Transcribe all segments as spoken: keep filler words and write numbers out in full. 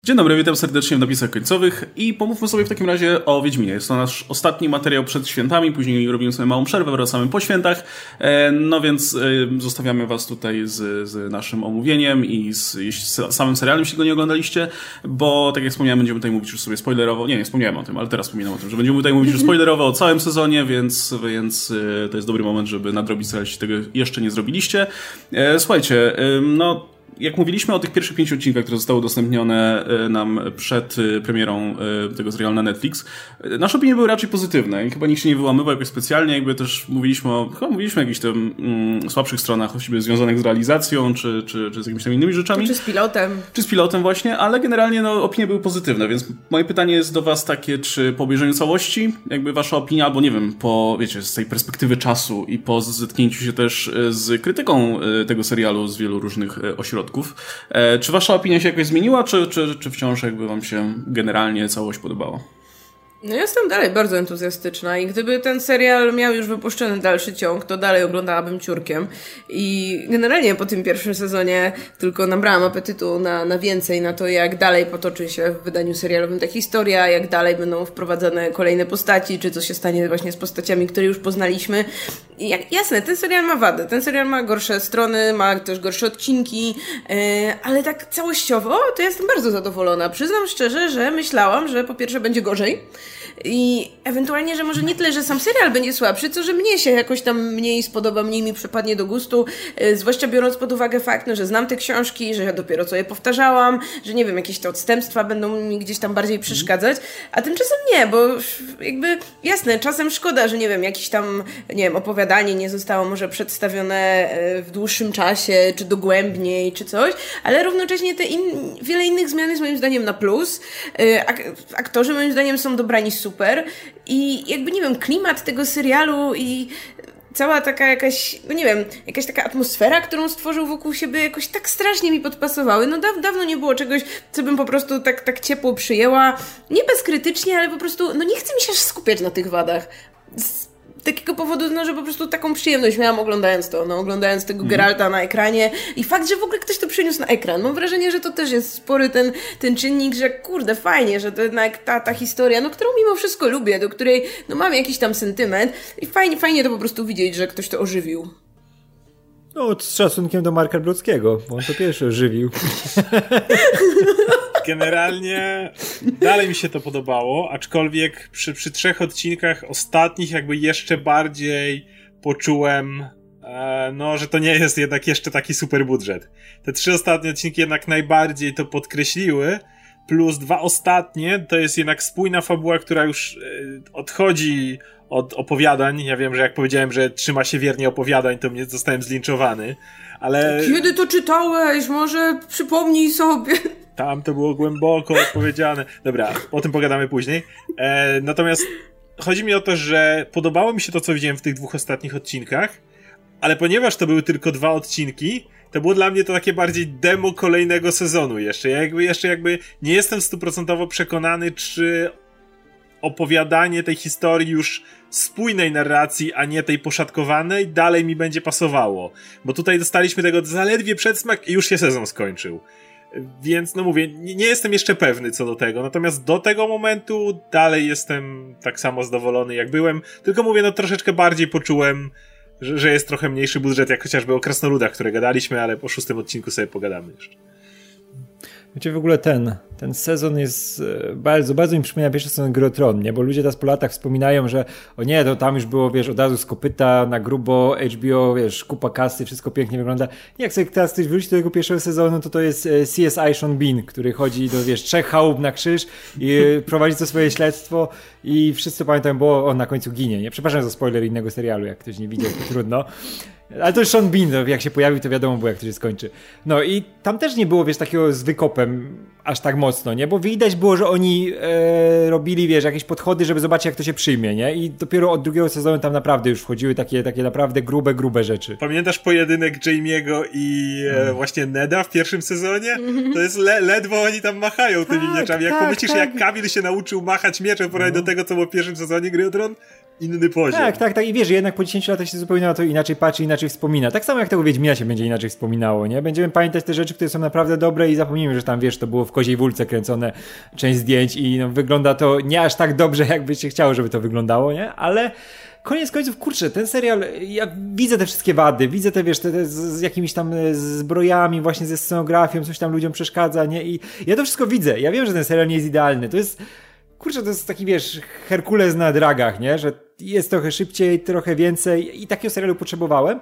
Dzień dobry, witam serdecznie w napisach końcowych i pomówmy sobie w takim razie o Wiedźminie. Jest to nasz ostatni materiał przed świętami, później robimy sobie małą przerwę, wracamy po świętach. No więc zostawiamy was tutaj z, z naszym omówieniem i z, z samym serialem, jeśli go nie oglądaliście, bo tak jak wspomniałem, będziemy tutaj mówić już sobie spoilerowo. Nie, nie wspomniałem o tym, ale teraz wspominam o tym, że będziemy tutaj mówić już spoilerowo o całym sezonie, więc, więc to jest dobry moment, żeby nadrobić serial, jeśli tego jeszcze nie zrobiliście. Słuchajcie, no... Jak mówiliśmy o tych pierwszych pięciu odcinkach, które zostały udostępnione nam przed premierą tego serialu na Netflix, nasze opinie były raczej pozytywne i chyba nikt się nie wyłamywał jakoś specjalnie, jakby też mówiliśmy o, chyba mówiliśmy o jakichś tam mm, słabszych stronach, choćby związanych z realizacją, czy, czy, czy z jakimiś tam innymi rzeczami. Czy z pilotem. Czy z pilotem właśnie, ale generalnie no, opinie były pozytywne, więc moje pytanie jest do was takie, czy po obejrzeniu całości, jakby wasza opinia, albo nie wiem, po, wiecie, z tej perspektywy czasu i po zetknięciu się też z krytyką tego serialu z wielu różnych ośrodków, E, czy wasza opinia się jakoś zmieniła, czy, czy, czy wciąż jakby wam się generalnie całość podobała? No jestem dalej bardzo entuzjastyczna i gdyby ten serial miał już wypuszczony dalszy ciąg, to dalej oglądałabym ciurkiem. I generalnie po tym pierwszym sezonie tylko nabrałam apetytu na, na więcej, na to jak dalej potoczy się w wydaniu serialowym ta historia, jak dalej będą wprowadzane kolejne postaci, czy co się stanie właśnie z postaciami, które już poznaliśmy. I jak, jasne, ten serial ma wady, ten serial ma gorsze strony, ma też gorsze odcinki, yy, ale tak całościowo to ja jestem bardzo zadowolona. Przyznam szczerze, że myślałam, że po pierwsze będzie gorzej, i ewentualnie, że może nie tyle, że sam serial będzie słabszy, co że mnie się jakoś tam mniej spodoba, mniej mi przypadnie do gustu, yy, zwłaszcza biorąc pod uwagę fakt, no, że znam te książki, że ja dopiero co je powtarzałam, że nie wiem, jakieś te odstępstwa będą mi gdzieś tam bardziej przeszkadzać, a tymczasem nie, bo jakby jasne, czasem szkoda, że nie wiem, jakiś tam, nie wiem, opowiadanie nie zostało może przedstawione w dłuższym czasie, czy dogłębniej, czy coś, ale równocześnie te in, wiele innych zmian jest moim zdaniem na plus. Yy, ak- aktorzy moim zdaniem są dobrani super i jakby, nie wiem, klimat tego serialu i cała taka jakaś, no nie wiem, jakaś taka atmosfera, którą stworzył wokół siebie, jakoś tak strasznie mi podpasowały. No daw- dawno nie było czegoś, co bym po prostu tak, tak ciepło przyjęła. Nie bezkrytycznie, ale po prostu, no nie chcę mi się aż skupiać na tych wadach. Z takiego powodu, no, że po prostu taką przyjemność miałam oglądając to, no, oglądając tego Geralta na ekranie i fakt, że w ogóle ktoś to przyniósł na ekran. Mam wrażenie, że to też jest spory ten, ten czynnik, że kurde, fajnie, że to jednak ta, ta historia, no, którą mimo wszystko lubię, do której, no, mam jakiś tam sentyment i fajnie, fajnie to po prostu widzieć, że ktoś to ożywił. No, z szacunkiem do Marka Brodskiego, bo on to pierwszy ożywił. Generalnie dalej mi się to podobało, aczkolwiek przy, przy trzech odcinkach ostatnich jakby jeszcze bardziej poczułem, e, no, że to nie jest jednak jeszcze taki super budżet. Te trzy ostatnie odcinki jednak najbardziej to podkreśliły, plus dwa ostatnie to jest jednak spójna fabuła, która już e, odchodzi od opowiadań. Ja wiem, że jak powiedziałem, że trzyma się wiernie opowiadań, to mnie zostałem zlinczowany, ale... Kiedy to czytałeś? Może przypomnij sobie... Tam to było głęboko odpowiedziane. Dobra, o tym pogadamy później. E, natomiast chodzi mi o to, że podobało mi się to, co widziałem w tych dwóch ostatnich odcinkach, ale ponieważ to były tylko dwa odcinki, to było dla mnie to takie bardziej demo kolejnego sezonu jeszcze. Ja jakby jeszcze jakby nie jestem stuprocentowo przekonany, czy opowiadanie tej historii już spójnej narracji, a nie tej poszatkowanej, dalej mi będzie pasowało. Bo tutaj dostaliśmy tego zaledwie przedsmak i już się sezon skończył. Więc, no mówię, nie, nie jestem jeszcze pewny co do tego, natomiast do tego momentu dalej jestem tak samo zadowolony jak byłem, tylko mówię, no troszeczkę bardziej poczułem, że, że jest trochę mniejszy budżet, jak chociażby o krasnoludach, które gadaliśmy, ale po szóstym odcinku sobie pogadamy jeszcze. Wiecie, w ogóle ten, ten sezon jest bardzo, bardzo mi przypomina pierwszy sezon Gry o Tron, nie? Bo ludzie teraz po latach wspominają, że o nie, to tam już było, wiesz, od razu z kopyta na grubo, H B O, wiesz, kupa kasy, wszystko pięknie wygląda. Nie, jak sobie teraz ktoś wróci do tego pierwszego sezonu, to to jest C S I Sean Bean, który chodzi do, wiesz, trzech chałup na krzyż i prowadzi to swoje śledztwo i wszyscy pamiętają, bo on na końcu ginie, nie? Przepraszam za spoiler innego serialu, jak ktoś nie widział, to trudno. Ale to jest Sean Bean, jak się pojawił, to wiadomo było, jak to się skończy. No i tam też nie było, wiesz, takiego z wykopem aż tak mocno, nie? Bo widać było, że oni e, robili, wiesz, jakieś podchody, żeby zobaczyć, jak to się przyjmie, nie? I dopiero od drugiego sezonu tam naprawdę już wchodziły takie, takie naprawdę grube, grube rzeczy. Pamiętasz pojedynek Jamie'ego i e, mm. właśnie Neda w pierwszym sezonie? To jest le- ledwo oni tam machają tymi tak, mieczami. Jak tak, pomyślisz, tak. jak Kamil się nauczył machać mieczem w porównaniu do tego, co było w pierwszym sezonie Gry o Tron, inny poziom. Tak, tak, tak. I wiesz, jednak po dziesięciu latach się zupełnie na to inaczej patrzy, inaczej wspomina. Tak samo jak tego Wiedźmina się będzie inaczej wspominało, nie? Będziemy pamiętać te rzeczy, które są naprawdę dobre i zapomnimy, że tam, wiesz, to było w Koziej Wólce kręcone część zdjęć i no, wygląda to nie aż tak dobrze, jakby się chciało, żeby to wyglądało, nie? Ale koniec końców, kurczę, ten serial, ja widzę te wszystkie wady, widzę te, wiesz, te, te z, z jakimiś tam zbrojami, właśnie ze scenografią, coś tam ludziom przeszkadza, nie? I ja to wszystko widzę. Ja wiem, że ten serial nie jest idealny. To jest, kurczę, to jest taki, wiesz, Herkules na dragach, nie? Że jest trochę szybciej, trochę więcej i takiego serialu potrzebowałem.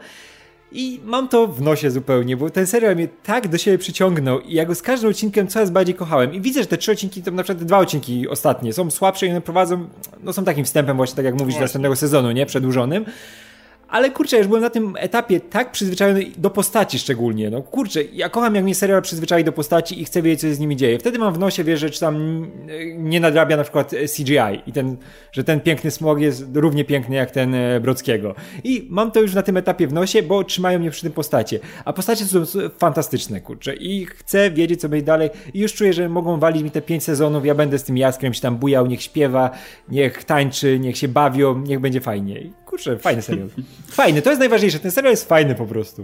I mam to w nosie zupełnie, bo ten serial mnie tak do siebie przyciągnął i ja go z każdym odcinkiem coraz bardziej kochałem. I widzę, że te trzy odcinki, to na przykład dwa odcinki ostatnie są słabsze i one prowadzą, no są takim wstępem właśnie, tak jak mówisz, do następnego sezonu, nie? Przedłużonym. Ale kurczę, ja już byłem na tym etapie tak przyzwyczajony do postaci szczególnie. No kurczę, ja kocham, jak mnie serial przyzwyczai do postaci i chcę wiedzieć, co się z nimi dzieje. Wtedy mam w nosie, wiesz, że czy tam nie nadrabia na przykład C G I i ten, że ten piękny Smog jest równie piękny jak ten Brodzkiego. I mam to już na tym etapie w nosie, bo trzymają mnie przy tym postacie. A postacie są fantastyczne, kurczę. I chcę wiedzieć, co będzie dalej. I już czuję, że mogą walić mi te pięć sezonów. Ja będę z tym Jaskrem się tam bujał, niech śpiewa, niech tańczy, niech się bawią, niech będzie fajnie. I kurczę, fajny serial. Fajny, to jest najważniejsze, ten serial jest fajny po prostu.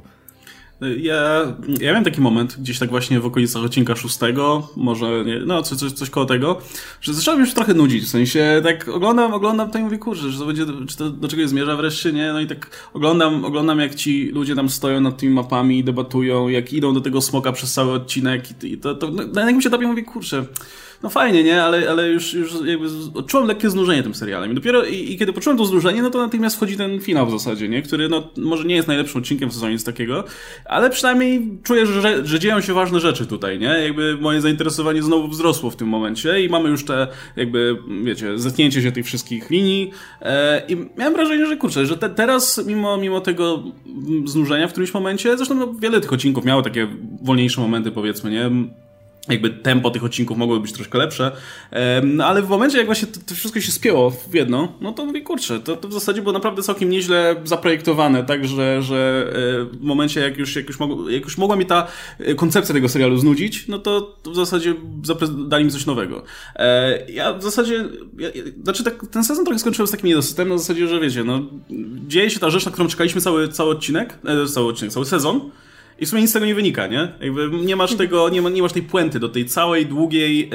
Ja, ja miałem taki moment, gdzieś tak właśnie w okolicach odcinka szóstego, może nie, no coś, coś, coś koło tego, że zacząłem już trochę nudzić, w sensie tak oglądam, oglądam to i mówię, kurczę, że to będzie, czy to do czegoś zmierza wreszcie, nie? No i tak oglądam, oglądam jak ci ludzie tam stoją nad tymi mapami i debatują, jak idą do tego smoka przez cały odcinek i to, to, to na jakimś etapie mówię, kurczę, no fajnie, nie? Ale, ale już, już jakby odczułem lekkie znużenie tym serialem. I dopiero i, i kiedy poczułem to znużenie, no to natychmiast wchodzi ten finał w zasadzie, nie? Który no może nie jest najlepszym odcinkiem w sezonie, nic takiego, ale przynajmniej czuję, że, że dzieją się ważne rzeczy tutaj, nie? Jakby moje zainteresowanie znowu wzrosło w tym momencie i mamy już te jakby, wiecie, zetknięcie się tych wszystkich linii e, i miałem wrażenie, że kurczę, że te, teraz mimo, mimo tego znużenia w którymś momencie, zresztą no, wiele tych odcinków miało takie wolniejsze momenty, powiedzmy, nie? Jakby tempo tych odcinków mogło być troszkę lepsze, no ale w momencie, jak właśnie to, to wszystko się spięło w jedno, no to mówię, kurczę, to, to w zasadzie było naprawdę całkiem nieźle zaprojektowane, tak, że, że w momencie, jak już, jak, już mogło, jak już mogła mi ta koncepcja tego serialu znudzić, no to, to w zasadzie dali mi coś nowego. Ja w zasadzie, ja, znaczy tak, ten sezon trochę skończyłem z takim niedosytem, na zasadzie, że wiecie, no dzieje się ta rzecz, na którą czekaliśmy cały, cały odcinek, cały odcinek, cały sezon, i w sumie nic z tego nie wynika, nie? Jakby nie masz tego, nie, ma, nie masz tej puenty do tej całej długiej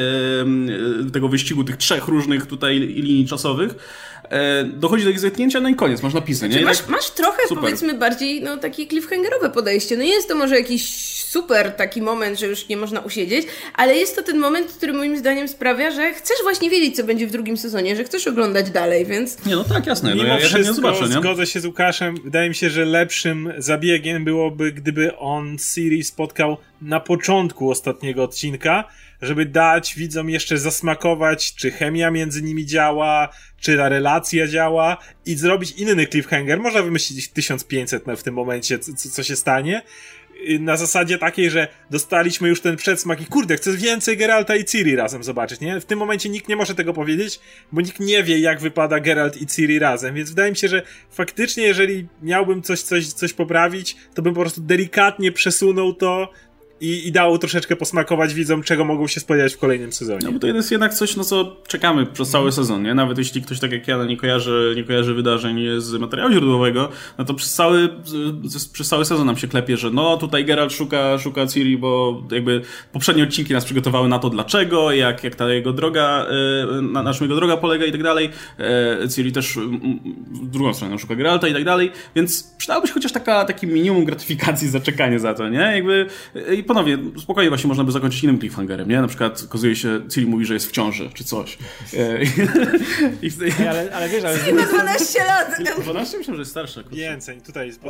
e, tego wyścigu tych trzech różnych tutaj linii czasowych. E, dochodzi do ich zetknięcia, no i koniec, masz napisy, nie? Masz, tak, masz trochę, super. Powiedzmy, bardziej no, takie cliffhangerowe podejście. No jest to może jakiś super taki moment, że już nie można usiedzieć, ale jest to ten moment, który moim zdaniem sprawia, że chcesz właśnie wiedzieć, co będzie w drugim sezonie, że chcesz oglądać dalej, więc... Nie, no tak, jasne. Mimo no, ja wszystko zobaczę, nie? zgodzę się z Łukaszem. Wydaje mi się, że lepszym zabiegiem byłoby, gdyby on Ciri spotkał na początku ostatniego odcinka, żeby dać widzom jeszcze zasmakować, czy chemia między nimi działa, czy ta relacja działa i zrobić inny cliffhanger. Można wymyślić tysiąc pięćset w tym momencie, co, co się stanie. Na zasadzie takiej, że dostaliśmy już ten przedsmak i kurde, chcę więcej Geralta i Ciri razem zobaczyć, nie? W tym momencie nikt nie może tego powiedzieć, bo nikt nie wie, jak wypada Geralt i Ciri razem, więc wydaje mi się, że faktycznie, jeżeli miałbym coś, coś, coś poprawić, to bym po prostu delikatnie przesunął to i, i dało troszeczkę posmakować widzom, czego mogą się spodziewać w kolejnym sezonie. No bo to jest jednak coś, no co czekamy przez cały sezon, nie? Nawet jeśli ktoś tak jak ja nie kojarzy, nie kojarzy wydarzeń z materiału źródłowego, no to przez cały, przez cały sezon nam się klepie, że no tutaj Geralt szuka, szuka Ciri, bo jakby poprzednie odcinki nas przygotowały na to dlaczego, jak, jak ta jego droga, na, na czym jego droga polega i tak dalej. Ciri też w drugą stronę szuka Geralta i tak dalej, więc przydałoby się chociaż taka, taki minimum gratyfikacji za czekanie za to, nie? Jakby ponownie, spokojnie właśnie można by zakończyć innym cliffhangerem, nie? Na przykład okazuje się, Ciri mówi, że jest w ciąży, czy coś. I, i, i, ale, ale wiesz, ale... Ciri ma dwanaście lat! dwanaście? Myślę, że jest starsza. Kurczę. Więcej, tutaj jest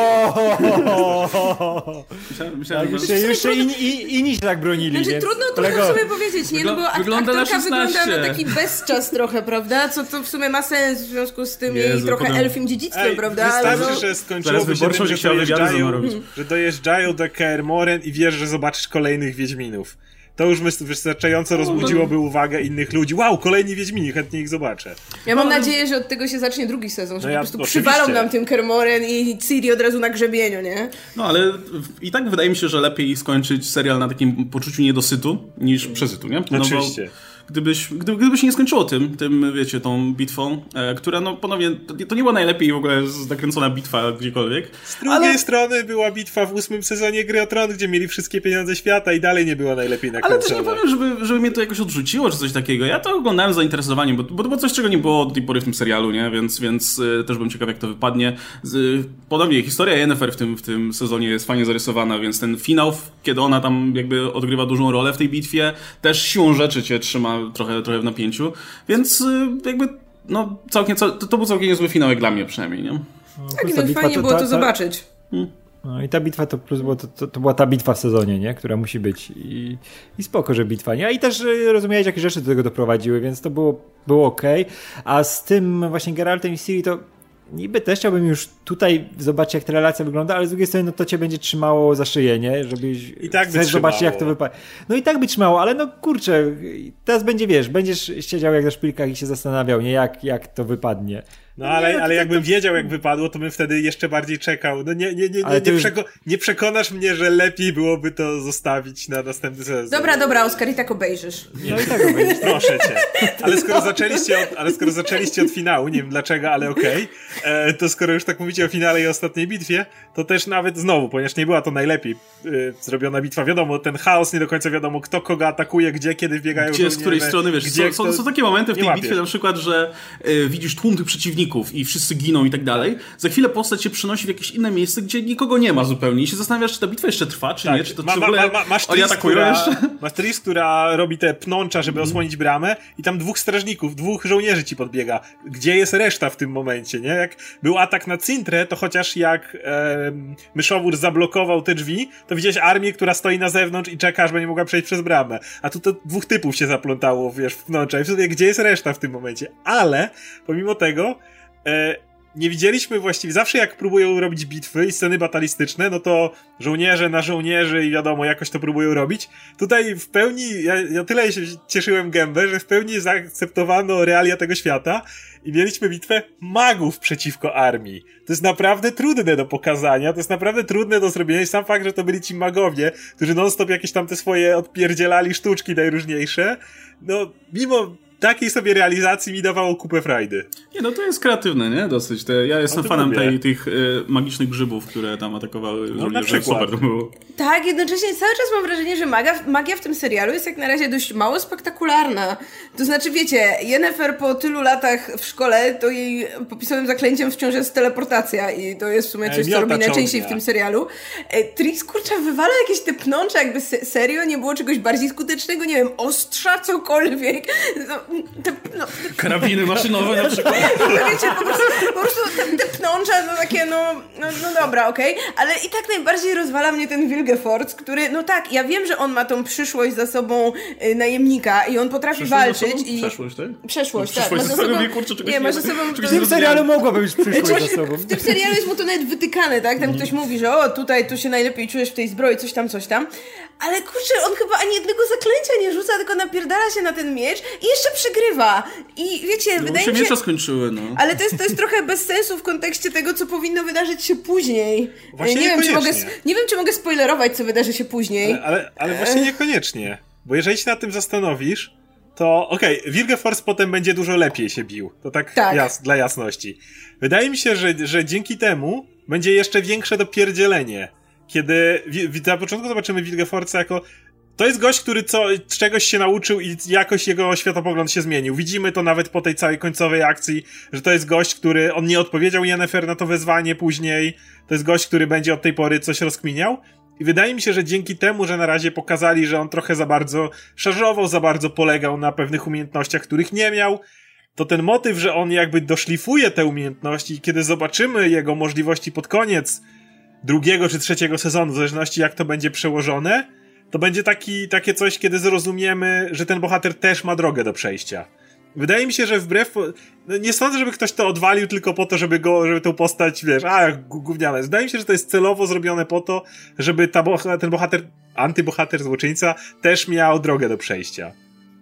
Myślałem, myślałem, tak, jeszcze, jeszcze inni, inni się tak bronili. Znaczy więc... trudno to w sumie powiedzieć, nie? No bo wygląda aktorka na wygląda na taki bezczas trochę, prawda? Co to w sumie ma sens w związku z tym Jezu, jej trochę potem... elfim dziedzictwem, Ej, prawda? Wystarczy, ale no... że skończyłoby się tym, że dojeżdżają, że dojeżdżają do Kaer Morhen i wiesz, że zobaczysz kolejnych Wiedźminów. To już wystarczająco rozbudziłoby uwagę innych ludzi. Wow, kolejni Wiedźmini, chętnie ich zobaczę. Ja mam no, nadzieję, że od tego się zacznie drugi sezon, że no ja, po prostu oczywiście. przywalą nam tym Kaer Morhen i Ciri od razu na grzebieniu, nie? No ale i tak wydaje mi się, że lepiej skończyć serial na takim poczuciu niedosytu niż przesytu, nie? No, oczywiście. gdybyś, gdyby, gdyby się nie skończyło tym, tym, wiecie, tą bitwą, e, która, no, ponownie, to, to nie była najlepiej w ogóle zakręcona bitwa gdziekolwiek. Z drugiej ale... strony była bitwa w ósmym sezonie Gry o Tron, gdzie mieli wszystkie pieniądze świata i dalej nie była najlepiej nakręcona. Ale też nie powiem, żeby, żeby mnie to jakoś odrzuciło, czy coś takiego. Ja to oglądałem z zainteresowaniem, bo, bo to było coś, czego nie było do tej pory w tym serialu, nie? Więc, więc y, też byłem ciekaw, jak to wypadnie. Z, y, podobnie, historia Yennefer w tym, w tym sezonie jest fajnie zarysowana, więc ten finał, kiedy ona tam jakby odgrywa dużą rolę w tej bitwie, też siłą rzeczy cię trzyma trochę, trochę w napięciu, więc y, jakby no całkiem, to, to był całkiem niezły finał, jak dla mnie przynajmniej, nie? No, tak, no fajnie to, było to ta, zobaczyć. Hmm. No i ta bitwa to plus, bo to, to, to była ta bitwa w sezonie, nie? Która musi być i, i spoko, że bitwa, nie? I też rozumiałeś, jakie rzeczy do tego doprowadziły, więc to było, było okej. Okay. A z tym właśnie Geraltem i Ciri to niby też chciałbym już tutaj zobaczyć, jak ta relacja wygląda, ale z drugiej strony no to cię będzie trzymało za szyję, nie? Żebyś I tak by zobaczyć, jak to wypadnie. No i tak by trzymało, ale no kurczę, teraz będzie, wiesz, będziesz siedział jak na szpilkach i się zastanawiał, nie? Jak, jak to wypadnie. No ale, no, ale jakbym to... wiedział, jak wypadło, to bym wtedy jeszcze bardziej czekał. No nie, nie, nie, nie, nie, już... przeko- nie przekonasz mnie, że lepiej byłoby to zostawić na następny sezon. Dobra, dobra, Oskar, i tak obejrzysz. Nie, no i tak obejrzysz. Proszę cię. Ale skoro zaczęliście od, ale skoro zaczęliście od finału, nie wiem dlaczego, ale okej, okay, to skoro już tak mówicie o finale i ostatniej bitwie, to też nawet znowu, ponieważ nie była to najlepiej y, zrobiona bitwa, wiadomo, ten chaos, nie do końca wiadomo, kto kogo atakuje, gdzie, kiedy wbiegają gdzie, z której strony, wiesz, gdzie, są, są, są takie momenty w tej bitwie, na przykład, że y, widzisz tłum tych przeciwników i wszyscy giną i tak dalej. Za chwilę postać się przenosi w jakieś inne miejsce, gdzie nikogo nie ma zupełnie i się zastanawiasz, czy ta bitwa jeszcze trwa, czy tak. nie, czy to ma, czy w ogóle ma, ma, masz oni atakują która, jeszcze? Masz Tris, która robi te pnącza, żeby mm. osłonić bramę i tam dwóch strażników, dwóch żołnierzy ci podbiega. Gdzie jest reszta w tym momencie, nie? Jak był atak na Cintrę, to chociaż jak e, myszowór zablokował te drzwi, to widziałeś armię, która stoi na zewnątrz i czeka, aż będzie mogła przejść przez bramę. A tu to dwóch typów się zaplątało, wiesz, w pnącza. I wtedy, gdzie jest reszta w tym momencie? Ale, pomimo tego, e, nie widzieliśmy właściwie, zawsze jak próbują robić bitwy i sceny batalistyczne, no to żołnierze na żołnierzy i wiadomo, jakoś to próbują robić. Tutaj w pełni, ja, ja tyle się cieszyłem gębę, że w pełni zaakceptowano realia tego świata i mieliśmy bitwę magów przeciwko armii. To jest naprawdę trudne do pokazania, to jest naprawdę trudne do zrobienia i sam fakt, że to byli ci magowie, którzy non-stop jakieś tam te swoje odpierdzielali sztuczki najróżniejsze, no mimo takiej sobie realizacji mi dawało kupę frajdy. Nie, no to jest kreatywne, nie? Dosyć. Te, ja jestem fanem tej, tych y, magicznych grzybów, które tam atakowały no, żołnierzy. Super to było. Tak, jednocześnie cały czas mam wrażenie, że magia, magia w tym serialu jest jak na razie dość mało spektakularna. To znaczy, wiecie, Yennefer po tylu latach w szkole, to jej popisowym zaklęciem wciąż jest teleportacja i to jest w sumie coś, co robi najczęściej w tym serialu. Tris, kurczę, wywala jakieś te pnącze, jakby serio nie było czegoś bardziej skutecznego, nie wiem, ostrza, cokolwiek. No, te, no, te... Karabiny maszynowe na przykład. No wiecie, po prostu, po prostu te, te pnącza, no takie, no, no, no dobra, okej, okay. Ale i tak najbardziej rozwala mnie ten Wilgefortz, który, no tak, ja wiem, że on ma tą przyszłość za sobą y, najemnika i on potrafi przyszłość walczyć. I... Przeszłość, tak? Przeszłość, no, tak. Ma za sobą... Nie, kurczę, nie, ma za sobą... W tym serialu mogłaby być przyszłość za sobą. W tym serialu jest mu to nawet wytykane, tak? Tam mm. ktoś mówi, że o, tutaj tu się najlepiej czujesz w tej zbroi, coś tam, coś tam. Ale kurczę, on chyba ani jednego zaklęcia nie rzuca, tylko napierdala się na ten miecz i jeszcze przegrywa. I wiecie, no, wydaje się mi się... miecza skończyły, no. Ale to jest, to jest trochę bez sensu w kontekście tego, co powinno wydarzyć się później. Właśnie nie wiem, czy mogę, nie wiem, czy mogę spoilerować, co wydarzy się później. Ale, ale, ale właśnie niekoniecznie. Bo jeżeli się nad tym zastanowisz, to okej, okay, Wilgefortz potem będzie dużo lepiej się bił. To tak, tak. Jas, dla jasności. Wydaje mi się, że, że dzięki temu będzie jeszcze większe dopierdzielenie. Kiedy w, na początku zobaczymy Wilgefortza jako... To jest gość, który co, czegoś się nauczył i jakoś jego światopogląd się zmienił. Widzimy to nawet po tej całej końcowej akcji, że to jest gość, który... On nie odpowiedział Yennefer na to wezwanie później. To jest gość, który będzie od tej pory coś rozkminiał. I wydaje mi się, że dzięki temu, że na razie pokazali, że on trochę za bardzo szarżował, za bardzo polegał na pewnych umiejętnościach, których nie miał, to ten motyw, że on jakby doszlifuje te umiejętności i kiedy zobaczymy jego możliwości pod koniec drugiego czy trzeciego sezonu, w zależności jak to będzie przełożone, to będzie taki, takie coś, kiedy zrozumiemy, że ten bohater też ma drogę do przejścia. Wydaje mi się, że wbrew... No nie sądzę, żeby ktoś to odwalił tylko po to, żeby go, żeby tą postać, wiesz, a, jak gówniane. Wydaje mi się, że to jest celowo zrobione po to, żeby ta boha- ten bohater, antybohater, złoczyńca też miał drogę do przejścia.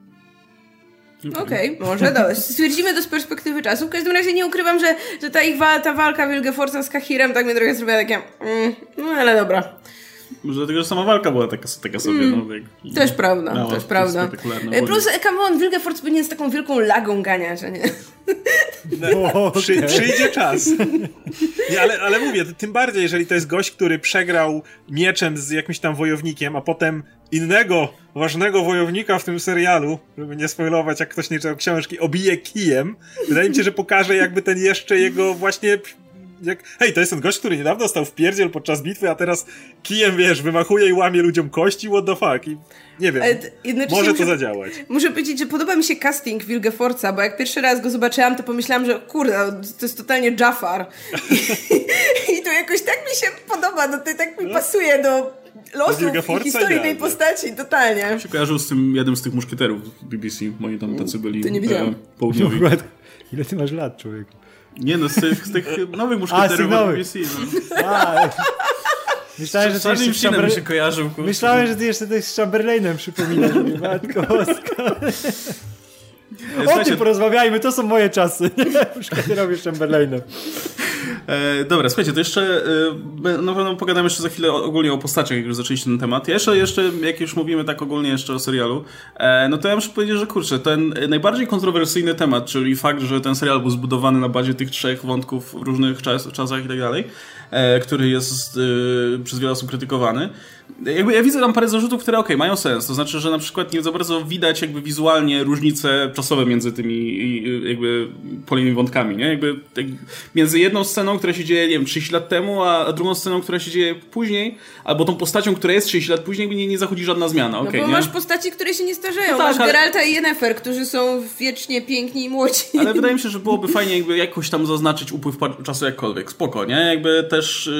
Okej, okay, może do, stwierdzimy to z perspektywy czasu. W każdym razie nie ukrywam, że, że ta ich wa- ta walka Wilgefortza z Kahirem tak mnie trochę zrobiła takie mm, no ale dobra. Może dlatego, że sama walka była taka, taka sobie. Mm. No, jak, też prawda, no, też prawda. Plus, come on, Wilgefortz powinien z taką wielką lagą ganiać, a nie? No, przy, przyjdzie czas. Nie, ale, ale mówię, tym bardziej, jeżeli to jest gość, który przegrał mieczem z jakimś tam wojownikiem, a potem innego ważnego wojownika w tym serialu, żeby nie spoilować, jak ktoś nie czytał książki, obije kijem. Wydaje mi się, że pokaże jakby ten jeszcze jego właśnie... Jak, hej, to jest ten gość, który niedawno stał w pierdziel podczas bitwy, a teraz kijem, wiesz, wymachuje i łamie ludziom kości, what the fuck. I nie wiem, może to muszę, zadziałać. Muszę powiedzieć, że podoba mi się casting Wilgefortza, bo jak pierwszy raz go zobaczyłam, to pomyślałam, że kurde, to jest totalnie Jafar. I, i to jakoś tak mi się podoba, no to tak mi no. pasuje do losów i historii nie, tej nie. postaci, totalnie. Się kojarzył z tym jednym z tych muszkieterów B B C, moi tam tacy byli to nie widziałem. południowi. Ile ty masz lat, człowieku? Nie no, z tych, z tych nowych muszkieterów B B C. No. A, myślałem, że ty jeszcze z Chamber... się kojarzył. Kurczę. Myślałem, że ty jeszcze coś z Chamberlainem przypominasz mi, matko boska. O tym porozmawiajmy, to są moje czasy. Muszkieterowie z Chamberlainem. E, dobra, słuchajcie, to jeszcze e, na pewno pogadamy jeszcze za chwilę ogólnie o postaciach, jak już zaczęliście ten temat. Ja jeszcze, jeszcze, jak już mówimy tak ogólnie jeszcze o serialu, e, no to ja muszę powiedzieć, że kurczę, ten najbardziej kontrowersyjny temat, czyli fakt, że ten serial był zbudowany na bazie tych trzech wątków w różnych czas, czasach i tak dalej, e, który jest e, przez wiele osób krytykowany. Jakby ja widzę tam parę zarzutów, które okej, okay, mają sens. To znaczy, że na przykład nie za bardzo widać jakby wizualnie różnice czasowe między tymi jakby kolejnymi wątkami, nie? Jakby tak, między jedną sceną, która się dzieje, nie wiem, trzydzieści lat temu, a drugą sceną, która się dzieje później, albo tą postacią, która jest trzydzieści lat później, nie, nie zachodzi żadna zmiana, okay, no bo nie? masz postaci, które się nie starzeją. No tak, masz ale... Geralta i Yennefer, którzy są wiecznie piękni i młodzi. Ale wydaje mi się, że byłoby fajnie jakby jakoś tam zaznaczyć upływ czasu jakkolwiek. Spoko, nie? Jakby też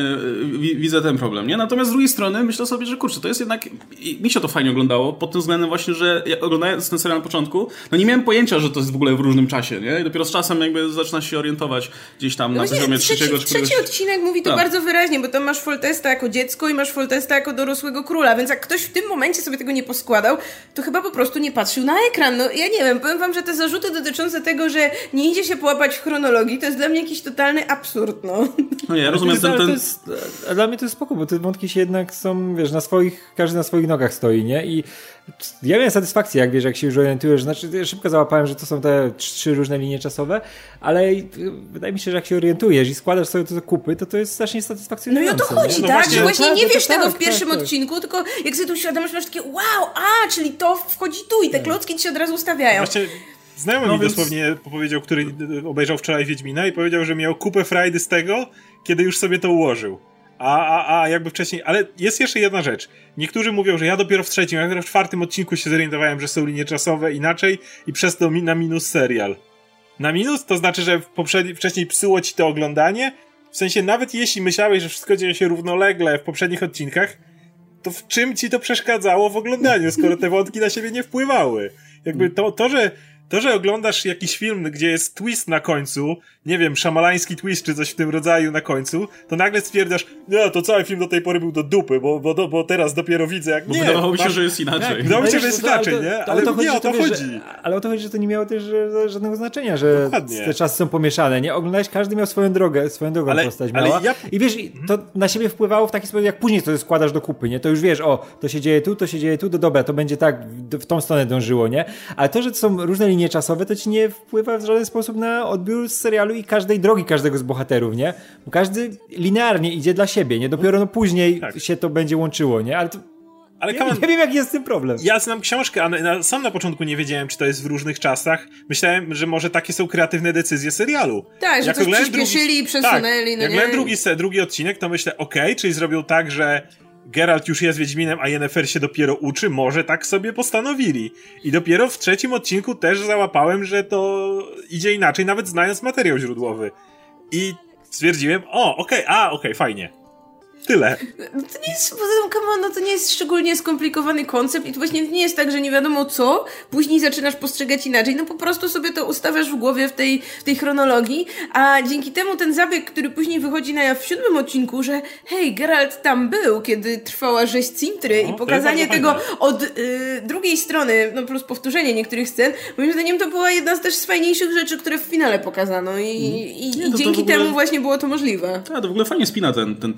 yy, yy, widzę ten problem, nie? Natomiast z drugiej strony myślę sobie, że kurczę, to jest jednak... Mi się to fajnie oglądało, pod tym względem właśnie, że ja oglądając ten serial na początku, no nie miałem pojęcia, że to jest w ogóle w różnym czasie, nie? I dopiero z czasem jakby zaczyna się orientować gdzieś tam no na poziomie trzeci, trzeciego czy Trzeci któregoś... odcinek mówi to tak. bardzo wyraźnie, bo tam masz Foltesta jako dziecko i masz Foltesta jako dorosłego króla, więc jak ktoś w tym momencie sobie tego nie poskładał, to chyba po prostu nie patrzył na ekran. No ja nie wiem, powiem wam, że te zarzuty dotyczące tego, że nie idzie się połapać w chronologii, to jest dla mnie jakiś totalny absurd, no. No ja rozumiem ten... ten... To jest, a dla mnie to jest spoko, bo te wątki się jednak są, wiesz, na swoich, każdy na swoich nogach stoi, nie? I ja miałem satysfakcję, jak wiesz, jak się już orientujesz, znaczy ja szybko załapałem, że to są te trzy różne linie czasowe, ale wydaje mi się, że jak się orientujesz i składasz sobie to do kupy, to to jest strasznie satysfakcjonujące. No i o to chodzi, no tak? właśnie, że właśnie tak, nie wiesz tak, tego tak, w pierwszym tak, odcinku, tylko jak sobie tu uświadamiasz, masz takie wow, a, czyli to wchodzi tu i te klocki ci się od razu ustawiają. Właśnie znajomy no mi więc... dosłownie powiedział, który obejrzał wczoraj Wiedźmina i powiedział, że miał kupę frajdy z tego, kiedy już sobie to ułożył. A, a, a jakby wcześniej... Ale jest jeszcze jedna rzecz. Niektórzy mówią, że ja dopiero w trzecim, ja dopiero w czwartym odcinku się zorientowałem, że są linie czasowe inaczej i przez to mi, na minus serial. Na minus? To znaczy, że poprzedni, wcześniej psuło ci to oglądanie? W sensie, nawet jeśli myślałeś, że wszystko dzieje się równolegle w poprzednich odcinkach, to w czym ci to przeszkadzało w oglądaniu, skoro te wątki na siebie nie wpływały? Jakby to, to że... To, że oglądasz jakiś film, gdzie jest twist na końcu, nie wiem, szamalański twist czy coś w tym rodzaju na końcu, to nagle stwierdzasz, no to cały film do tej pory był do dupy, bo, bo, bo teraz dopiero widzę jak... Bo nie, wydawało mi się, masz... że jest inaczej. Tak, wydawało mi się, że jest inaczej, to, nie? To, Ale to chodzi, nie o to wiesz, chodzi. Że, ale o to chodzi, że to nie miało też że, żadnego znaczenia, że Dokładnie. te czasy są pomieszane, nie? Oglądałeś, każdy miał swoją drogę, swoją drogą ale, postać miała. Ale ja... I wiesz, to na siebie wpływało w taki sposób, jak później to składasz do kupy, nie? To już wiesz, o, to się dzieje tu, to się dzieje tu, to dobra, to będzie tak, w, w tą stronę dążyło, nie? Ale to, że to są różne linie czasowe, to ci nie wpływa w żaden sposób na odbiór z serialu i każdej drogi każdego z bohaterów, nie? Bo każdy linearnie idzie dla siebie, nie? Dopiero no później tak. się to będzie łączyło, nie? Ale to... Ale ja, ja wiem, jaki jest z tym problem. Ja znam książkę, a na, sam na początku nie wiedziałem, czy to jest w różnych czasach. Myślałem, że może takie są kreatywne decyzje serialu. Tak, że coś przyspieszyli i przesunęli. Tak, no jak oglądałem drugi, drugi odcinek, to myślę, okej, okay, czyli zrobią tak, że Geralt już jest Wiedźminem, a Yennefer się dopiero uczy, może tak sobie postanowili. I dopiero w trzecim odcinku też załapałem, że to idzie inaczej, nawet znając materiał źródłowy. I stwierdziłem, o, okej, okay, a, okej, okay, fajnie. Tyle. No to nie jest, come on, no to nie jest szczególnie skomplikowany koncept i to właśnie nie jest tak, że nie wiadomo co, później zaczynasz postrzegać inaczej, no po prostu sobie to ustawiasz w głowie w tej, w tej chronologii, a dzięki temu ten zabieg, który później wychodzi na jaw w siódmym odcinku, że hej, Geralt tam był, kiedy trwała rzeź Cintry no, i pokazanie tego fajne. od y, drugiej strony, no plus powtórzenie niektórych scen, moim zdaniem to była jedna z też z fajniejszych rzeczy, które w finale pokazano i, i, nie, to i dzięki to ogóle... temu właśnie było to możliwe. Tak, to w ogóle fajnie spina ten, ten pierwszy sezon.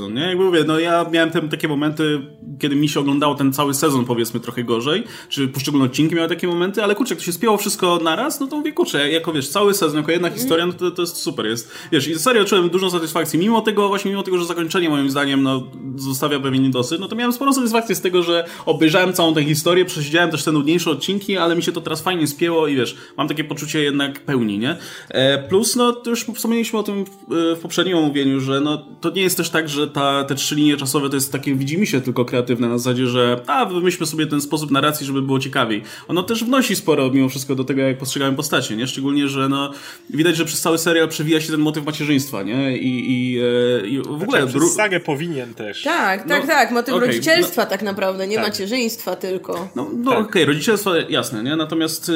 sezon, nie? Jakby mówię, no ja miałem te, takie momenty, kiedy mi się oglądało ten cały sezon, powiedzmy, trochę gorzej, czy poszczególne odcinki miały takie momenty, ale kurczę, jak to się spięło wszystko naraz, no to mówię, kurczę, jako wiesz, cały sezon, jako jedna historia, no to, to jest super, jest, wiesz, i serio czułem dużą satysfakcję, mimo tego, właśnie mimo tego, że zakończenie moim zdaniem, no, zostawia pewien niedosyt, no to miałem sporą satysfakcję z tego, że obejrzałem całą tę historię, przesiedziałem też te nudniejsze odcinki, ale mi się to teraz fajnie spięło i wiesz, mam takie poczucie jednak pełni, nie? E, plus, no, to już wspomnieliśmy o tym w, w poprzednim omówieniu, że no, to nie jest też tak, że ta, te trzy linie czasowe to jest takie widzimisię tylko kreatywne na zasadzie, że a, wymyślmy sobie ten sposób narracji, żeby było ciekawiej. Ono też wnosi sporo mimo wszystko do tego, jak postrzegałem postacie, nie? Szczególnie, że no, widać, że przez cały serial przewija się ten motyw macierzyństwa, nie? I, i, e, i w ogóle... Znaczy, przez sagę powinien też. Tak, tak, no, tak. Motyw okay, rodzicielstwa no, tak naprawdę, nie tak. macierzyństwa tylko. No, no tak. okej, okay, rodzicielstwo jasne, nie? Natomiast y,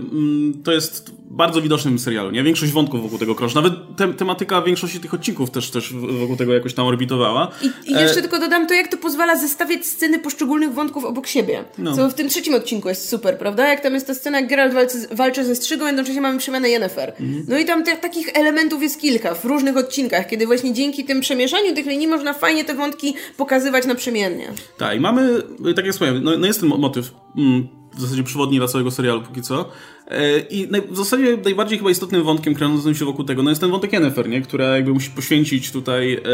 y, to jest bardzo widoczne w tym serialu, nie? Większość wątków wokół tego krąży. Nawet te, tematyka większości tych odcinków też, też wokół tego jakoś tam orbitowała. I, i jeszcze e... tylko dodam to, jak to pozwala zestawiać sceny poszczególnych wątków obok siebie. No. Co w tym trzecim odcinku jest super, prawda? Jak tam jest ta scena, jak Geralt walczy, walczy ze strzygą, jednocześnie mamy przemianę Yennefer. Mhm. No i tam te, takich elementów jest kilka w różnych odcinkach, kiedy właśnie dzięki tym przemieszaniu tych linii można fajnie te wątki pokazywać naprzemiennie. Tak, i mamy, tak jak wspomniałem, no, no jest ten motyw mm, w zasadzie przewodni dla całego serialu póki co. I w zasadzie najbardziej chyba istotnym wątkiem kręcącym się wokół tego, no jest ten wątek Yennefer, nie? Która jakby musi poświęcić tutaj e, e,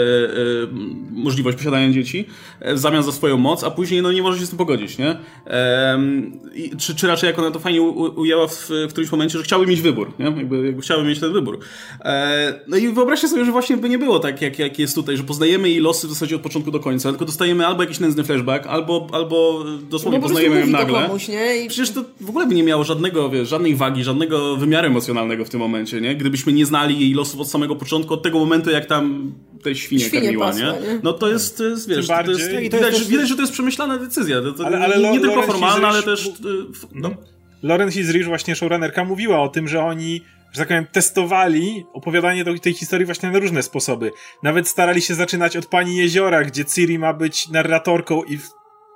możliwość posiadania dzieci w zamian za swoją moc, a później no nie może się z tym pogodzić, nie? E, i, czy, czy raczej jak ona to fajnie u, ujęła w, w którymś momencie, że chciały mieć wybór, nie? Jakby, jakby chciały mieć ten wybór. E, no i wyobraźcie sobie, że właśnie by nie było tak, jak, jak jest tutaj, że poznajemy jej losy w zasadzie od początku do końca, tylko dostajemy albo jakiś nędzny flashback, albo, albo dosłownie no, poznajemy ją nagle. Komuś, nie? I... Przecież to w ogóle by nie miało żadnego, wiesz, żadnej wagi, żadnego wymiaru emocjonalnego w tym momencie, nie? Gdybyśmy nie znali jej losów od samego początku, od tego momentu, jak tam tej świnie, świnie karmiła, pasła, nie? nie? No to jest, to jest wiesz, to jest, to jest, widać, też... widać, że to jest przemyślana decyzja. To, to ale, ale nie, nie tylko formalna, ale też... No. Laurence Hisrich, właśnie showrunnerka, mówiła o tym, że oni, że tak powiem, testowali opowiadanie tej historii właśnie na różne sposoby. Nawet starali się zaczynać od Pani Jeziora, gdzie Ciri ma być narratorką i w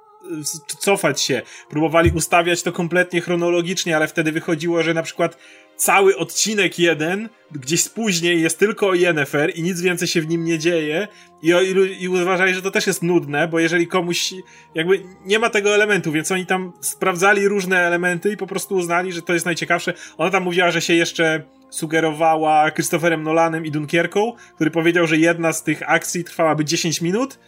cofać się. Próbowali ustawiać to kompletnie chronologicznie, ale wtedy wychodziło, że na przykład cały odcinek jeden gdzieś później jest tylko o Yennefer i nic więcej się w nim nie dzieje i, i, i uważali, że to też jest nudne, bo jeżeli komuś jakby nie ma tego elementu, więc oni tam sprawdzali różne elementy i po prostu uznali, że to jest najciekawsze. Ona tam mówiła, że się jeszcze sugerowała Christopherem Nolanem i Dunkierką, który powiedział, że jedna z tych akcji trwałaby dziesięć minut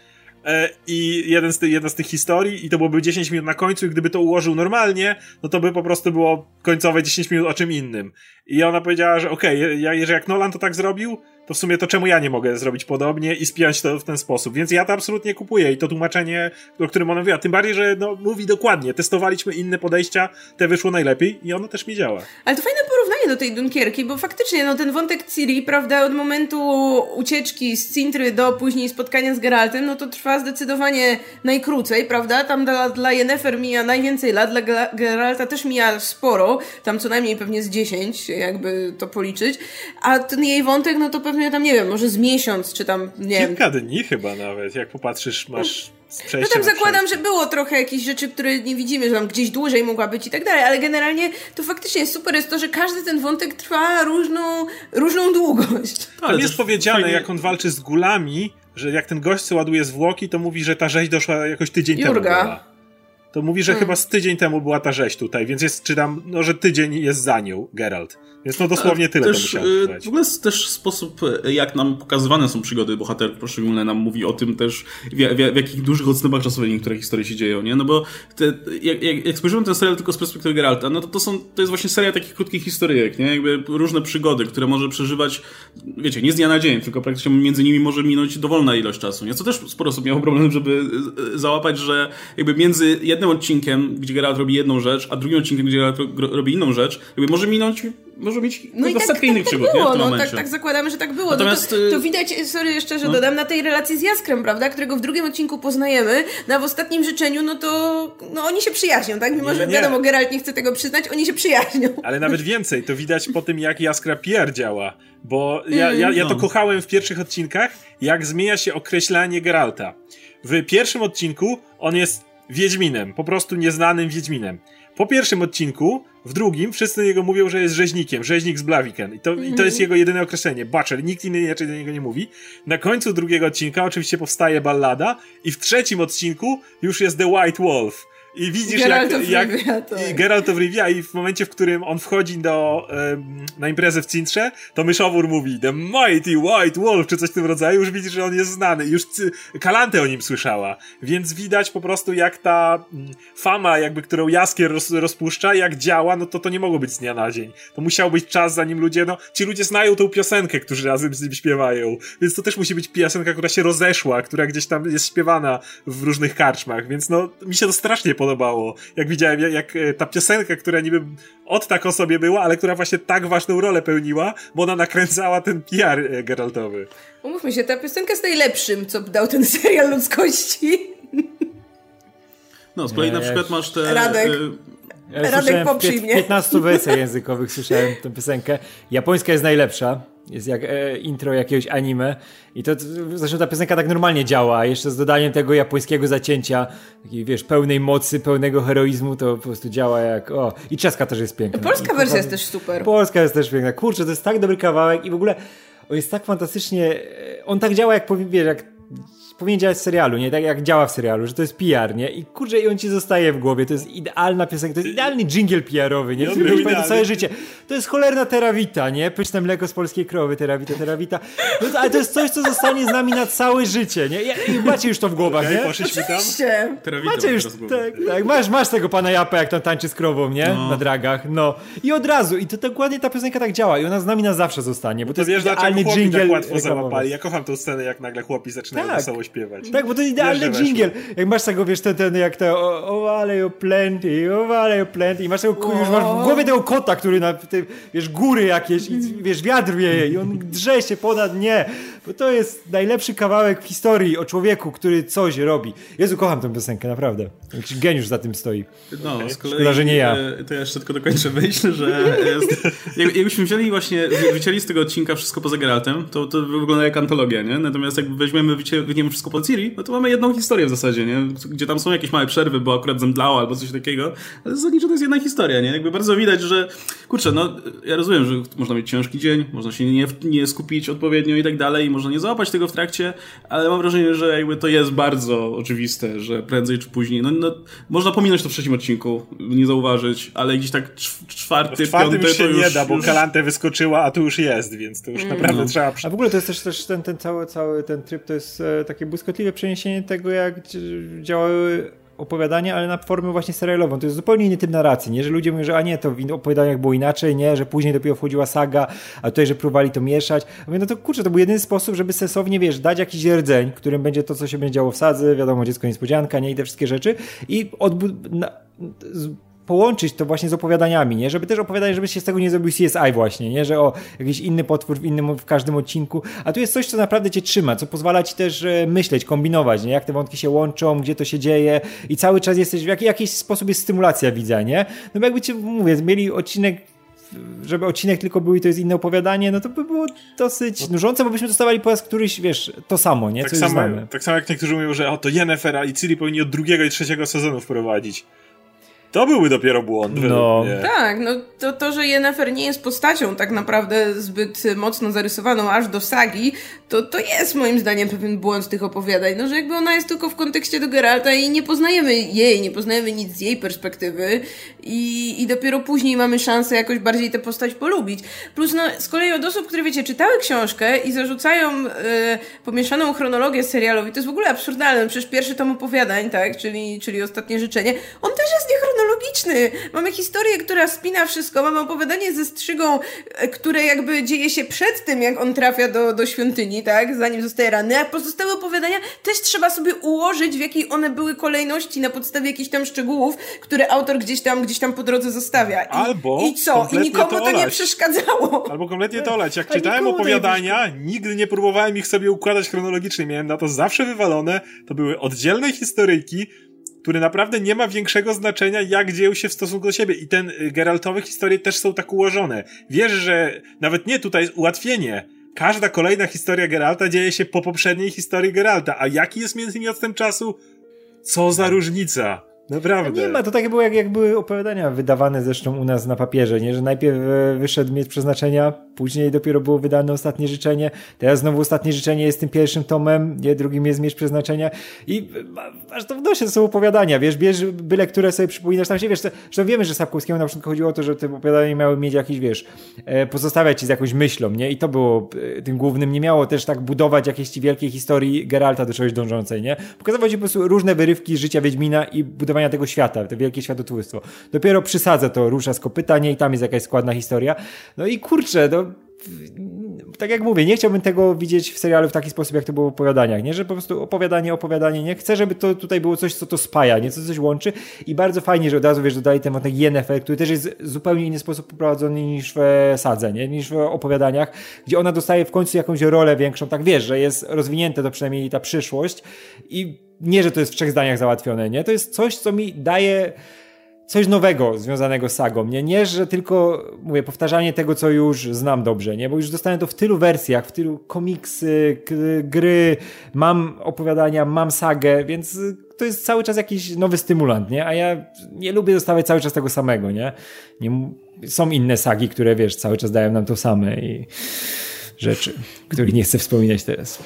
i jeden z ty, jedna z tych historii i to byłoby dziesięć minut na końcu i gdyby to ułożył normalnie, no to by po prostu było końcowe dziesięć minut o czym innym. I ona powiedziała, że okej, okay, jeżeli jak Nolan to tak zrobił, to w sumie to czemu ja nie mogę zrobić podobnie i spiąć to w ten sposób. Więc ja to absolutnie kupuję i to tłumaczenie, o którym ona mówiła, tym bardziej, że no, mówi dokładnie, testowaliśmy inne podejścia, te wyszło najlepiej i ono też mi działa. Ale to fajne porównanie do tej Dunkierki, bo faktycznie no, ten wątek Ciri, prawda, od momentu ucieczki z Cintry do później spotkania z Geraltem, no to trwa zdecydowanie najkrócej, prawda? Tam dla, dla Yennefer mija najwięcej lat, dla Geralta też mija sporo, tam co najmniej pewnie z dziesięć, jakby to policzyć, a ten jej wątek, no to pewnie tam, nie wiem, może z miesiąc, czy tam, nie wiem. Kilka dni chyba nawet, jak popatrzysz, masz no tam zakładam, że było trochę jakichś rzeczy, które nie widzimy, że tam gdzieś dłużej mogła być i tak dalej, ale generalnie to faktycznie super jest to, że każdy ten wątek trwa różną, różną długość. Tam ale jest powiedziane, fajnie... jak on walczy z gulami, że jak ten gość co ładuje zwłoki, to mówi, że ta rzeź doszła jakoś tydzień Jurga. temu. Była. To mówi, że hmm. chyba z tydzień temu była ta rzeź tutaj, więc jest, czytam, no, że tydzień jest za nią Geralt. Więc no dosłownie tyle też, to musiałem powiedzieć. W ogóle też sposób, jak nam pokazywane są przygody bohaterów poszczególne, nam mówi o tym też, w, w, w jakich dużych odstępach czasowych niektóre historie się dzieją, nie? No bo te, jak, jak, jak spojrzymy na ten serial tylko z perspektywy Geralta, no to, to, są, to jest właśnie seria takich krótkich historyjek, nie? Jakby różne przygody, które może przeżywać, wiecie, nie z dnia na dzień, tylko praktycznie między nimi może minąć dowolna ilość czasu, nie? Co też sporo osób miało problem, żeby załapać, że jakby między jednym odcinkiem, gdzie Geralt robi jedną rzecz, a drugim odcinkiem, gdzie Geralt robi inną rzecz, jakby może minąć może mieć no i tak, tak, innych tak przygód, było, nie? No, tak, tak zakładamy, że tak było. Natomiast, no to, to widać, sorry jeszcze, że no. dodam, na tej relacji z Jaskrem, prawda, którego w drugim odcinku poznajemy, no a w ostatnim życzeniu, no to no oni się przyjaźnią, tak? Mimo, nie, że nie. wiadomo, Geralt nie chce tego przyznać, oni się przyjaźnią. Ale nawet więcej, to widać po tym, jak Jaskra P R działa, bo ja, ja, ja to no. kochałem w pierwszych odcinkach, jak zmienia się określanie Geralta. W pierwszym odcinku on jest Wiedźminem, po prostu nieznanym Wiedźminem. po pierwszym odcinku, w drugim wszyscy do niego mówią, że jest rzeźnikiem, rzeźnik z Blaviken. I to, mm. i to jest jego jedyne określenie. Butcher, nikt inny inaczej do niego nie mówi. Na końcu drugiego odcinka oczywiście powstaje ballada i w trzecim odcinku już jest The White Wolf. I widzisz, Geralt jak, of jak Rivia, tak. i Geralt of Rivia i w momencie, w którym on wchodzi do, um, na imprezę w Cintrze, to myszowór mówi The Mighty White Wolf, czy coś w tym rodzaju, już widzisz, że on jest znany. Już Kalantę o nim słyszała. Więc widać po prostu, jak ta fama, jakby, którą Jaskier roz, rozpuszcza, jak działa, no to to nie mogło być z dnia na dzień. To musiał być czas, zanim ludzie, no, ci ludzie znają tą piosenkę, którzy razem z nim śpiewają. Więc to też musi być piosenka, która się rozeszła, która gdzieś tam jest śpiewana w różnych karczmach. Więc no, mi się to strasznie podobało. Jak widziałem, jak, jak ta piosenka, która niby od tak o sobie była, ale która właśnie tak ważną rolę pełniła, bo ona nakręcała ten P R Geraltowy. Umówmy się, ta piosenka jest najlepszym, co dał ten serial ludzkości. No, z kolei nie, na przykład masz te... Radek. Ja Radek, poprzyj mnie. W piętnastu wersjach językowych słyszałem tę piosenkę. Japońska jest najlepsza. Jest jak e, intro jakiegoś anime. I to, zresztą ta piosenka tak normalnie działa. Jeszcze z dodaniem tego japońskiego zacięcia, takiej, wiesz, pełnej mocy, pełnego heroizmu, to po prostu działa jak... O, i czeska też jest piękna. Polska I, wersja jest też super. Polska jest też piękna. Kurczę, to jest tak dobry kawałek i w ogóle on jest tak fantastycznie... On tak działa, jak powiem, wiesz, jak powinien działać w serialu, nie? Tak jak działa w serialu, że to jest P R, nie? I kurczę, i on ci zostaje w głowie. To jest idealna piosenka, to jest idealny dżingiel P R-owy, nie? Który będziesz pamiętał całe życie. To jest cholerna terawita, nie? Pyszne mleko z polskiej krowy, terawita, terawita. No to, ale to jest coś, co zostanie z nami na całe życie, nie? I, i macie już to w głowach, nie? Poszliśmy tam. Oczywiście. Macie już, tak, tak. Masz, masz tego pana Japę, jak tam tańczy z krową, nie? No. Na dragach, no. I od razu, i to dokładnie ta piosenka tak działa i ona z nami na zawsze zostanie, bo to, To jest wiesz, idealny dlaczego chłopi dżingiel tak łatwo reklamowy. załapali. Ja kocham tą scenę, jak nagle chłopi zaczynają Tak. wesoło śpiewać. Tak, bo to jest idealny Wiesz, że dżingiel. Jak masz tego, wiesz, ten, ten jak to o, o vale you plenty, o vale you plenty i masz tego, już masz w głowie tego kota, który na tym, wiesz, góry jakieś i wiesz, wiatr wieje i on drze się ponad nie. Bo to jest najlepszy kawałek w historii o człowieku, który coś robi. Jezu, kocham tę piosenkę, naprawdę. Jakiś geniusz za tym stoi. No, z kolei, Szkoda, że nie ja. To ja jeszcze tylko dokończę myśl, że jest, jak, jakbyśmy wzięli właśnie, wycięli z tego odcinka wszystko poza Geraltem, to, to wygląda jak antologia, nie? Natomiast jak weźmiemy, wycięliśmy wszystko po Ciri, no to mamy jedną historię w zasadzie, nie? Gdzie tam są jakieś małe przerwy, bo akurat zemdlało albo coś takiego, ale zasadniczo to jest jedna historia, nie? Jakby bardzo widać, że kurczę, no ja rozumiem, że można mieć ciężki dzień, można się nie, nie skupić odpowiednio i tak dalej, i można nie załapać tego w trakcie, ale mam wrażenie, że jakby to jest bardzo oczywiste, że prędzej czy później, no, no można pominąć to w trzecim odcinku, nie zauważyć, ale gdzieś tak czwarty, w czwartym piąty już się to już, nie da, bo już... Kalantę wyskoczyła, a tu już jest, więc to już Mm. naprawdę No. trzeba... A w ogóle to jest też, też ten, ten cały, cały ten tryb, to jest e, takie błyskotliwe przeniesienie tego, jak dzi- działały opowiadania, ale na formę właśnie serialową. To jest zupełnie inny typ narracji, nie? Że ludzie mówią, że a nie, to w opowiadaniach było inaczej, nie? Że później dopiero wchodziła saga, a tutaj, że próbowali to mieszać. Ja mówię, no to kurczę, to był jedyny sposób, żeby sensownie, wiesz, dać jakiś rdzeń, którym będzie to, co się będzie działo w sadze, wiadomo, dziecko niespodzianka, nie? I te wszystkie rzeczy. I odbu- na, z, połączyć to właśnie z opowiadaniami, nie? Żeby też opowiadanie, żeby się z tego nie zrobił C S I właśnie, nie? Że o, jakiś inny potwór w innym, w każdym odcinku, a tu jest coś, co naprawdę cię trzyma, co pozwala ci też e, myśleć, kombinować, nie? Jak te wątki się łączą, gdzie to się dzieje i cały czas jesteś, w jak, jakiś sposób jest stymulacja widza, nie? No bo jakby ci, mówię, mieli odcinek, żeby odcinek tylko był i to jest inne opowiadanie, no to by było dosyć nużące, bo byśmy dostawali po raz któryś, wiesz, to samo, nie? Tak Co już samo, znamy. tak samo jak niektórzy mówią, że o, to Yennefer i Ciri powinni od drugiego i trzeciego sezonu wprowadzić. To byłby dopiero błąd. No. według mnie. Tak, no to, to, że Yennefer nie jest postacią tak naprawdę zbyt mocno zarysowaną aż do sagi, to, to jest moim zdaniem pewien błąd tych opowiadań, no że jakby ona jest tylko w kontekście do Geralta i nie poznajemy jej, nie poznajemy nic z jej perspektywy i, i dopiero później mamy szansę jakoś bardziej tę postać polubić. Plus no, z kolei od osób, które wiecie, czytały książkę i zarzucają y, pomieszaną chronologię serialowi, to jest w ogóle absurdalne, przecież pierwszy tom opowiadań, tak, czyli, czyli Ostatnie życzenie, on też jest niechronologiczny. Mamy historię, która spina wszystko, mamy opowiadanie ze strzygą, które jakby dzieje się przed tym, jak on trafia do, do świątyni, tak, zanim zostaje ranny, a pozostałe opowiadania też trzeba sobie ułożyć, w jakiej one były kolejności na podstawie jakichś tam szczegółów, które autor gdzieś tam, gdzieś tam po drodze zostawia. I, Albo i co? I nikomu to, to nie przeszkadzało. Albo kompletnie to olać. Jak A czytałem nikomu opowiadania, nigdy nie próbowałem ich sobie układać chronologicznie. Miałem na to zawsze wywalone. To były oddzielne historyjki, które naprawdę nie ma większego znaczenia, jak dzieją się w stosunku do siebie. I ten Geraltowe historie też są tak ułożone. Wiesz, że nawet nie, tutaj jest ułatwienie. Każda kolejna historia Geralta dzieje się po poprzedniej historii Geralta. A jaki jest między nimi odstęp czasu? Co za różnica? Naprawdę. Nie ma, to tak było jak, jak były opowiadania wydawane zresztą u nas na papierze, nie? Że najpierw wyszedł Miecz Przeznaczenia, później dopiero było wydane Ostatnie Życzenie, teraz znowu Ostatnie Życzenie jest tym pierwszym tomem, nie? Drugim jest Miecz Przeznaczenia i aż to w nosie to są opowiadania, wiesz, bierz byle które sobie przypominasz, tam się, wiesz, zresztą wiemy, że Sapkowskiemu na początku chodziło o to, że te opowiadania miały mieć jakiś, wiesz, pozostawiać ci z jakąś myślą, nie? I to było tym głównym, nie miało też tak budować jakiejś ci wielkiej historii Geralta do czegoś dążącej, nie? Pokazywać ci po prostu różne wyrywki życia Wiedźmina i budowania tego świata, to wielkie światotwórstwo. Dopiero przy sadze to rusza z kopyta, nie? I tam jest jakaś składna historia. No i kurczę, no tak jak mówię, nie chciałbym tego widzieć w serialu w taki sposób, jak to było w opowiadaniach, nie? Że po prostu opowiadanie, opowiadanie, nie? Chcę, żeby to tutaj było coś, co to spaja, nie? Co coś łączy i bardzo fajnie, że od razu, wiesz, dodali ten wątek Yennefer, który też jest w zupełnie inny sposób poprowadzony niż w sadze, nie? Niż w opowiadaniach, gdzie ona dostaje w końcu jakąś rolę większą, tak wiesz, że jest rozwinięte to przynajmniej ta przyszłość i nie, że to jest w trzech zdaniach załatwione, nie? To jest coś, co mi daje coś nowego związanego z sagą, nie? Nie, że tylko, mówię, powtarzanie tego, co już znam dobrze, nie? Bo już dostałem to w tylu wersjach, w tylu komiksy, k- gry, mam opowiadania, mam sagę, więc to jest cały czas jakiś nowy stymulant, nie? A ja nie lubię dostawać cały czas tego samego, nie? nie są inne sagi, które, wiesz, cały czas dają nam to same i rzeczy, których nie chcę wspominać teraz.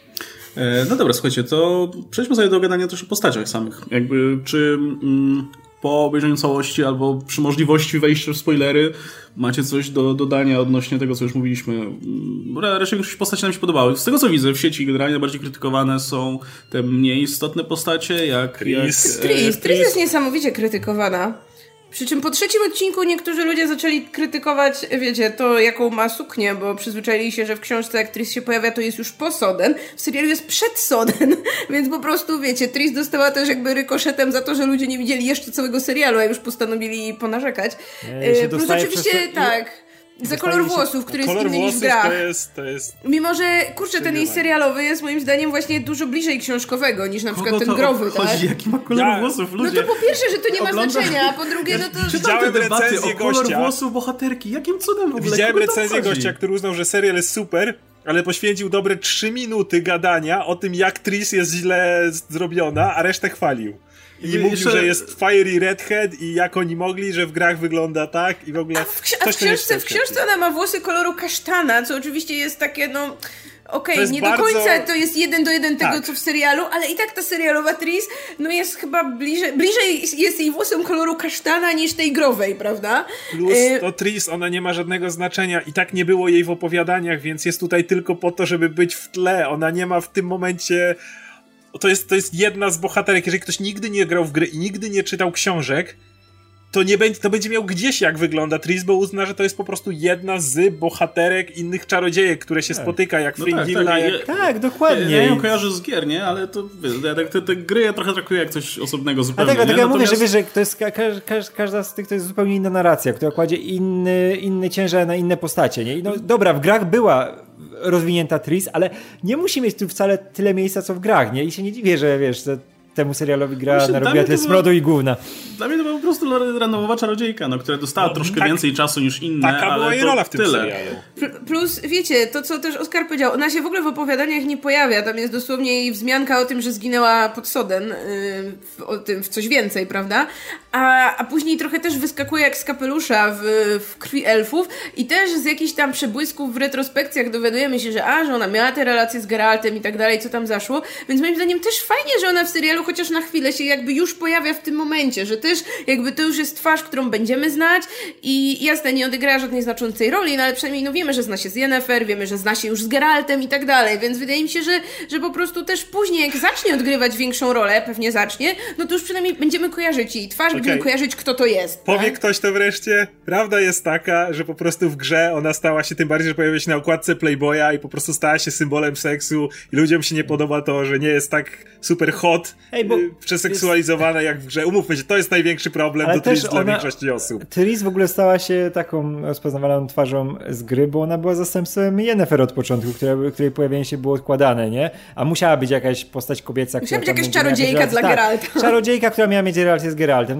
No dobra, słuchajcie, to przejdźmy sobie do gadania też o postaciach samych. Jakby, czy mm, po obejrzeniu całości albo przy możliwości wejścia w spoilery macie coś do dodania odnośnie tego, co już mówiliśmy? Raczej większość postaci nam się podobały. Z tego, co widzę w sieci, generalnie najbardziej krytykowane są te mniej istotne postacie, jak... Tris. Jak, Tris. E, Tris jest niesamowicie krytykowana. Przy czym po trzecim odcinku niektórzy ludzie zaczęli krytykować, wiecie, to jaką ma suknię, bo przyzwyczaili się, że w książce jak Tris się pojawia, to jest już po Soden, w serialu jest przed Soden, więc po prostu, wiecie, Tris dostała też jakby rykoszetem za to, że ludzie nie widzieli jeszcze całego serialu, a już postanowili ponarzekać. Nie, Plus oczywiście, przez... tak... Za kolor włosów, który jest inny niż w grach. To jest, to jest... Mimo, że, kurczę, ten jej serialowy jest moim zdaniem właśnie dużo bliżej książkowego niż na przykład Kogo ten growy, chodzi, tak? Jaki ma kolor ja... włosów, ludzie? No to po pierwsze, że to nie ma Oglądam... znaczenia, a po drugie, no to... Czytałem te debaty o kolor gościa. włosów bohaterki. Jakim cudem w ogóle? Widziałem recenzję gościa, który uznał, że serial jest super, ale poświęcił dobre trzy minuty gadania o tym, jak Tris jest źle zrobiona, a resztę chwalił. I I mówił, jeszcze... że jest Fiery Redhead i jak oni mogli, że w grach wygląda tak i w ogóle... A w, ksi- a w, książce, w książce ona ma włosy koloru kasztana, co oczywiście jest takie, no... Okej, okay, nie bardzo... do końca to jest jeden do jeden tego, tak. co w serialu, ale i tak ta serialowa Tris, no jest chyba bliżej, bliżej jest jej włosom koloru kasztana niż tej growej, prawda? Plus to Tris, ona nie ma żadnego znaczenia i tak nie było jej w opowiadaniach, więc jest tutaj tylko po to, żeby być w tle. Ona nie ma w tym momencie... To jest, to jest jedna z bohaterek. Jeżeli ktoś nigdy nie grał w gry i nigdy nie czytał książek, to nie będzie, to będzie miał gdzieś jak wygląda Tris, bo uzna, że to jest po prostu jedna z bohaterek innych czarodziejek, które się tak. spotyka, jak no Fringilla. Tak, tak, jak... tak, dokładnie. Ja ją kojarzę z gier, nie? Ale to ja tak, te, te gry ja trochę traktuję jak coś osobnego zupełnie. A tak, tak ja mówię, Natomiast... że wiesz, że to jest ka- ka- każda z tych to jest zupełnie inna narracja, która kładzie inny, inny ciężar na inne postacie, nie? I no dobra, w grach była rozwinięta Tris, ale nie musi mieć tu wcale tyle miejsca, co w grach, nie? I się nie dziwię, że wiesz, że temu serialowi gra Myślę, narobiła tyle smrodu i gówna. Dla mnie to była po prostu randomowa czarodziejka, no, która dostała no, troszkę tak, więcej czasu niż inne, taka ale była jej rola w tym tyle. serialu. Plus, wiecie, to co też Oskar powiedział, ona się w ogóle w opowiadaniach nie pojawia, tam jest dosłownie jej wzmianka o tym, że zginęła pod Soden, yy, w, o tym w coś więcej, prawda? A, a później trochę też wyskakuje jak z kapelusza w, w Krwi Elfów i też z jakichś tam przebłysków w retrospekcjach dowiadujemy się, że a, że ona miała te relacje z Geraltem i tak dalej, co tam zaszło, więc moim zdaniem też fajnie, że ona w serialu chociaż na chwilę się jakby już pojawia w tym momencie, że też jakby to już jest twarz, którą będziemy znać i jasne, nie odegrała żadnej znaczącej roli, no ale przynajmniej no wiemy, że zna się z Yennefer, wiemy, że zna się już z Geraltem i tak dalej, więc wydaje mi się, że, że po prostu też później jak zacznie odgrywać większą rolę, pewnie zacznie, no to już przynajmniej będziemy kojarzyć jej twarz, okay. będziemy kojarzyć, kto to jest. Powie tak? ktoś to wreszcie? Prawda jest taka, że po prostu w grze ona stała się, tym bardziej, że pojawia się na okładce Playboya i po prostu stała się symbolem seksu i ludziom się nie podoba to, że nie jest tak super hot, Ej, bo y, przeseksualizowana jest... jak w grze. Umówmy się, to jest największy problem ale do Tris dla większości osób. Tris w ogóle stała się taką rozpoznawalną twarzą z gry, bo ona była zastępstwem Yennefer od początku, która, której pojawienie się było odkładane, nie? A musiała być jakaś postać kobieca. Musiała być jakaś czarodziejka jakaś, dla tak, Geralta. Czarodziejka, która miała mieć relację z Geraltem. No to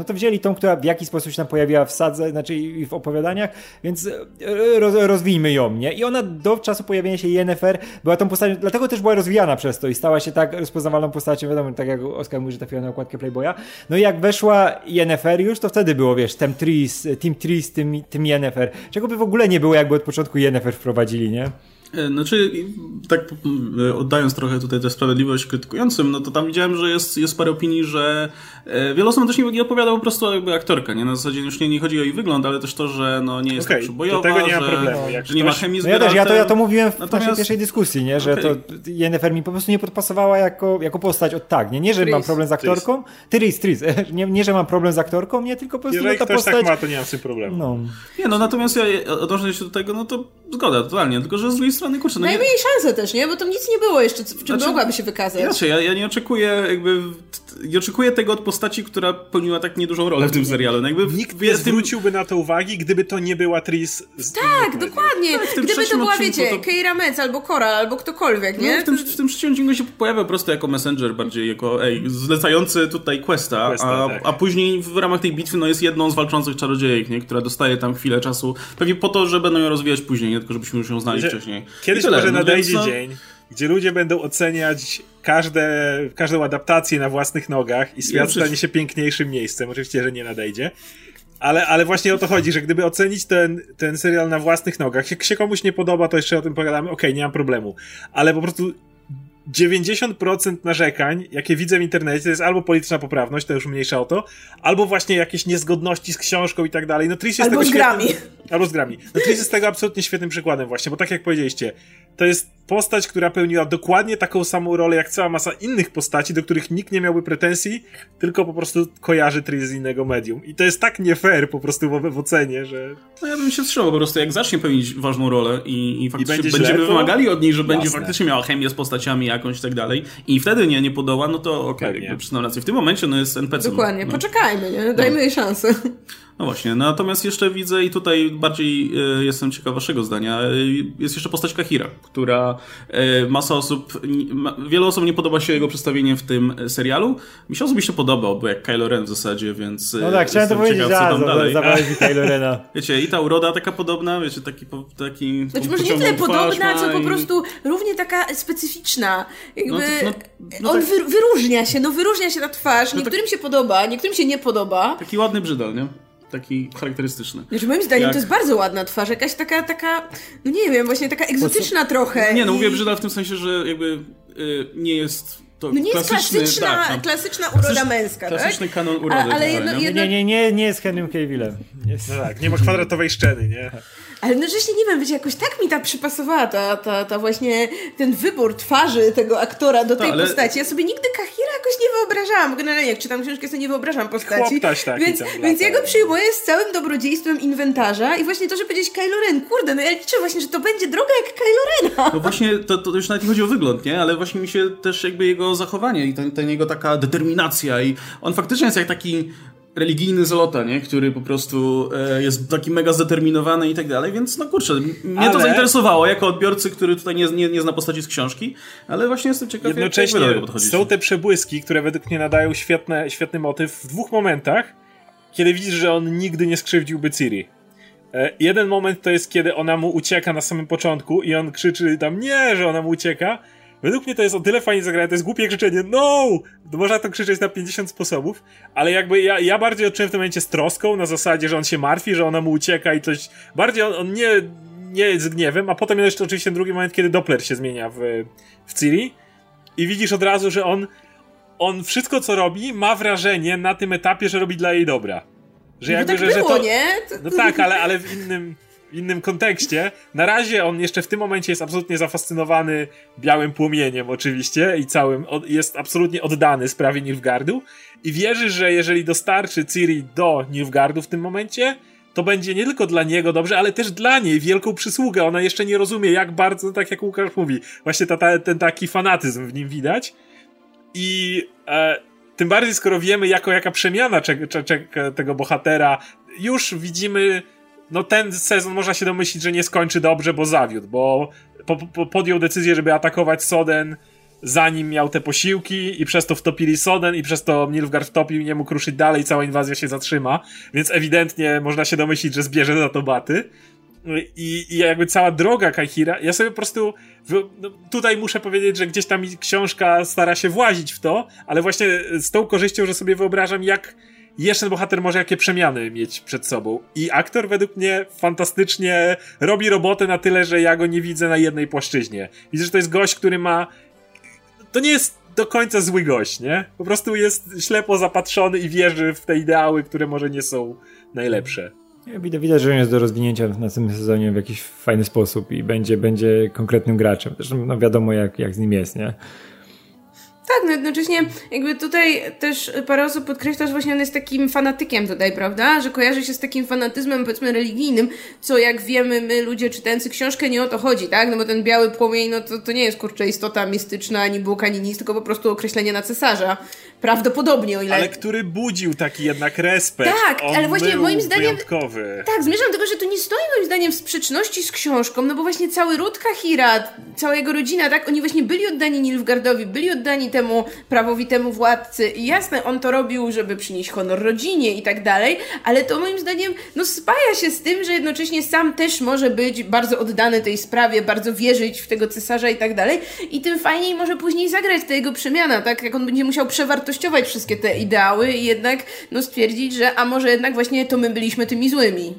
to wzięli tą, która w jakiś sposób się tam pojawiła w sadze, znaczy i w opowiadaniach, więc roz, rozwijmy ją, nie? I ona do czasu pojawienia się Yennefer była tą postacią, dlatego też była rozwijana przez to i stała się tak rozpoznawalną postacią, wiadomo, tak jak Oskar mówi, że trafiła na okładkę Playboya. No i jak weszła Yennefer już, to wtedy było, wiesz, Team Tris, Team Tris, tym, tym Yennefer. Czego by w ogóle nie było, jakby od początku Yennefer wprowadzili, nie? Znaczy, tak oddając trochę tutaj tę sprawiedliwość krytykującym, no to tam widziałem, że jest, jest parę opinii, że wiele osób też nie, nie odpowiada po prostu jakby aktorka, nie? Na zasadzie już nie, nie chodzi o jej wygląd, ale też to, że no nie jest okay, tak przybojowa, tego nie ma że, problemu. Jak że nie ma chemii z no ja też, ja to, ja to mówiłem w Natomiast... naszej pierwszej dyskusji, nie? Że okay. to Yennefer mi po prostu nie podpasowała jako, jako postać od tak, nie? Nie, że Tris. mam problem z aktorką, Tris, Tris, nie, nie, że mam problem z aktorką, nie, tylko po prostu jeżeli ta ktoś postać... tak ma, to nie mam z tym problemu. No. Nie, no natomiast ja odnosząc się do tego, no to zgoda, totalnie, tylko że z drugiej strony, kurczę, no dajmy jej szansę też, nie? Bo tam nic nie było jeszcze, w czym znaczy, mogłaby się wykazać. Znaczy, ja, ja nie oczekuję jakby, nie oczekuję tego od postaci, która pełniła tak niedużą rolę w tym serialu. No jakby nikt nie zwróciłby na to uwagi, gdyby to nie była Tris z tak, dokładnie. Tak, gdyby to była, wiecie, to... Keira Metz albo Coral, albo ktokolwiek, nie? No, w tym, w tym trzecim odcinku się pojawia po prostu jako messenger bardziej, jako ej, zlecający tutaj questa, questa a, tak. a później w ramach tej bitwy no, jest jedną z walczących czarodziejek, nie? Która dostaje tam chwilę czasu, pewnie po to, że będą ją rozwijać później, nie tylko żebyśmy już ją znali wcześniej. Kiedyś tyle, może no, nadejdzie więc, dzień, gdzie ludzie będą oceniać każde, każdą adaptację na własnych nogach i świat stanie się piękniejszym miejscem. Oczywiście, że nie nadejdzie. Ale, ale właśnie o to chodzi, że gdyby ocenić ten, ten serial na własnych nogach, jak się komuś nie podoba, to jeszcze o tym pogadamy, okej, okay, nie mam problemu. Ale po prostu dziewięćdziesiąt procent narzekań, jakie widzę w internecie, to jest albo polityczna poprawność, to już mniejsza o to, albo właśnie jakieś niezgodności z książką i tak dalej. No Tris jest albo tego z grami. Świetnym, albo z grami. No Tris jest tego absolutnie świetnym przykładem właśnie, bo tak jak powiedzieliście, to jest postać, która pełniła dokładnie taką samą rolę jak cała masa innych postaci, do których nikt nie miałby pretensji, tylko po prostu kojarzy Tris z innego medium. I to jest tak nie fair po prostu w, w ocenie, że... No ja bym się wstrzymał po prostu, jak zacznie pełnić ważną rolę i, i faktycznie I będziemy źle, wymagali od niej, że jasne. będzie faktycznie miała chemię z postaciami jakąś i tak dalej i wtedy nie, nie podoła, no to okej, okay, przyznam rację. W tym momencie no jest en pe ce. Dokładnie, no. Poczekajmy, nie? Dajmy no. jej szansę. No właśnie, natomiast jeszcze widzę i tutaj bardziej y, jestem ciekaw waszego zdania, y, jest jeszcze postać Kahira, która y, masa osób, ma, wiele osób nie podoba się jego przedstawienie w tym serialu. Mi się osobiście podobał, bo jak Kylo Ren w zasadzie, więc no tak, chciałem to powiedzieć, że zawalić Kylo Rena. Wiecie, i ta uroda taka podobna, wiecie, taki... taki znaczy może nie tyle podobna, co po prostu i... równie taka specyficzna. Jakby no, no, no on tak... wy, wyróżnia się, no wyróżnia się na twarz, no niektórym tak... się podoba, niektórym się nie podoba. Taki ładny brzydal, nie? Taki charakterystyczny. Znaczy, moim zdaniem jak... to jest bardzo ładna twarz, jakaś taka, taka, no nie wiem, właśnie taka egzotyczna trochę. Nie, no i... mówię brzydal w tym sensie, że jakby y, nie jest... To no nie jest klasyczna, tak, no. klasyczna uroda klasycz, męska, klasyczny tak? kanon urody. A, ale jedno, jedno... Nie, nie, nie, nie jest Henrym Cavillem. No tak, nie ma kwadratowej szczeny, nie? Ale no rzeczywiście nie wiem, wiecie, jakoś tak mi ta przypasowała ta, ta, ta właśnie ten wybór twarzy tego aktora do tej ta, ale... postaci. Ja sobie nigdy Kahira jakoś nie wyobrażałam. Generalnie jak czytam książkę, to nie wyobrażam postaci. Taki więc, więc ja go przyjmuję z całym dobrodziejstwem inwentarza i właśnie to, że powiedzieć Kylo Ren, kurde, no ja liczę właśnie, że to będzie droga jak Kylo Rena. No właśnie, to, to już nawet nie chodzi o wygląd, nie? Ale właśnie mi się też jakby jego zachowanie i ten, ten jego taka determinacja i on faktycznie jest jak taki religijny Zolota, nie? Który po prostu e, jest taki mega zdeterminowany i tak dalej, więc no kurczę, mnie ale... to zainteresowało jako odbiorcy, który tutaj nie, nie, nie zna postaci z książki, ale właśnie jestem ciekaw, jednocześnie jak wy do tego podchodzicie. Są te przebłyski, które według mnie nadają świetne, świetny motyw w dwóch momentach, kiedy widzisz, że on nigdy nie skrzywdziłby Ciri. E, jeden moment to jest, kiedy ona mu ucieka na samym początku i on krzyczy tam nie, że ona mu ucieka. Według mnie to jest o tyle fajnie zagrane, to jest głupie krzyczenie no! Można to krzyczeć na pięćdziesiąt sposobów, ale jakby ja, ja bardziej odczułem w tym momencie z troską, na zasadzie, że on się martwi, że ona mu ucieka i coś... Bardziej on, on nie, nie z gniewem, a potem jeszcze oczywiście drugi moment, kiedy Doppler się zmienia w, w Ciri i widzisz od razu, że on on wszystko co robi ma wrażenie na tym etapie, że robi dla jej dobra. Że jakby, tak że, było, że to... nie? No tak, ale, ale w innym... w innym kontekście. Na razie on jeszcze w tym momencie jest absolutnie zafascynowany białym płomieniem oczywiście i całym, jest absolutnie oddany sprawie Nilfgaardu i wierzy, że jeżeli dostarczy Ciri do Nilfgaardu w tym momencie, to będzie nie tylko dla niego dobrze, ale też dla niej wielką przysługę. Ona jeszcze nie rozumie, jak bardzo, tak jak Łukasz mówi, właśnie ta, ta, ten taki fanatyzm w nim widać i e, tym bardziej skoro wiemy, jako jaka przemiana cze, cze, cze, tego bohatera, już widzimy. No ten sezon można się domyślić, że nie skończy dobrze, bo zawiódł, bo po, po, podjął decyzję, żeby atakować Soden zanim miał te posiłki i przez to wtopili Soden i przez to Nilfgaard wtopił i nie mógł ruszyć dalej, cała inwazja się zatrzyma, więc ewidentnie można się domyślić, że zbierze za to baty. I, i jakby cała droga Kaihira, ja sobie po prostu no, tutaj muszę powiedzieć, że gdzieś tam książka stara się włazić w to, ale właśnie z tą korzyścią, że sobie wyobrażam, jak jeszcze ten bohater może jakie przemiany mieć przed sobą. I aktor według mnie fantastycznie robi robotę na tyle, że ja go nie widzę na jednej płaszczyźnie. Widzę, że to jest gość, który ma... To nie jest do końca zły gość, nie? Po prostu jest ślepo zapatrzony i wierzy w te ideały, które może nie są najlepsze. Widać, widać, że on jest do rozwinięcia w następnym sezonie w jakiś fajny sposób i będzie, będzie konkretnym graczem. Zresztą no wiadomo, jak, jak z nim jest, nie? Tak, no jednocześnie jakby tutaj też parę osób podkreśla, że właśnie on jest takim fanatykiem tutaj, prawda? Że kojarzy się z takim fanatyzmem, powiedzmy, religijnym, co jak wiemy my, ludzie czytający książkę, nie o to chodzi, tak? No bo ten biały płomień, no to, to nie jest, kurczę, istota mistyczna, ani Bóg, ani nic, tylko po prostu określenie na cesarza. Prawdopodobnie, o ile... Ale który budził taki jednak respekt. Tak, on ale właśnie był moim zdaniem... wyjątkowy. Tak, zmierzam do tego, że to nie stoi moim zdaniem w sprzeczności z książką, no bo właśnie cały ród Kahira, cała jego rodzina, tak? Oni właśnie byli oddani Nilfgaardowi, byli oddani temu prawowitemu władcy i jasne, on to robił, żeby przynieść honor rodzinie i tak dalej, ale to moim zdaniem no spaja się z tym, że jednocześnie sam też może być bardzo oddany tej sprawie, bardzo wierzyć w tego cesarza i tak dalej i tym fajniej może później zagrać ta jego przemiana, tak? Jak on będzie musiał przewartościować wszystkie te ideały i jednak no stwierdzić, że a może jednak właśnie to my byliśmy tymi złymi.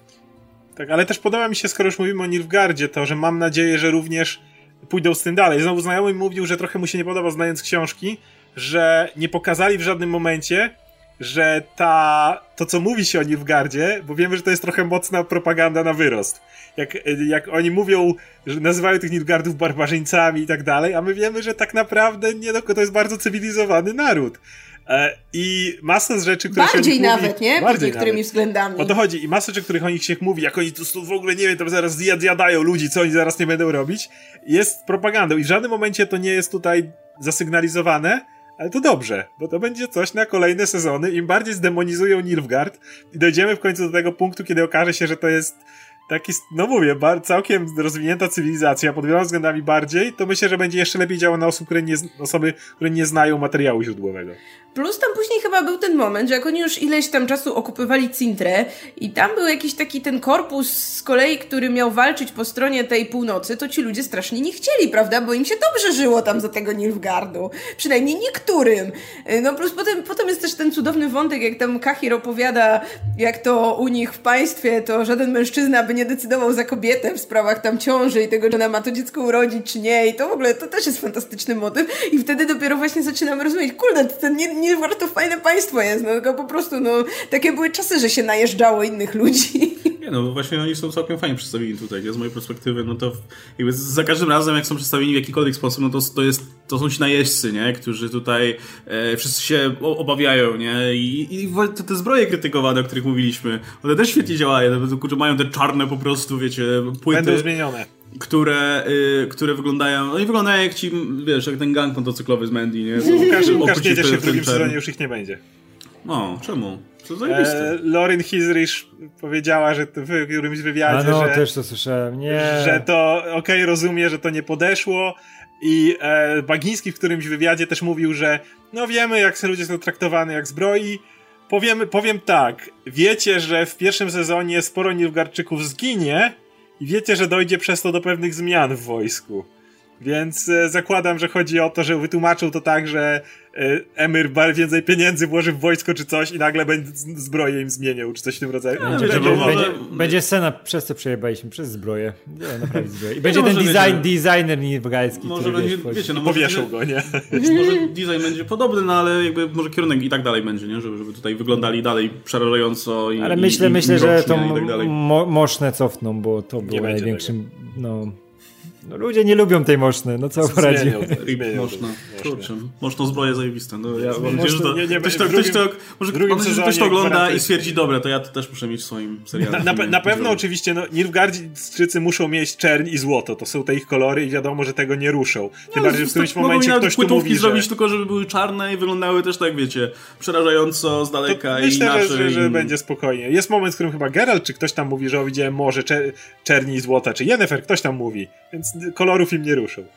Tak, ale też podoba mi się, skoro już mówimy o Nilfgaardzie, to, że mam nadzieję, że również pójdą z tym dalej. Znowu znajomy mówił, że trochę mu się nie podoba, znając książki, że nie pokazali w żadnym momencie, że ta, to co mówi się o Nilfgaardzie, bo wiemy, że to jest trochę mocna propaganda na wyrost. Jak, jak oni mówią, że nazywają tych Nilfgaardów barbarzyńcami i tak dalej, a my wiemy, że tak naprawdę nie, to jest bardzo cywilizowany naród. E, I masa z rzeczy, które bardziej się nawet, mówi, nie? Bardziej Pod niektórymi nawet. względami. O to chodzi. I masa rzeczy, których o nich się mówi, jak oni tu w ogóle, nie wiem, tam zaraz zjadają ludzi, co oni zaraz nie będą robić, jest propagandą. I w żadnym momencie to nie jest tutaj zasygnalizowane, ale to dobrze, bo to będzie coś na kolejne sezony. Im bardziej zdemonizują Nilfgaard i dojdziemy w końcu do tego punktu, kiedy okaże się, że to jest taki, no mówię, bar- całkiem rozwinięta cywilizacja, pod wieloma względami bardziej, to myślę, że będzie jeszcze lepiej działało na osób, które nie, osoby, które nie znają materiału źródłowego. Plus tam później chyba był ten moment, że jak oni już ileś tam czasu okupywali Cintrę i tam był jakiś taki ten korpus z kolei, który miał walczyć po stronie tej północy, to ci ludzie strasznie nie chcieli, prawda? Bo im się dobrze żyło tam za tego Nilfgaardu. Przynajmniej niektórym. No plus potem, potem jest też ten cudowny wątek, jak tam Kahir opowiada, jak to u nich w państwie to żaden mężczyzna by nie decydował za kobietę w sprawach tam ciąży i tego, czy ona ma to dziecko urodzić, czy nie. I to w ogóle, to też jest fantastyczny motyw. I wtedy dopiero właśnie zaczynamy rozumieć, kurde, ten nie Nilfgaard to fajne państwo jest, no tylko po prostu, no, takie były czasy, że się najeżdżało innych ludzi. Nie, no bo właśnie oni są całkiem fajnie przedstawieni tutaj, nie? Z mojej perspektywy, no to jakby za każdym razem, jak są przedstawieni w jakikolwiek sposób, no to, to jest, to są ci najeźdźcy, nie? Którzy tutaj e, wszyscy się obawiają, nie? I, i te, te zbroje krytykowane, o których mówiliśmy, one też świetnie działają, no, kurczę, mają te czarne po prostu, wiecie, płyty. Będą zmienione. Które, y, które wyglądają, no i wyglądają jak ci, wiesz, jak ten gang motocyklowy z Mandy, nie? Łukasz, Łukasz nie, że w drugim sezonie już ich nie będzie. No, czemu? Co zajebiste. E, Lauren Hizrish powiedziała, że w którymś wywiadzie, A no, że, też to słyszałem, nie. że to, okej, okay, rozumie, że to nie podeszło i e, Bagiński w którymś wywiadzie też mówił, że no wiemy, jak ludzie są traktowani jak zbroi. Powiem, powiem tak, wiecie, że w pierwszym sezonie sporo Nilfgaardczyków zginie, i wiecie, że dojdzie przez to do pewnych zmian w wojsku. Więc e, zakładam, że chodzi o to, że wytłumaczył to tak, że e, Emir bar więcej pieniędzy włoży w wojsko czy coś i nagle będzie zbroję im zmieniał, czy coś w tym rodzaju. No, Będzie, będzie, będzie, może... będzie, będzie scena, przez co przejebaliśmy, przez zbroję. Nie, naprawdę zbroję. I będzie no, ten design, wiecie, designer nilfgaardzki, może który będzie, wiesz, wiecie, no powieszą go, nie? Może design będzie podobny, no ale jakby może kierunek i tak dalej będzie, nie? Żeby, żeby tutaj wyglądali dalej przerażająco i ale myślę, i, myślę, i że to i tak dalej. mo- moszne cofną, bo to było będzie największym, no... No ludzie nie lubią tej moszny, no co poradzimy. Można, kurczę, można zbroje zajebiste. No, ja mam Można, nadzieję, że to, nie, nie, ktoś, to, w drugim, ktoś to, może w drugim mam nadzieję, że ktoś to ogląda i stwierdzi, dobra, to ja to też muszę mieć w swoim serialu. Na, na, na pewno oczywiście, no, Nilfgaardczycy muszą mieć czerń i złoto, to są te ich kolory i wiadomo, że tego nie ruszą. Tym no, bardziej w którymś mogą momencie nawet ktoś tu płytówki mówi, zrobić że... tylko, żeby były czarne i wyglądały też tak, wiecie, przerażająco z daleka i myślę, inaczej. Że, że, że będzie spokojnie. Jest moment, w którym chyba Geralt czy ktoś tam mówi, że o, widziałem morze czer- czerni i złota, czy Yennefer, ktoś tam mówi, więc kolorów im nie ruszą.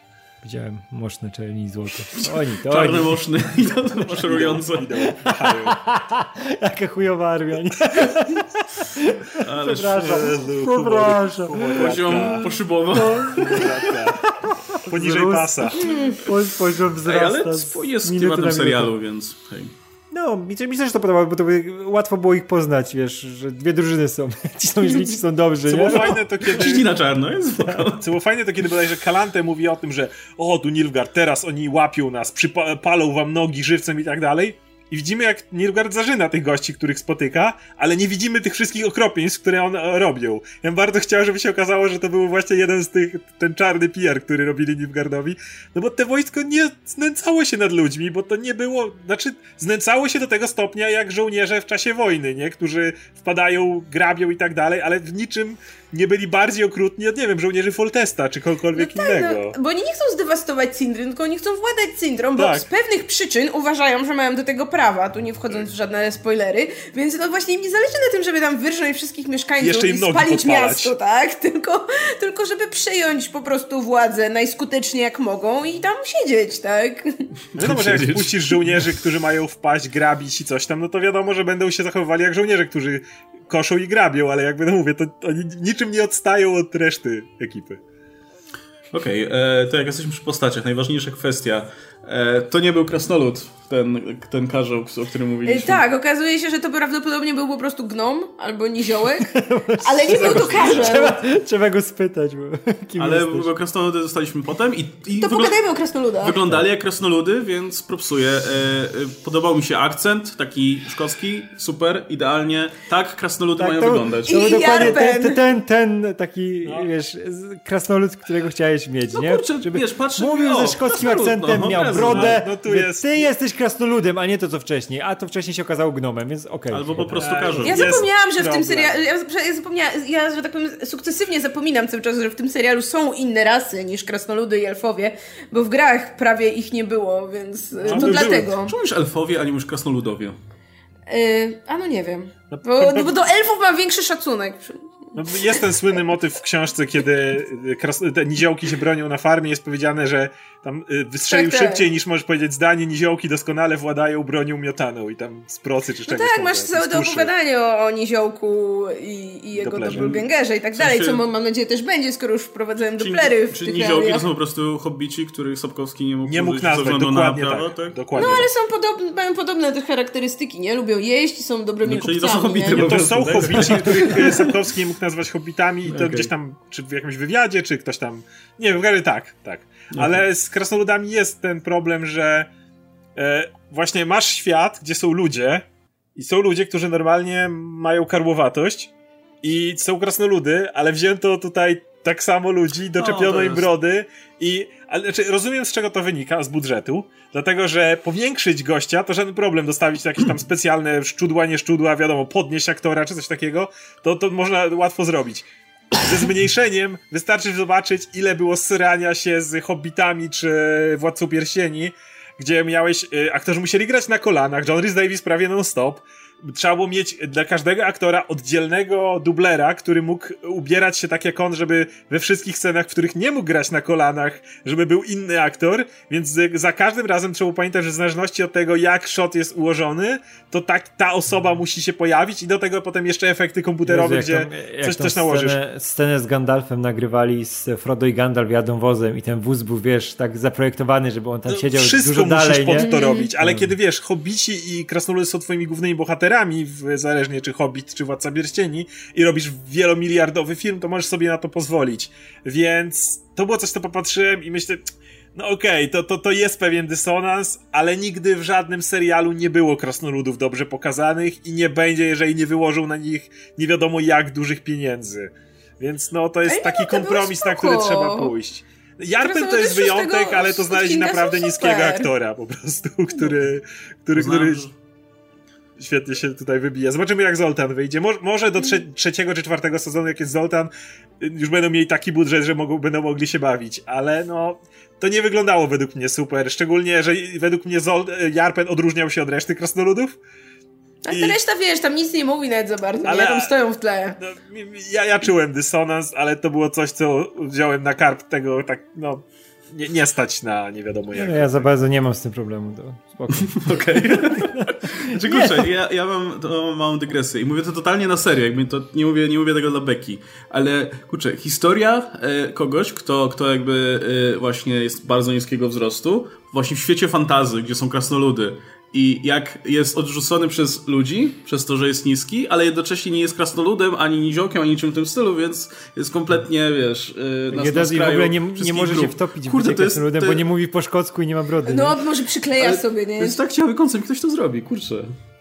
Widziałem moszne czerni i złote. Oni, to Czarne oni. moszny i to, to maszerujące. Jaka chujowa armia, nie? Ależ Przepraszam, przepraszam. poziom poszybowo. Poniżej Wzrósł. pasa. Poziom Ej, wzrasta. ale z jest minuty klimatem na serialu, minutę. więc hej. No, mi, mi też to podobało, bo to by, łatwo było ich poznać, wiesz, że dwie drużyny są. Ci są źli, ci są dobrzy, Co nie? było fajne, to kiedy... Ci na czarno, jest spoko. Co było fajne, to kiedy bodajże Kalante mówi o tym, że o, tu Nilfgaard, teraz oni łapią nas, przypalą wam nogi żywcem i tak dalej. I widzimy, jak Nilfgaard zażyna tych gości, których spotyka, ale nie widzimy tych wszystkich okropieństw, które on robią. Ja bym bardzo chciał, żeby się okazało, że to był właśnie jeden z tych, ten czarny P R, który robili Nilfgaardowi. No bo te wojsko nie znęcało się nad ludźmi, bo to nie było, znaczy znęcało się do tego stopnia, jak żołnierze w czasie wojny, nie? Którzy wpadają, grabią i tak dalej, ale w niczym nie byli bardziej okrutni od, nie wiem, żołnierzy Foltesta, czy kogokolwiek No tak, innego. no, bo oni nie chcą zdewastować Sindry, tylko oni chcą władać Sindrą, bo Tak. z pewnych przyczyn uważają, że mają do tego prawa, tu nie wchodząc w żadne spoilery, więc no właśnie im nie zależy na tym, żeby tam wyrżnąć wszystkich mieszkańców Jeszcze im i nogi spalić podpalać. miasto, tak? Tylko, tylko żeby przejąć po prostu władzę najskuteczniej jak mogą i tam siedzieć, tak? Wiadomo, że jak Siedzieć. wpuścisz żołnierzy, którzy mają wpaść, grabić i coś tam, no to wiadomo, że będą się zachowywali jak żołnierze, którzy koszą i grabią, ale jakby no mówię, to oni niczym nie odstają od reszty ekipy. Okej, okay, to jak jesteśmy przy postaciach, najważniejsza kwestia. E, to nie był krasnolud, ten, ten karzeł, o którym mówiliśmy. Tak, okazuje się, że to prawdopodobnie był po prostu gnom albo niziołek, ale nie był to karzeł. Trzeba, trzeba go spytać, bo kim Ale jesteś? bo krasnoludy dostaliśmy potem i, i To wygl- pogadajmy o krasnoludach. wyglądali jak krasnoludy, więc propsuję. E, e, podobał mi się akcent, taki szkocki, super, idealnie. Tak krasnoludy Tak, mają to- wyglądać. To był I dokładnie Jarpen. ten, ten, ten taki, wiesz, z- krasnolud, którego chciałeś mieć, No nie? kurczę, wiesz, patrzę, mówił o, ze szkockim krasnolud, akcentem, no, miał no, brodę, no, no tu mówię, jest- ty jesteś krasnoludem, a nie to co wcześniej, a to wcześniej się okazało gnomem, więc okej. Albo po prostu Ej, karzeł. Ja Jest zapomniałam, że w tym problem. serialu. Ja, ja zapomniałam, ja, że tak powiem, sukcesywnie zapominam cały czas, że w tym serialu są inne rasy niż krasnoludy i elfowie, bo w grach prawie ich nie było, więc y, to były. dlatego. Czemu już elfowie, a nie już krasnoludowie? Y, a no nie wiem. Bo, bo do elfów mam większy szacunek. No, jest ten słynny motyw w książce, kiedy kras- te niziołki się bronią na farmie, jest powiedziane, że tam y, wystrzelił Tak, tak. szybciej niż możesz powiedzieć zdanie, niziołki doskonale władają bronią miotaną i tam z procy czy z No czegoś tak, tam, masz z całe to tuszy. opowiadanie o, o niziołku i, i jego Doplerze. doppelgangerze i tak W sensie- dalej, co mam nadzieję też będzie, skoro już wprowadzałem Czyli, doplery w czyli tych niziołki to realiach. są po prostu hobbici, których Sapkowski nie mógł Nie mógł użyć ze nazwać, względu dokładnie na tak. prawo, tak? Dokładnie No ale tak. są podobne, mają podobne te charakterystyki, nie? Lubią jeść i są dobrymi No, czyli to kupcami, są hobbity, nie? bo- To prostu, są tak? hobbici, których e, Sapkowski nie mógł nazwać hobbitami i to Okej. gdzieś tam, czy w jakimś wywiadzie, czy ktoś tam, nie wiem, ale tak, tak. Ale z krasnoludami jest ten problem, że e, właśnie masz świat, gdzie są ludzie i są ludzie, którzy normalnie mają karłowatość i są krasnoludy, ale wzięto tutaj tak samo ludzi, doczepiono to im jest- brody i ale, znaczy, rozumiem, z czego to wynika, z budżetu, dlatego, że powiększyć gościa to żaden problem, dostawić jakieś tam specjalne szczudła, nie szczudła, wiadomo, podnieść aktora czy coś takiego, to, to można łatwo zrobić. Ze zmniejszeniem wystarczy zobaczyć, ile było srania się z Hobbitami czy Władcą Pierścieni, gdzie miałeś, y, aktorzy musieli grać na kolanach, John Rhys Davies prawie non-stop. Trzeba było mieć dla każdego aktora oddzielnego dublera, który mógł ubierać się tak jak on, żeby we wszystkich scenach, w których nie mógł grać na kolanach, żeby był inny aktor, więc z- za każdym razem trzeba pamiętać, że w zależności od tego, jak shot jest ułożony, to tak ta osoba musi się pojawić i do tego potem jeszcze efekty komputerowe, Jezu, jak gdzie tam- jak coś tą też nałożysz. Scenę, scenę z Gandalfem nagrywali, z Frodo i Gandalf jadą wozem i ten wóz był, wiesz, tak zaprojektowany, żeby on tam No, siedział wszystko dużo musisz dalej, pod nie? to robić, ale Mm. kiedy wiesz, hobbici i krasnoludy są twoimi głównymi bohaterami, w, zależnie czy Hobbit, czy Władca Pierścieni i robisz wielomiliardowy film, to możesz sobie na to pozwolić. Więc to było coś, co popatrzyłem i myślę, no okej, to, to, to jest pewien dysonans, ale nigdy w żadnym serialu nie było krasnoludów dobrze pokazanych i nie będzie, jeżeli nie wyłożą na nich nie wiadomo jak dużych pieniędzy. Więc no, to jest Ej, no, taki to było kompromis, na spoko. który trzeba pójść. Jarpen to Krasnoludy jest z szóstego wyjątek, ale to znaleźli odcinka naprawdę są niskiego super. aktora po prostu, który, który, Uznałem, który że- świetnie się tutaj wybija. Zobaczymy jak Zoltan wyjdzie. Mo- może do trze- trzeciego czy czwartego sezonu, jak jest Zoltan, y, już będą mieli taki budżet, że mogą, będą mogli się bawić, ale no to nie wyglądało według mnie super, szczególnie, że według mnie Zol- Jarpen odróżniał się od reszty krasnoludów. A I- ta reszta, wiesz, tam nic nie mówi nawet za bardzo, Ale- ale tam stoją w tle. No, mi- mi- ja, ja czułem dysonans, ale to było coś, co wziąłem na karp tego, tak, no, nie, nie stać na nie wiadomo jak. No, ja za bardzo nie mam z tym problemu, to spoko. Okej. Znaczy, kurczę, ja, ja mam to małą dygresję i mówię to totalnie na serio, jakby to nie mówię, nie mówię tego dla beki, ale kurczę, historia e, kogoś, kto, kto jakby e, właśnie jest bardzo niskiego wzrostu, właśnie w świecie fantasy, gdzie są krasnoludy, i jak jest odrzucony przez ludzi, przez to, że jest niski, ale jednocześnie nie jest krasnoludem, ani niziołkiem, ani niczym w tym stylu, więc jest kompletnie, wiesz, yy, na, na skraju. W ogóle nie, nie może grup. się wtopić Kurde, w bycie krasnoludem, to... bo nie mówi po szkocku i nie ma brody. No, nie? może przykleja ale sobie, nie? To jest tak ciekawy koncept, ktoś to zrobi, kurczę.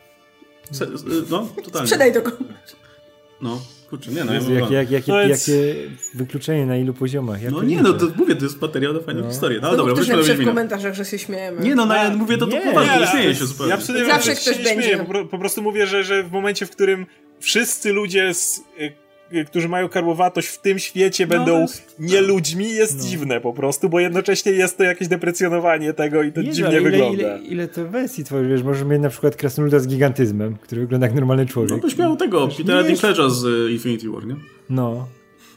Se, no, totalnie. Sprzedaj to komuś. No, kurczę, nie no. Jezu, jak, jak, jakie, no jest... jakie wykluczenie, na ilu poziomach. Jak no to nie, liczę? no to mówię, to jest materiał na fajną No. historię. No, No dobra, ktoś wróćmy do napisze w Wiedźmina. komentarzach, że się śmiejemy. Nie no, no ja mówię to, to Nie, poważnie, nie śmieję się ja zupełnie. absolutnie Zawsze się ktoś nie będzie. śmieję, po, po prostu mówię, że, że w momencie, w którym wszyscy ludzie, z, y, którzy mają karłowatość w tym świecie No, będą jest- nie ludźmi, jest No. dziwne po prostu, bo jednocześnie jest to jakieś deprecjonowanie tego i to Jezu, dziwnie ale ile, wygląda. Ile, ile to wersji tworzysz? Wiesz, możesz mieć na przykład krasnoluda z gigantyzmem, który wygląda jak normalny człowiek. No byś miał tego, Petera nie jest- Dinklage'a z y, Infinity War, nie? No.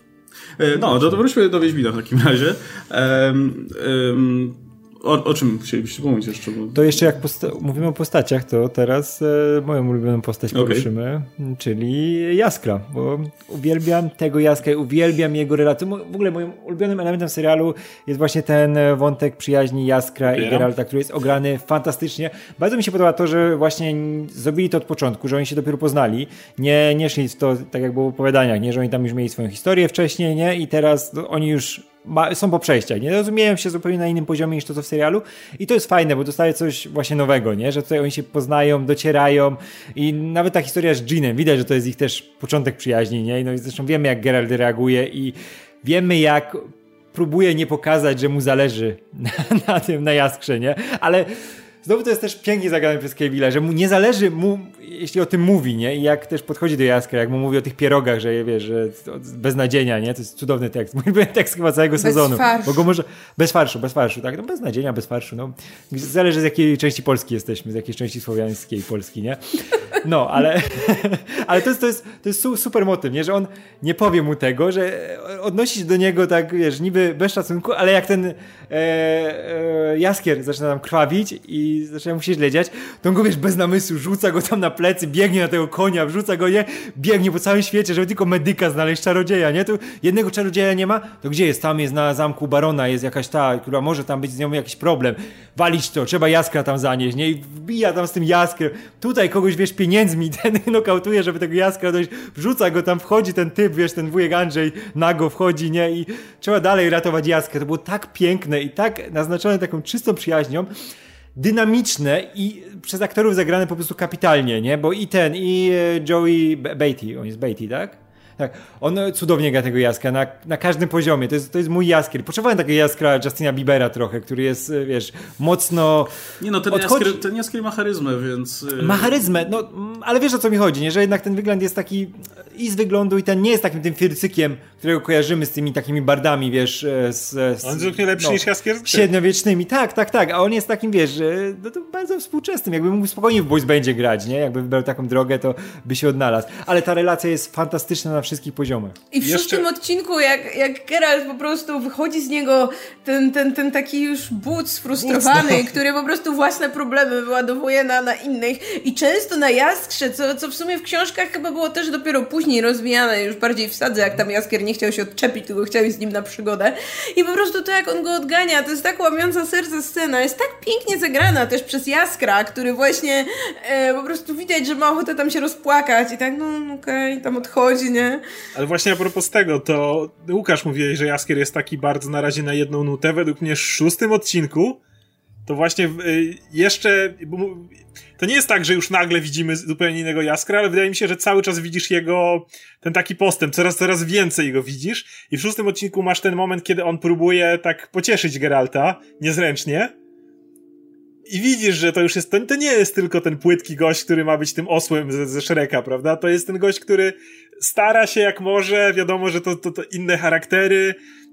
E, No, to, to wróćmy do Wiedźmina w takim razie. Um, um, o, o czym chcielibyście pomówić jeszcze? Bo... To jeszcze jak posta- mówimy o postaciach, to teraz e, moją ulubioną postać Okej. poruszymy, czyli Jaskra, bo uwielbiam tego Jaskra, uwielbiam jego relację. Mo- W ogóle moim ulubionym elementem serialu jest właśnie ten e, wątek przyjaźni Jaskra i Wiem. Geralta, który jest ograny fantastycznie. Bardzo mi się podoba to, że właśnie zrobili to od początku, że oni się dopiero poznali, nie, nie szli w to tak jak było w opowiadaniach, nie, że oni tam już mieli swoją historię wcześniej, nie, i teraz no, oni już Ma, są po przejściach, nie? Rozumieją się zupełnie na innym poziomie niż to, co w serialu i to jest fajne, bo dostaje coś właśnie nowego, nie? Że tutaj oni się poznają, docierają i nawet ta historia z Jeanem, widać, że to jest ich też początek przyjaźni, nie? No i zresztą wiemy, jak Geralt reaguje i wiemy, jak próbuje nie pokazać, że mu zależy na, na tym, na Jaskrze, nie? Ale znowu to jest też pięknie zagrane przez Cavilla, że mu nie zależy mu, jeśli o tym mówi, nie? I jak też podchodzi do Jaskra, jak mu mówi o tych pierogach, że wiesz, że beznadzienia, nie? To jest cudowny tekst. Mój ulubiony tekst chyba całego Bez sezonu. farszu. Bo go może... Bez farszu, bez farszu, tak? No beznadzienia, bez farszu, no. Zależy z jakiej części Polski jesteśmy, z jakiej części słowiańskiej Polski, nie? No, ale... ale to jest, to jest, to jest su- super motyw, nie? Że on nie powie mu tego, że odnosi się do niego tak, wiesz, niby bez szacunku, ale jak ten e, e, Jaskier zaczyna tam krwawić i zaczyna mu się źle dziać, to on go, wiesz, bez namysłu rzuca go tam na plecy, biegnie na tego konia, wrzuca go, nie? Biegnie po całym świecie, żeby tylko medyka znaleźć, czarodzieja, nie? Tu jednego czarodzieja nie ma, to gdzie jest? Tam jest na zamku barona, jest jakaś ta, która może tam być z nią jakiś problem. Walić to, trzeba Jaskra tam zanieść, nie? I wbija tam z tym Jaskrem. Tutaj kogoś, wiesz, pieniędzmi ten nokautuje, żeby tego Jaskra dojść, wrzuca go tam, wchodzi ten typ, wiesz, ten wujek Andrzej nago wchodzi, nie? I trzeba dalej ratować Jaskrę. To było tak piękne i tak naznaczone taką czystą przyjaźnią, dynamiczne i przez aktorów zagrane po prostu kapitalnie, nie? Bo i ten, i e, Joey B- Beatty, on jest Beatty, tak? Tak, on cudownie gra tego Jaskra na, na każdym poziomie, to jest, to jest mój Jaskier. Potrzebowałem takiego Jaskra Justina Biebera trochę, który jest, wiesz, mocno Nie no, ten odchodzi... Jaskier, ten Jaskier ma charyzmę, więc... Ma charyzmę, no, ale wiesz, o co mi chodzi, nie? Że jednak ten wygląd jest taki i z wyglądu, i ten nie jest takim tym fircykiem, którego kojarzymy z tymi takimi bardami, wiesz, z... z On jest zupełnie lepszy no, niż Jaskier z gry. średniowiecznymi, tak, tak, tak, a on jest takim, wiesz, że, no to bardzo współczesnym, jakby mógł spokojnie w boys bandzie grać, nie? Jakby wybrał taką drogę, to by się odnalazł. Ale ta relacja jest fantastyczna na wszystkich poziomach. I w Jeszcze- szóstym odcinku, jak, jak Geralt po prostu wychodzi z niego ten, ten, ten taki już but sfrustrowany, Buc, no. który po prostu własne problemy wyładowuje na, na innych i często na Jaskrze, co, co w sumie w książkach chyba było też dopiero później rozwijane, już bardziej w sadze, jak tam Jaskier nie chciał się odczepić, tylko chciał iść z nim na przygodę. I po prostu to, jak on go odgania, to jest tak łamiąca serce scena, jest tak pięknie zagrana też przez Jaskra, który właśnie e, po prostu widać, że ma ochotę tam się rozpłakać i tak, no okej, okay, tam odchodzi, nie? Ale właśnie a propos tego, to Łukasz mówiłeś, że Jaskier jest taki bardzo na razie na jedną nutę. Według mnie w szóstym odcinku to właśnie y, jeszcze... Bo, to nie jest tak, że już nagle widzimy zupełnie innego Jaskra, ale wydaje mi się, że cały czas widzisz jego ten taki postęp, coraz, coraz więcej go widzisz i w szóstym odcinku masz ten moment, kiedy on próbuje tak pocieszyć Geralta niezręcznie i widzisz, że to już jest, to, to nie jest tylko ten płytki gość, który ma być tym osłem ze, ze Shreka, prawda? To jest ten gość, który stara się jak może, wiadomo, że to, to, to inne charaktery,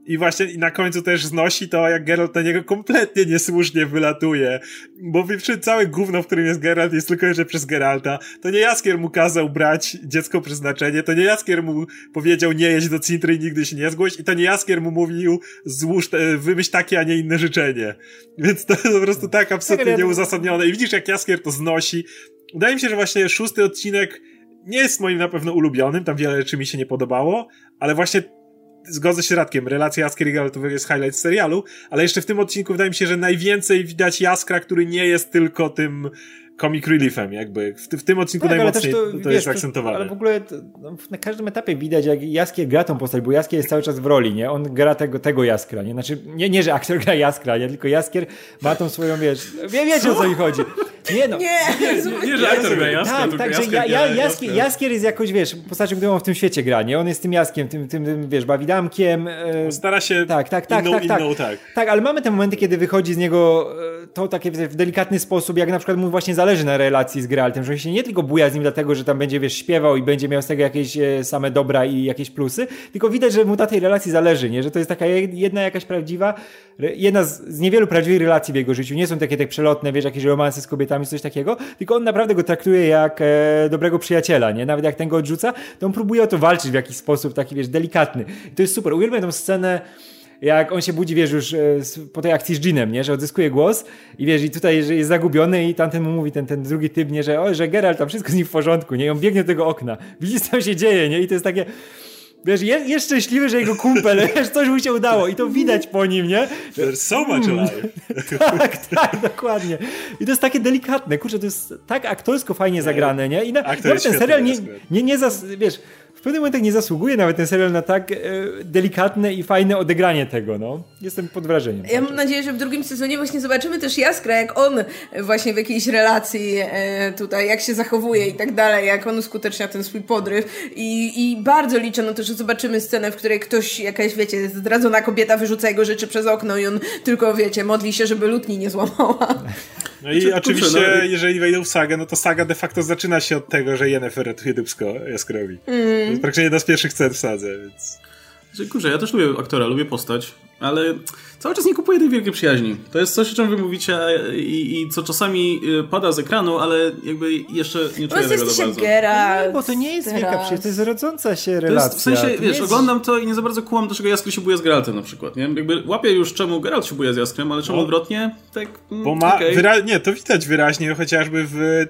I właśnie i na końcu też znosi to, jak Geralt na niego kompletnie niesłusznie wylatuje. Bo przy całe gówno, w którym jest Geralt, jest tylko jeszcze przez Geralta. To nie Jaskier mu kazał brać dziecko przeznaczenie, to nie Jaskier mu powiedział nie jedź do Cintry i nigdy się nie zgłoś, i to nie Jaskier mu mówił złóż, wymyśl takie, a nie inne życzenie. Więc to jest po prostu tak absolutnie nieuzasadnione. I widzisz, jak Jaskier to znosi. Wydaje mi się, że właśnie szósty odcinek nie jest moim na pewno ulubionym, tam wiele rzeczy mi się nie podobało, ale właśnie zgodzę się z Radkiem, relacja Jaskier i Geralt to jest highlight serialu, ale jeszcze w tym odcinku wydaje mi się, że najwięcej widać Jaskra, który nie jest tylko tym comic reliefem, jakby. W, w tym odcinku tak, najmocniej to, to wiesz, jest akcentowane. Ale w ogóle to, no, na każdym etapie widać, jak Jaskier gra tą postać, bo Jaskier jest cały czas w roli, nie? On gra tego, tego Jaskra, nie? Znaczy, nie, nie, że aktor gra Jaskra, nie? Tylko Jaskier ma tą swoją, wiesz, wie, wiecie o co mi chodzi. Nie, no. Nie, nie, nie że aktor gra Jaskra, tak, tylko tak, Jaskier, że ja, ja, Jaskier, Jaskier. Jaskier jest jakoś, wiesz, postacią, którą on w tym świecie gra, nie? On jest tym Jaskiem, tym, tym, tym wiesz, bawidamkiem. E... Stara się tak, tak, tak, inną, tak, tak, inną, tak. Tak, ale mamy te momenty, kiedy wychodzi z niego e, to takie w delikatny sposób, jak na przykład mu właśnie zależy na relacji z Geraltem, że on się nie tylko buja z nim dlatego, że tam będzie, wiesz, śpiewał i będzie miał z tego jakieś e, same dobra i jakieś plusy, tylko widać, że mu na tej relacji zależy, nie? Że to jest taka jedna jakaś prawdziwa, jedna z, z niewielu prawdziwych relacji w jego życiu. Nie są takie tak przelotne, wiesz, jakieś romanse z kobietami, coś takiego, tylko on naprawdę go traktuje jak e, dobrego przyjaciela, nie? Nawet jak ten go odrzuca, to on próbuje o to walczyć w jakiś sposób taki, wiesz, delikatny. I to jest super. Uwielbiam tą scenę, jak on się budzi, wiesz, już e, po tej akcji z Dżinem, nie? Że odzyskuje głos i wiesz, i tutaj, że jest zagubiony i tamten mu mówi, ten, ten drugi typ, nie? Że, o, że Geralt, tam wszystko z nim w porządku, nie? I on biegnie do tego okna. Widzisz, co się dzieje, nie? I to jest takie... Wiesz, jest, jest szczęśliwy, że jego kumpel, wiesz, coś mu się udało i to widać po nim, nie? There's so much alive. Tak, tak, dokładnie. I to jest takie delikatne, kurczę, to jest tak aktorsko fajnie zagrane, nie? I na, nawet ten serial nie, nie, nie zas, wiesz, w pewnym momentach nie zasługuje nawet ten serial na tak e, delikatne i fajne odegranie tego, no. Jestem pod wrażeniem. Ja mam nadzieję, że w drugim sezonie właśnie zobaczymy też Jaskra, jak on właśnie w jakiejś relacji e, tutaj, jak się zachowuje i tak dalej, jak on uskutecznia ten swój podryw i, i bardzo liczę na to, że zobaczymy scenę, w której ktoś, jakaś, wiecie, zdradzona kobieta wyrzuca jego rzeczy przez okno i on tylko, wiecie, modli się, żeby lutni nie złamała. No i znaczy, oczywiście, kurczę, no... jeżeli wejdą w sagę, no to saga de facto zaczyna się od tego, że Yennefer ratuje dupsko Jaskrowi. Mm. To jest praktycznie jedna z pierwszych scen w sadze, więc... Kurczę, ja też lubię aktora, lubię postać, ale cały czas nie kupuję tej wielkiej przyjaźni. To jest coś, o czym wy mówicie i, i co czasami pada z ekranu, ale jakby jeszcze nie czuję tego za bardzo. Geralt, no, bo to nie jest wielka przyjaźń, to jest rodząca się relacja. To jest, w sensie, to wiesz, jest... oglądam to i nie za bardzo kumam, dlaczego Jaskier się buja z Geraltem na przykład, nie? Jakby łapię już, czemu Geralt się buja z Jaskrem, ale czemu odwrotnie? Tak, mm, bo ma, okay. wyra- nie, to widać wyraźnie, chociażby w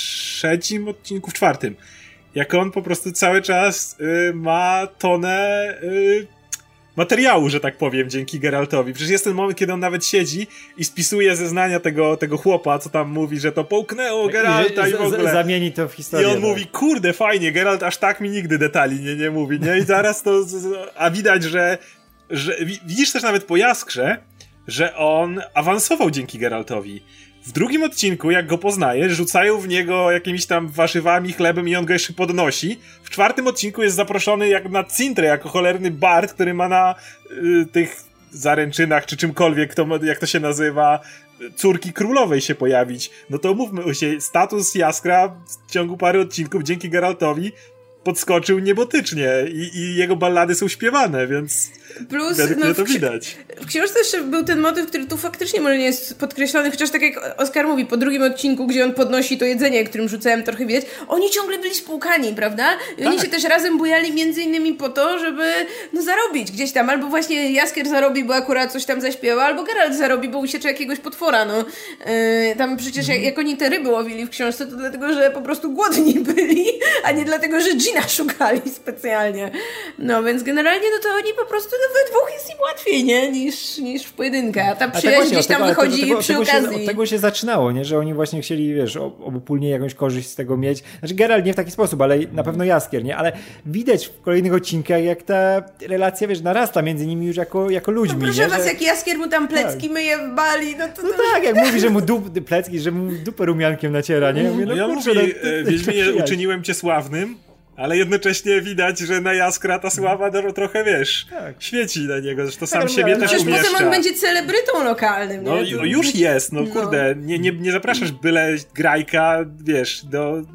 trzecim odcinku, w czwartym. Jak on po prostu cały czas y, ma tonę y, materiału, że tak powiem, dzięki Geraltowi. Przecież jest ten moment, kiedy on nawet siedzi i spisuje zeznania tego, tego chłopa, co tam mówi, że to połknęło Geralta i, i w ogóle. Zamieni to w historię. I on no. mówi, kurde, fajnie, Geralt aż tak mi nigdy detali nie, nie mówi, nie? I zaraz to... A widać, że, że... Widzisz też nawet po Jaskrze, że on awansował dzięki Geraltowi. W drugim odcinku, jak go poznajesz, rzucają w niego jakimiś tam warzywami, chlebem i on go jeszcze podnosi. W czwartym odcinku jest zaproszony jak na Cintrę, jako cholerny bard, który ma na y, tych zaręczynach, czy czymkolwiek, to, jak to się nazywa, córki królowej się pojawić. No to mówmy się, status Jaskra w ciągu pary odcinków dzięki Geraltowi podskoczył niebotycznie i, i jego ballady są śpiewane, więc plus no, to w, widać. W książce jeszcze był ten motyw, który tu faktycznie może nie jest podkreślony, chociaż tak jak Oskar mówi, po drugim odcinku, gdzie on podnosi to jedzenie, którym rzucałem trochę widać, oni ciągle byli spłukani, prawda? I oni tak. się też razem bujali między innymi po to, żeby no zarobić gdzieś tam, albo właśnie Jaskier zarobi, bo akurat coś tam zaśpiewa, albo Geralt zarobi, bo uciecze jakiegoś potwora, no. Yy, tam przecież jak, jak oni te ryby łowili w książce, to dlatego, że po prostu głodni byli, a nie dlatego, że Gina szukali specjalnie. No więc generalnie no to oni po prostu no, we dwóch jest im łatwiej, nie? Niż, niż w pojedynkę. A ta przyjaźń tak gdzieś tam tego, wychodzi tego, przy tego okazji. Się, od tego się zaczynało, nie? Że oni właśnie chcieli, wiesz, obopólnie jakąś korzyść z tego mieć. Znaczy Geralt nie w taki sposób, ale na pewno Jaskier, nie? Ale widać w kolejnych odcinkach, jak ta relacja, wiesz, narasta między nimi już jako, jako ludźmi, no proszę nie? was, że... jak Jaskier mu tam plecki tak. myje w bali, no to... No to... tak, jak mówi, że mu dup, plecki, że mu dupę rumiankiem naciera, nie? Mówię, no, no ja kurczę, mówię, no, to, to, Wiedźminie, to uczyniłem cię sławnym, ale jednocześnie widać, że na Jaskra ta sława do, trochę, wiesz, tak. świeci na niego, zresztą sam tak, siebie też umieszcza. Potem on będzie celebrytą lokalnym. No, nie? no już jest, no, no. kurde, nie, nie, nie zapraszasz byle grajka, wiesz, do...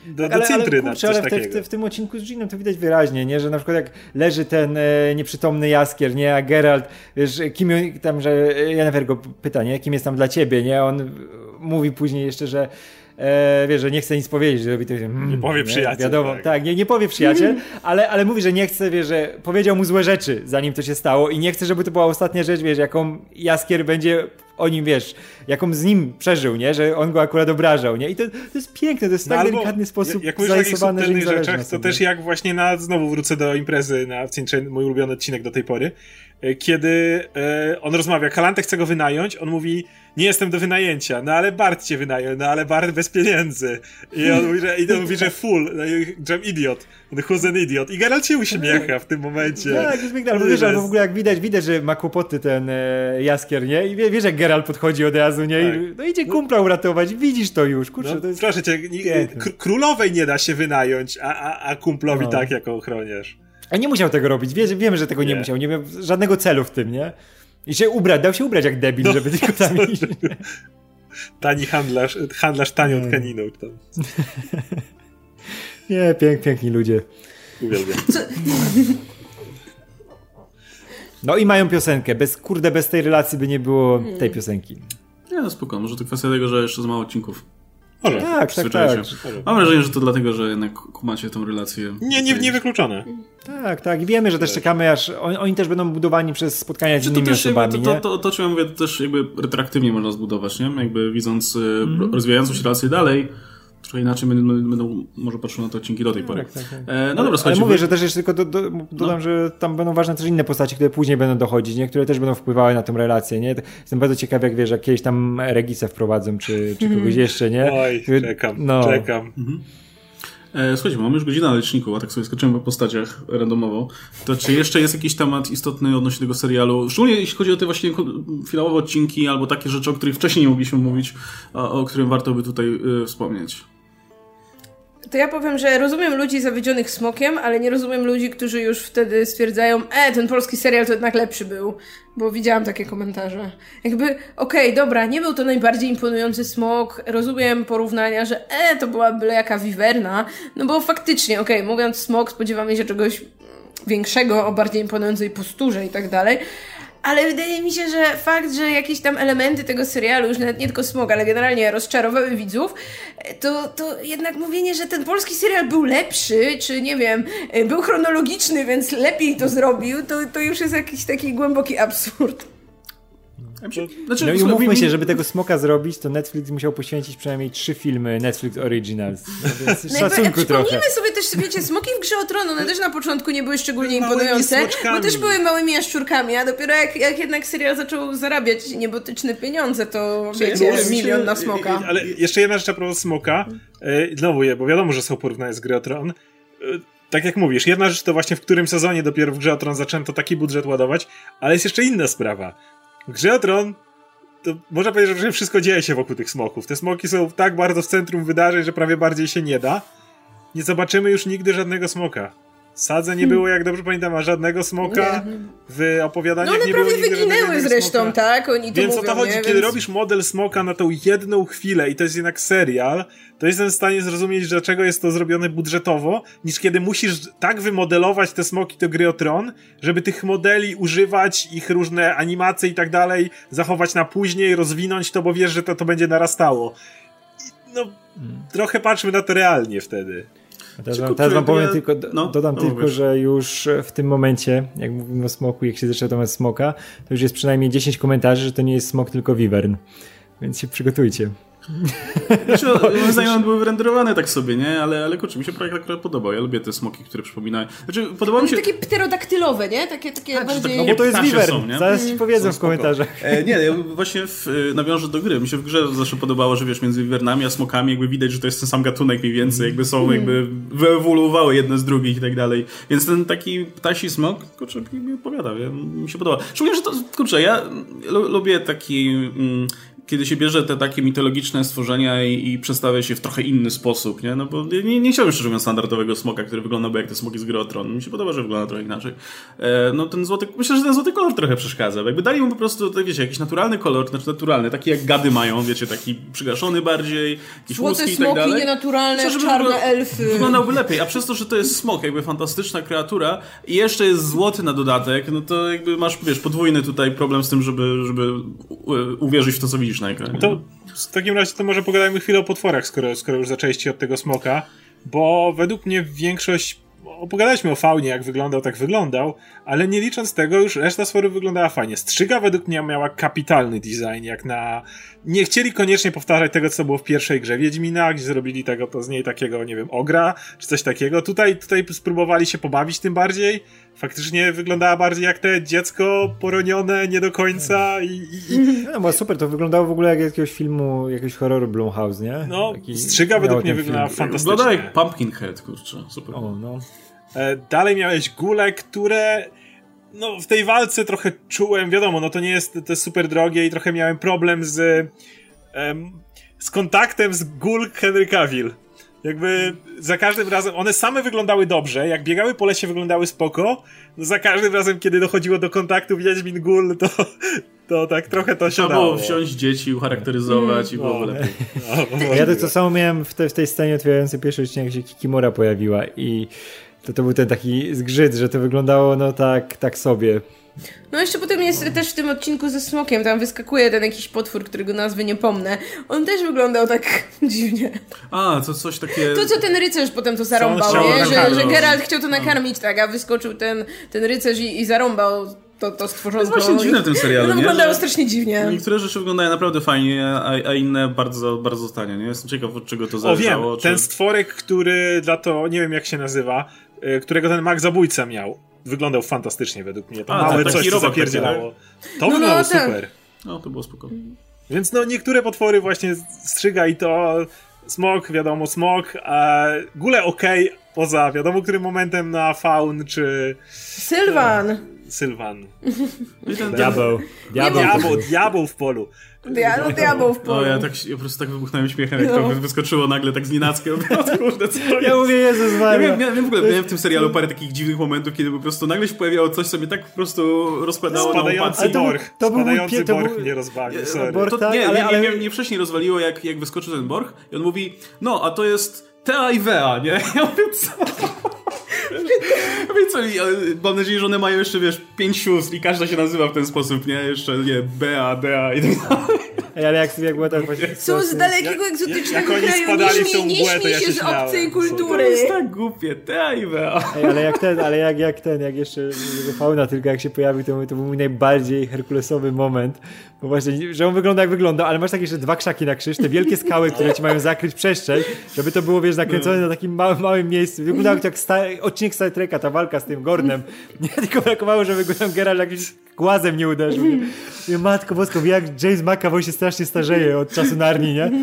do, do ale, cintry ale, na kurczę, coś ale w, te, takiego. w, te, w tym odcinku z Ginem to widać wyraźnie, nie? Że na przykład jak leży ten e, nieprzytomny Jaskier, nie? A Geralt, wiesz, kim tam, że Yennefer go pyta, nie? Kim jest tam dla ciebie, nie? On mówi później jeszcze, że E, wiesz, że nie chce nic powiedzieć, że robi to, mm, nie powie nie, przyjaciel. Wiadomo, tak, tak nie, nie powie przyjaciel, ale, ale mówi, że nie chce, wiesz, że powiedział mu złe rzeczy, zanim to się stało i nie chce, żeby to była ostatnia rzecz, wiesz, jaką Jaskier będzie o nim, wiesz, jaką z nim przeżył, nie, że on go akurat obrażał, nie, i to, to jest piękne, to jest no tak albo, delikatny sposób jak mówisz o takich zarysowany, że im subtelnych zależy rzeczach, na to sobie. też jak właśnie na, znowu wrócę do imprezy na Cincze, mój ulubiony odcinek do tej pory, kiedy e, on rozmawia, Kalantę chce go wynająć, on mówi, nie jestem do wynajęcia, no ale Bart cię wynajął, no ale Bart bez pieniędzy. I on mówi, że, i on mówi, że full, no, że idiot, who's an idiot. I Geralt się uśmiecha w tym momencie. Tak, jest piękne, albo wiesz, albo w ogóle jak widać, widać, że ma kłopoty ten e, Jaskier, nie, i wie, wiesz, jak Geralt podchodzi od razu, nie, tak. I, no idzie kumpla uratować, widzisz to już, kurczę, No, to jest... proszę cię, kr- królowej nie da się wynająć, a, a, a kumplowi No. tak jako ochroniarz. A nie musiał tego robić, Wie, wiemy, że tego nie, Nie. musiał, nie miał żadnego celu w tym, nie? I się ubrać, dał się ubrać jak debil, No, żeby tylko tam iść. Tani handlarz, handlarz tanią tkaniną. Tam. Nie, pięk, piękni ludzie. Uwielbiam. No i mają piosenkę, bez kurde, bez tej relacji by nie było tej piosenki. Nie, no spoko, może to kwestia tego, że jeszcze za mało odcinków. Może. Tak, tak, tak. Przyzwyczaicie się. Mam wrażenie, że to dlatego, że jednak kumacie tą relację. Nie, nie, nie wykluczone. Tak, tak. I wiemy, że też czekamy, aż oni, oni też będą budowani przez spotkania z Czy to innymi też osobami, jakby, to, nie? to, to, to, czym ja mówię, to też jakby retroaktywnie można zbudować, nie? Jakby widząc Mhm. rozwijającą się relację dalej, trochę inaczej będą, będą może patrzyły na te odcinki do tej pory. Tak, tak, tak. E, no Ale, dobra, ale słuchajcie. mówię, wy- że też jeszcze tylko do, do, dodam, No. że tam będą ważne też inne postaci, które później będą dochodzić, nie? Które też będą wpływały na tę relację, nie? Jestem bardzo ciekaw, jak wiesz, jak kiedyś tam Regisę wprowadzą, czy, czy kogoś jeszcze, nie? Oj, Który- czekam, no. czekam. E, słuchajcie, mamy już godzinę na liczniku, a tak sobie skoczyłem po postaciach randomowo. To czy jeszcze jest jakiś temat istotny odnośnie tego serialu? Szczególnie jeśli chodzi o te właśnie finałowe odcinki, albo takie rzeczy, o których wcześniej nie mogliśmy mówić, a o którym warto by tutaj y, wspomnieć. To ja powiem, że rozumiem ludzi zawiedzionych Smokiem, ale nie rozumiem ludzi, którzy już wtedy stwierdzają, e, ten polski serial to jednak lepszy był, bo widziałam takie komentarze. Jakby, okej, okay, dobra, nie był to najbardziej imponujący Smok, rozumiem porównania, że e, to była byle jaka wiwerna, no bo faktycznie, okej, okay, mówiąc Smok, spodziewamy się czegoś większego, o bardziej imponującej posturze i tak dalej, ale wydaje mi się, że fakt, że jakieś tam elementy tego serialu, już nawet nie tylko Smog, ale generalnie rozczarowały widzów, to, to jednak mówienie, że ten polski serial był lepszy, czy nie wiem, był chronologiczny, więc lepiej to zrobił, to, to już jest jakiś taki głęboki absurd. Znaczy, No i słuchaj, umówmy mi- się, żeby tego Smoka zrobić, to Netflix musiał poświęcić przynajmniej trzy filmy Netflix Originals. No więc No jakby, szacunku trochę. przypomnijmy sobie też, wiecie, Smoki w Grze o Tron, one też na początku nie były szczególnie Małymi imponujące, smoczkami. bo też były małymi jaszczurkami, a dopiero jak, jak jednak serial zaczął zarabiać niebotyczne pieniądze, to wiecie, No, milion na i- Smoka. i- Ale jeszcze jedna rzecz a propos Smoka. E, Znowu je, bo wiadomo, że są porównania z Gry o Tron. E, Tak jak mówisz, jedna rzecz to właśnie w którym sezonie dopiero w Grze o Tron zaczęto taki budżet ładować, ale jest jeszcze inna sprawa. W Grze o Tron to można powiedzieć, że wszystko dzieje się wokół tych smoków. Te smoki są tak bardzo w centrum wydarzeń, że prawie bardziej się nie da. Nie zobaczymy już nigdy żadnego smoka. Sadze nie było, jak dobrze pamiętam, a żadnego smoka Nie. w opowiadaniach No one nie było prawie nigdy żadnego wyginęły innego zresztą, smoka. tak? Oni to Więc mówią, o to chodzi, nie? kiedy Więc... robisz model smoka na tą jedną chwilę i to jest jednak serial, to jestem w stanie zrozumieć, dlaczego jest to zrobione budżetowo, niż kiedy musisz tak wymodelować te smoki do Gry o Tron, żeby tych modeli używać, ich różne animacje i tak dalej, zachować na później, rozwinąć to, bo wiesz, że to, to będzie narastało. I, no, hmm. trochę patrzmy na to realnie wtedy. Teraz wam, teraz wam powiem tylko, do, no, dodam no, tylko, wiesz. że już w tym momencie, jak mówimy o smoku, jak się zaczyna temat smoka, to już jest przynajmniej dziesięć komentarzy, że to nie jest smok, tylko wiwern. Więc się przygotujcie. Znaczy, no, moim zdaniem one były wyrenderowane tak sobie, nie? Ale, ale kurczę, mi się projekt akurat podobał. Ja lubię te smoki, które przypominają. Znaczy, podoba mi się... Takie pterodaktylowe, nie? Takie, takie Tak, że bardziej... tak, No bo to jest ptasie wiwern. są, nie? Zaraz ci powiedzą Są w spoko. komentarzach. E, nie, ja właśnie w, nawiążę do gry. Mi się w grze zawsze podobało, że wiesz, między wiwernami a smokami jakby widać, że to jest ten sam gatunek mniej więcej, jakby są, jakby wyewoluowały jedne z drugich i tak dalej. Więc ten taki ptasi smok, kurczę, mi odpowiada, ja, mi się podoba. Szczególnie, że to, kurczę, ja lu- lubię taki... Mm, kiedy się bierze te takie mitologiczne stworzenia i, i przedstawia się w trochę inny sposób, nie? No bo nie, nie chciałbym szczerze mówiąc standardowego smoka, który wyglądałby jak te smoki z Gry o Tron. Mi się podoba, że wygląda trochę inaczej. E, no ten złoty, myślę, że ten złoty kolor trochę przeszkadza. Jakby dali mu po prostu, tak wiecie, jakiś naturalny kolor, znaczy naturalny, taki jak gady mają, wiecie, taki przygaszony bardziej, jakieś złote łuski i smoki, tak dalej. nienaturalne, Myślę, czarne wygląda- elfy. Wyglądałby lepiej, a przez to, że to jest smok, jakby fantastyczna kreatura i jeszcze jest złoty na dodatek, no to jakby masz, wiesz, podwójny tutaj problem z tym, żeby, żeby u- uwierzyć w to, co widzisz na ekranie. To w takim razie to może pogadajmy chwilę o potworach, skoro, skoro już zaczęliście od tego smoka, bo według mnie większość, opowiadaliśmy o faunie, jak wyglądał, tak wyglądał, ale nie licząc tego, już reszta stworów wyglądała fajnie. Strzyga według mnie miała kapitalny design, jak na... Nie chcieli koniecznie powtarzać tego, co było w pierwszej grze Wiedźmina, gdzie zrobili tego, to z niej takiego, nie wiem, ogra, czy coś takiego. Tutaj, tutaj spróbowali się pobawić tym bardziej. Faktycznie wyglądała bardziej jak te dziecko poronione nie do końca i... i, i... No bo super, to wyglądało w ogóle jak jakiegoś filmu, jakiegoś horroru Blumhouse, nie? No, Taki Strzyga według miał mnie ten wyglądała film. fantastycznie. Wygląda jak Pumpkinhead, kurczę, super. O, no. E, Dalej miałeś gule, które no w tej walce trochę czułem, wiadomo, no to nie jest, to jest super drogie i trochę miałem problem z em, z kontaktem z gul Henry Cavill. Jakby za każdym razem, one same wyglądały dobrze, jak biegały po lesie wyglądały spoko, no za każdym razem, kiedy dochodziło do kontaktu Wiedźmin Gul, to, to tak trochę to Trzeba siadało. było wziąć dzieci, ucharakteryzować i byłoby No. lepiej. No, Ja to, to samo miałem w, te, w tej scenie otwierającej pierwszy odcinek, jak się Kikimora pojawiła i to, to był ten taki zgrzyt, że to wyglądało no tak, tak sobie. No jeszcze potem jest też w tym odcinku ze smokiem, tam wyskakuje ten jakiś potwór, którego nazwy nie pomnę. On też wyglądał tak dziwnie. A, to coś takie... To co ten rycerz potem to zarąbał, chciał nie? Że, nakarmić. że Geralt chciał to nakarmić, tak, a wyskoczył ten, ten rycerz i, i zarąbał to, to stworzonko. To jest właśnie dziwne w tym serialu, No nie? wyglądało Że- strasznie dziwnie. Niektóre rzeczy wyglądają naprawdę fajnie, a, a inne bardzo, bardzo tanie, nie? Jestem ciekaw, od czego to O wiem, zależało. ten czy... stworek, który dla to, nie wiem jak się nazywa, y, którego ten mag zabójca miał, wyglądał fantastycznie według mnie. To A, małe taki coś, co robak zapierdzielało. To No, wyglądało no, tak. super. No, to było spoko. Więc no niektóre potwory właśnie strzyga i to smok, wiadomo smok, a gule okej, poza wiadomo którym momentem na faun czy Sylwan! Sylwan. I ten, ten... Diabeł. Diabeł. Diabeł, diabeł w polu. Dia- no diabeł w polu. O, ja, tak, ja po prostu tak wybuchnąłem śmiechem, jak No. to wyskoczyło nagle tak z nienacka. O kurde, co to Ja jest? mówię, Jezus Ja Maria. miałem, miałem w ogóle miałem w tym serialu parę takich dziwnych momentów, kiedy po prostu nagle się pojawiało coś, co mnie tak po prostu rozkładało na Spadający łopatki. to był- borch. to był mój Spadający pie- to borch był- mnie rozbawił, sorry. Borch- To, tak, nie, ale- nie, ale- nie, mnie wcześniej rozwaliło, jak, jak wyskoczył ten Borch i on mówi, no, a to jest Tea i Wea, nie? Ja mówię, co? Ja mówię, co? I, ale mam nadzieję, że one mają jeszcze, wiesz, pięć sióstr i każda się nazywa w ten sposób, nie? Jeszcze, nie, Bea, Dea i tak dalej. Ej, ale jak, jak była ta właśnie Są z sytuacja- dalekiego, Jak- egzotycznego jak oni kraju. spadali Nie w tą śmiej, nie mgłę, to śmiej ja się się z śmiałem. obcej To kultury. jest tak głupie, Tea i Wea. Ej, ale jak ten, ale jak, jak ten, jak jeszcze jego fauna, tylko jak się pojawił, to, to był mój najbardziej herkulesowy moment, bo właśnie, że on wygląda jak wygląda, ale masz takie jeszcze dwa krzaki na krzyż, te wielkie skały, które ci mają zakryć przestrzeń, żeby to było, wiesz, nakręcone na takim małym, małym miejscu. Wyglądał jak sta- odcinek Star Treka, ta walka z tym Gornem. Nie, tylko brakowało, żeby go tam Geralt jakimś głazem nie uderzył. Nie? Mówię, Matko Bosko, wie jak James McAvoy się strasznie starzeje od czasu Narni, nie?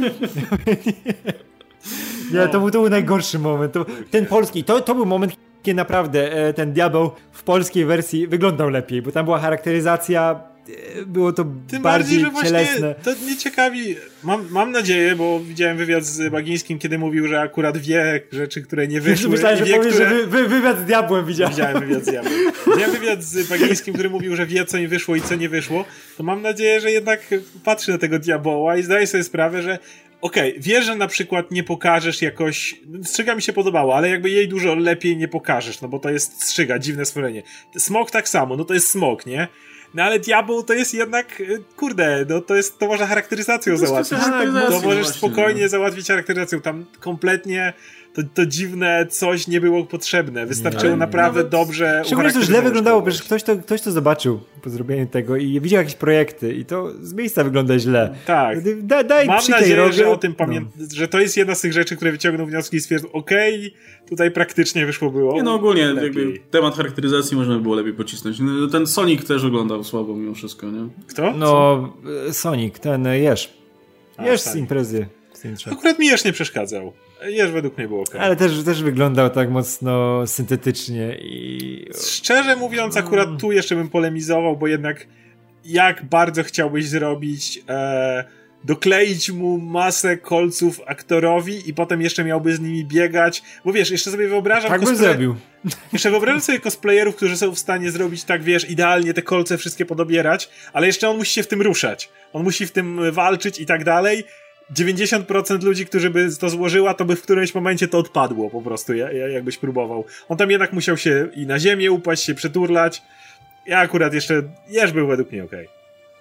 Nie, to był, to był najgorszy moment. To, ten polski, to, to był moment, kiedy naprawdę e, ten diabeł w polskiej wersji wyglądał lepiej, bo tam była charakteryzacja, e, było to Tym bardziej bardziej, że cielesne. właśnie to mnie ciekawi. Mam, mam nadzieję, bo widziałem wywiad z Bagińskim, kiedy mówił, że akurat wie rzeczy, które nie wyszły. Myślałem, że i wie, powiesz, które... że wy, wy, wywiad z diabłem widziałem. Widziałem wywiad z Jabłem. Widziałem wywiad z Bagińskim, który mówił, że wie, co nie wyszło i co nie wyszło. To mam nadzieję, że jednak patrzy na tego diaboła i zdaje sobie sprawę, że okej, okay, wiesz, że na przykład nie pokażesz jakoś... Strzyga mi się podobało, ale jakby jej dużo lepiej nie pokażesz, no bo to jest strzyga, dziwne stworzenie. Smok tak samo, no to jest smok, nie? No ale diabeł to jest jednak, kurde, no to jest, to można charakteryzacją jest załatwić. charakteryzacja To możesz właśnie, spokojnie no. załatwić charakteryzacją. Tam kompletnie to, to dziwne coś nie było potrzebne. Wystarczyło Nie, nie. naprawdę Nawet- dobrze Szczególnie to źle ucharakteryzować wyglądało, kogoś. przecież ktoś to, ktoś to zobaczył po zrobieniu tego i widział jakieś projekty i to z miejsca wygląda źle. Tak. Da, daj Mam przy tej nadzieję, rogę- że o tym no. pamiętam, że to jest jedna z tych rzeczy, które wyciągnął wnioski i stwierdził, okej, tutaj praktycznie wyszło było. Nie, no ogólnie lepiej. jakby temat charakteryzacji można by było lepiej pocisnąć. No, ten Sonic też wyglądał słabo mimo wszystko, nie? Kto? No, Sonic, ten Jesz. A, Jesz tak. z imprezy. Z Intrze. Akurat mi Jesz nie przeszkadzał. Jesz według mnie był okej. Ale też, też wyglądał tak mocno syntetycznie i... Szczerze mówiąc, akurat tu jeszcze bym polemizował, bo jednak jak bardzo chciałbyś zrobić e, dokleić mu masę kolców aktorowi i potem jeszcze miałby z nimi biegać, bo wiesz, jeszcze sobie wyobrażam... Tak by cosplay- zrobił. Jeszcze wyobrażam sobie cosplayerów, którzy są w stanie zrobić tak, wiesz, idealnie te kolce wszystkie podobierać, ale jeszcze on musi się w tym ruszać. On musi w tym walczyć i tak dalej. dziewięćdziesiąt procent ludzi, którzy by to złożyła, to by w którymś momencie to odpadło po prostu, jakbyś próbował. On tam jednak musiał się i na ziemię upaść, się przyturlać. Ja akurat jeszcze, Jerz był według mnie okej.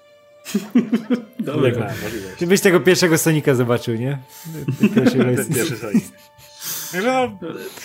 Dobra. Okay. Ty byś tego pierwszego Sonika zobaczył, nie? Ten pierwszy Sonic. Także no...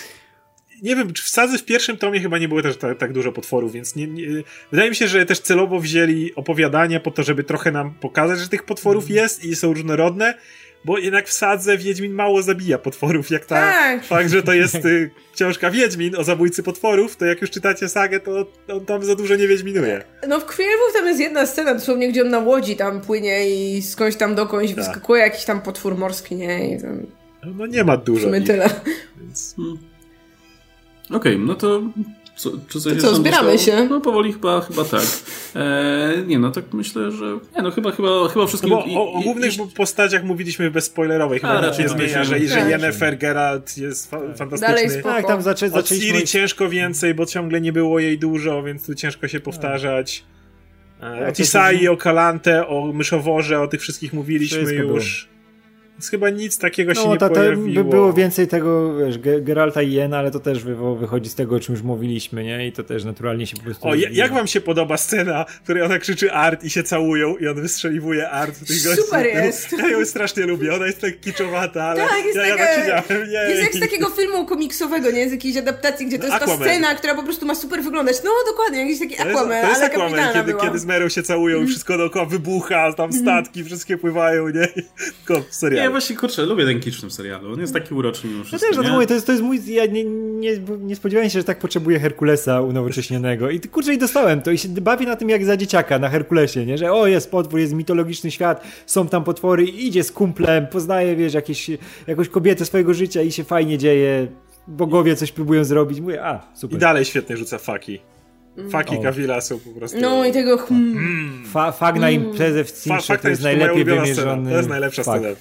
Nie wiem, czy w Sadze w pierwszym tomie chyba nie było też tak, tak dużo potworów, więc nie, nie, wydaje mi się, że też celowo wzięli opowiadania po to, żeby trochę nam pokazać, że tych potworów jest i są różnorodne, bo jednak w Sadze Wiedźmin mało zabija potworów, jak ta Tak. fakt, że to jest y, książka Wiedźmin o zabójcy potworów, to jak już czytacie sagę, to on tam za dużo nie wiedźminuje. No w Krwi Elfów tam jest jedna scena dosłownie, gdzie on na łodzi tam płynie i skądś tam dokądś tak. wyskakuje jakiś tam potwór morski, nie? I tam... No nie ma dużo. W sumie ich, tyle. Więc... Hmm. Okej, okay, no to co, czy coś to co, zbieramy zostało? się? No powoli chyba, chyba tak. Eee, nie, no tak myślę, że... Nie, no chyba, chyba, chyba wszystkim... No bo o, o głównych i, postaciach mówiliśmy bezspoilerowej. Chyba raczej nie zmienia, że, że tak. Yennefer Geralt jest fa fantastyczny. Dalej spoko. Tak, tam zaczę, Od zaczęliśmy... Ciri ciężko więcej, bo ciągle nie było jej dużo, więc tu ciężko się powtarzać. O Tisai, o Kalante, o Myszoworze, o tych wszystkich mówiliśmy Wszystko już. Było. Więc chyba nic takiego no, się nie to, to pojawiło. by było więcej tego, wiesz, Geralta i Jena, ale to też wy, wychodzi z tego, o czym już mówiliśmy, nie? I to też naturalnie się po prostu... O, jak wam się podoba scena, w której ona krzyczy art i się całują i on wystrzeliwuje art w tych gości? Super jest! Ja ją strasznie lubię, ona jest tak kiczowata, ale tak, jest ja, taka, ja tak siedziałem. Jej. Jest jak z takiego filmu komiksowego, nie? Z jakiejś adaptacji, gdzie to jest Aquaman. ta scena, która po prostu ma super wyglądać. No dokładnie, jakiś taki To jest, Aquaman, to jest ale Aquaman, kapitalna kiedy, była. kiedy z Merą się całują i wszystko dookoła wybucha, tam statki wszystkie pływają, nie? Tylko w serialu. Ja właśnie, kurczę, lubię ten kicz w tym serialu. On jest taki uroczy mimo No wszystko, też, no nie? to mówię, to jest, to jest mój... Ja nie, nie, nie spodziewałem się, że tak potrzebuję Herkulesa unowocześnionego. I kurczę, i dostałem to. I się bawię na tym jak za dzieciaka, na Herkulesie, nie? Że o, jest potwór, jest mitologiczny świat, są tam potwory, idzie z kumplem, poznaje, wiesz, jakieś, jakąś kobietę swojego życia i się fajnie dzieje. Bogowie coś próbują zrobić. Mówię, a, super. I dalej świetnie rzuca faki. Faki Kavila są po prostu... No i tego... Hmm. Mm. Fa fak na imprezę w Cintrze to jest najlepiej wymierzony... To jest najlepsza fak. scena.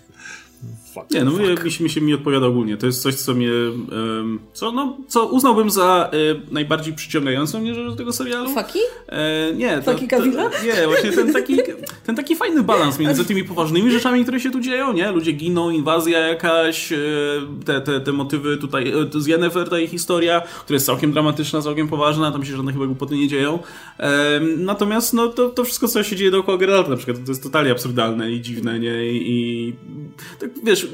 Fuck. Nie, no mi, mi, się, mi się mi odpowiada ogólnie. To jest coś, co mnie... Um, co, no, co uznałbym za e, najbardziej przyciągającą mnie rzecz do tego serialu. Faki? E, nie. To, Faki Kavila? to, nie, właśnie ten taki, ten taki fajny balans między tymi poważnymi rzeczami, które się tu dzieją, nie? Ludzie giną, inwazja jakaś, e, te, te, te motywy tutaj, e, z Yennefer ta jej historia, która jest całkiem dramatyczna, całkiem poważna, tam się żadne chyba głupoty nie dzieją. E, natomiast no, to, to wszystko, co się dzieje dookoła Geralta na przykład, to jest totalnie absurdalne i dziwne, nie? I, i tak, wiesz,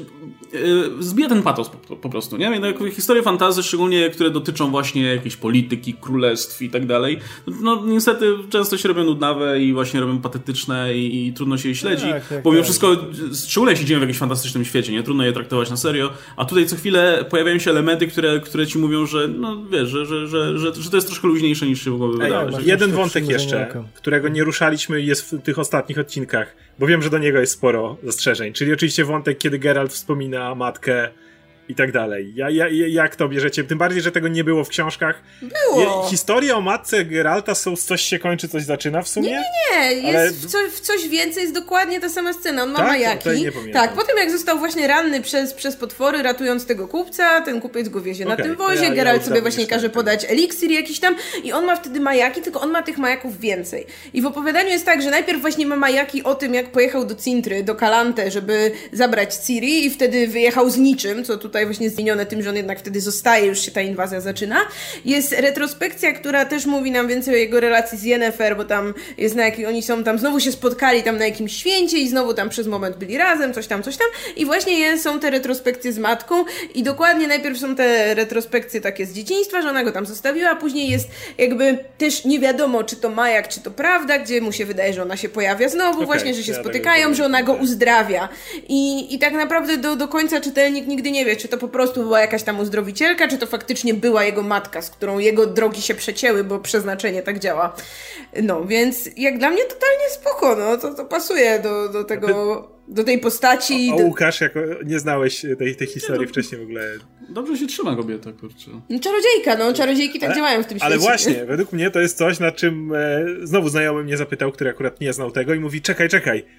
zbija ten patos po, po prostu, nie? No, historie fantasy, szczególnie które dotyczą właśnie jakiejś polityki, królestw i tak dalej, no niestety często się robią nudnawe i właśnie robią patetyczne i, i trudno się je śledzi, tak, tak, bo mimo tak. wszystko, szczególnie jeśli dzieją w jakimś fantastycznym świecie, nie? Trudno je traktować na serio, a tutaj co chwilę pojawiają się elementy, które, które ci mówią, że no wiesz, że, że, że, że, że to jest troszkę luźniejsze niż się mogłoby Ej, wydawać. jeden tak wątek jeszcze, oka. którego nie ruszaliśmy i jest w tych ostatnich odcinkach, bo wiem, że do niego jest sporo zastrzeżeń, czyli oczywiście wątek, kiedy Geralt wspomina matkę i tak dalej. Ja, ja, jak to bierzecie? Tym bardziej, że tego nie było w książkach. Było. Je, historie o matce Geralta są coś się kończy, coś zaczyna w sumie? Nie, nie, jest Ale... w, co, w coś więcej, jest dokładnie ta sama scena. On ma Tak? majaki. To ja nie pamiętam. Tak, potem jak został właśnie ranny przez, przez potwory, ratując tego kupca, ten kupiec go wiezie Okay, na tym to wozie, ja- ja Geralt już sobie dawno właśnie nie każe śledzę. podać eliksir jakiś tam i on ma wtedy majaki, tylko on ma tych majaków więcej. I w opowiadaniu jest tak, że najpierw właśnie ma majaki o tym, jak pojechał do Cintry, do Kalante, żeby zabrać Ciri i wtedy wyjechał z niczym, co tutaj właśnie zmienione tym, że on jednak wtedy zostaje, już się ta inwazja zaczyna. Jest retrospekcja, która też mówi nam więcej o jego relacji z Yennefer, bo tam jest na jakiej oni są tam, znowu się spotkali tam na jakimś święcie i znowu tam przez moment byli razem, coś tam, coś tam i właśnie jest, są te retrospekcje z matką i dokładnie najpierw są te retrospekcje takie z dzieciństwa, że ona go tam zostawiła, a później jest jakby też nie wiadomo, czy to majak, czy to prawda, gdzie mu się wydaje, że ona się pojawia znowu, Okay, właśnie, że się ja spotykają, tego że ona go nie. uzdrawia i, i tak naprawdę do, do końca czytelnik nigdy nie wie, czy to po prostu była jakaś tam uzdrowicielka, czy to faktycznie była jego matka, z którą jego drogi się przecięły, bo przeznaczenie tak działa. No, więc jak dla mnie totalnie spoko, no, to, to pasuje do, do tego, do tej postaci. A do... Łukasz, jako nie znałeś tej, tej historii wcześniej w ogóle. Dobrze się trzyma kobieta, kurczę. No, czarodziejka, no, czarodziejki tak Ale- działają w tym świecie. Ale właśnie, według mnie to jest coś, na czym e, znowu znajomy mnie zapytał, który akurat nie znał tego i mówi, czekaj, czekaj,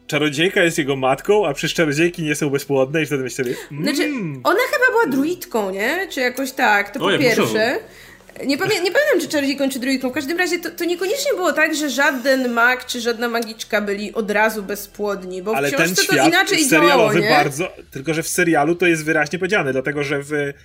czarodziejka jest jego matką, a przecież czarodziejki nie są bezpłodne i wtedy myślę sobie... Mm. Znaczy, ona chyba była druidką, nie? Czy jakoś tak, to po O, pierwsze. Nie, pamię- nie pamiętam, czy czarodziejką, czy druidką. W każdym razie to, to niekoniecznie było tak, że żaden mag, czy żadna magiczka byli od razu bezpłodni, bo Ale w ten książce świat to inaczej serialowy działało, nie? bardzo... Tylko, że w serialu to jest wyraźnie powiedziane, dlatego, że w... E,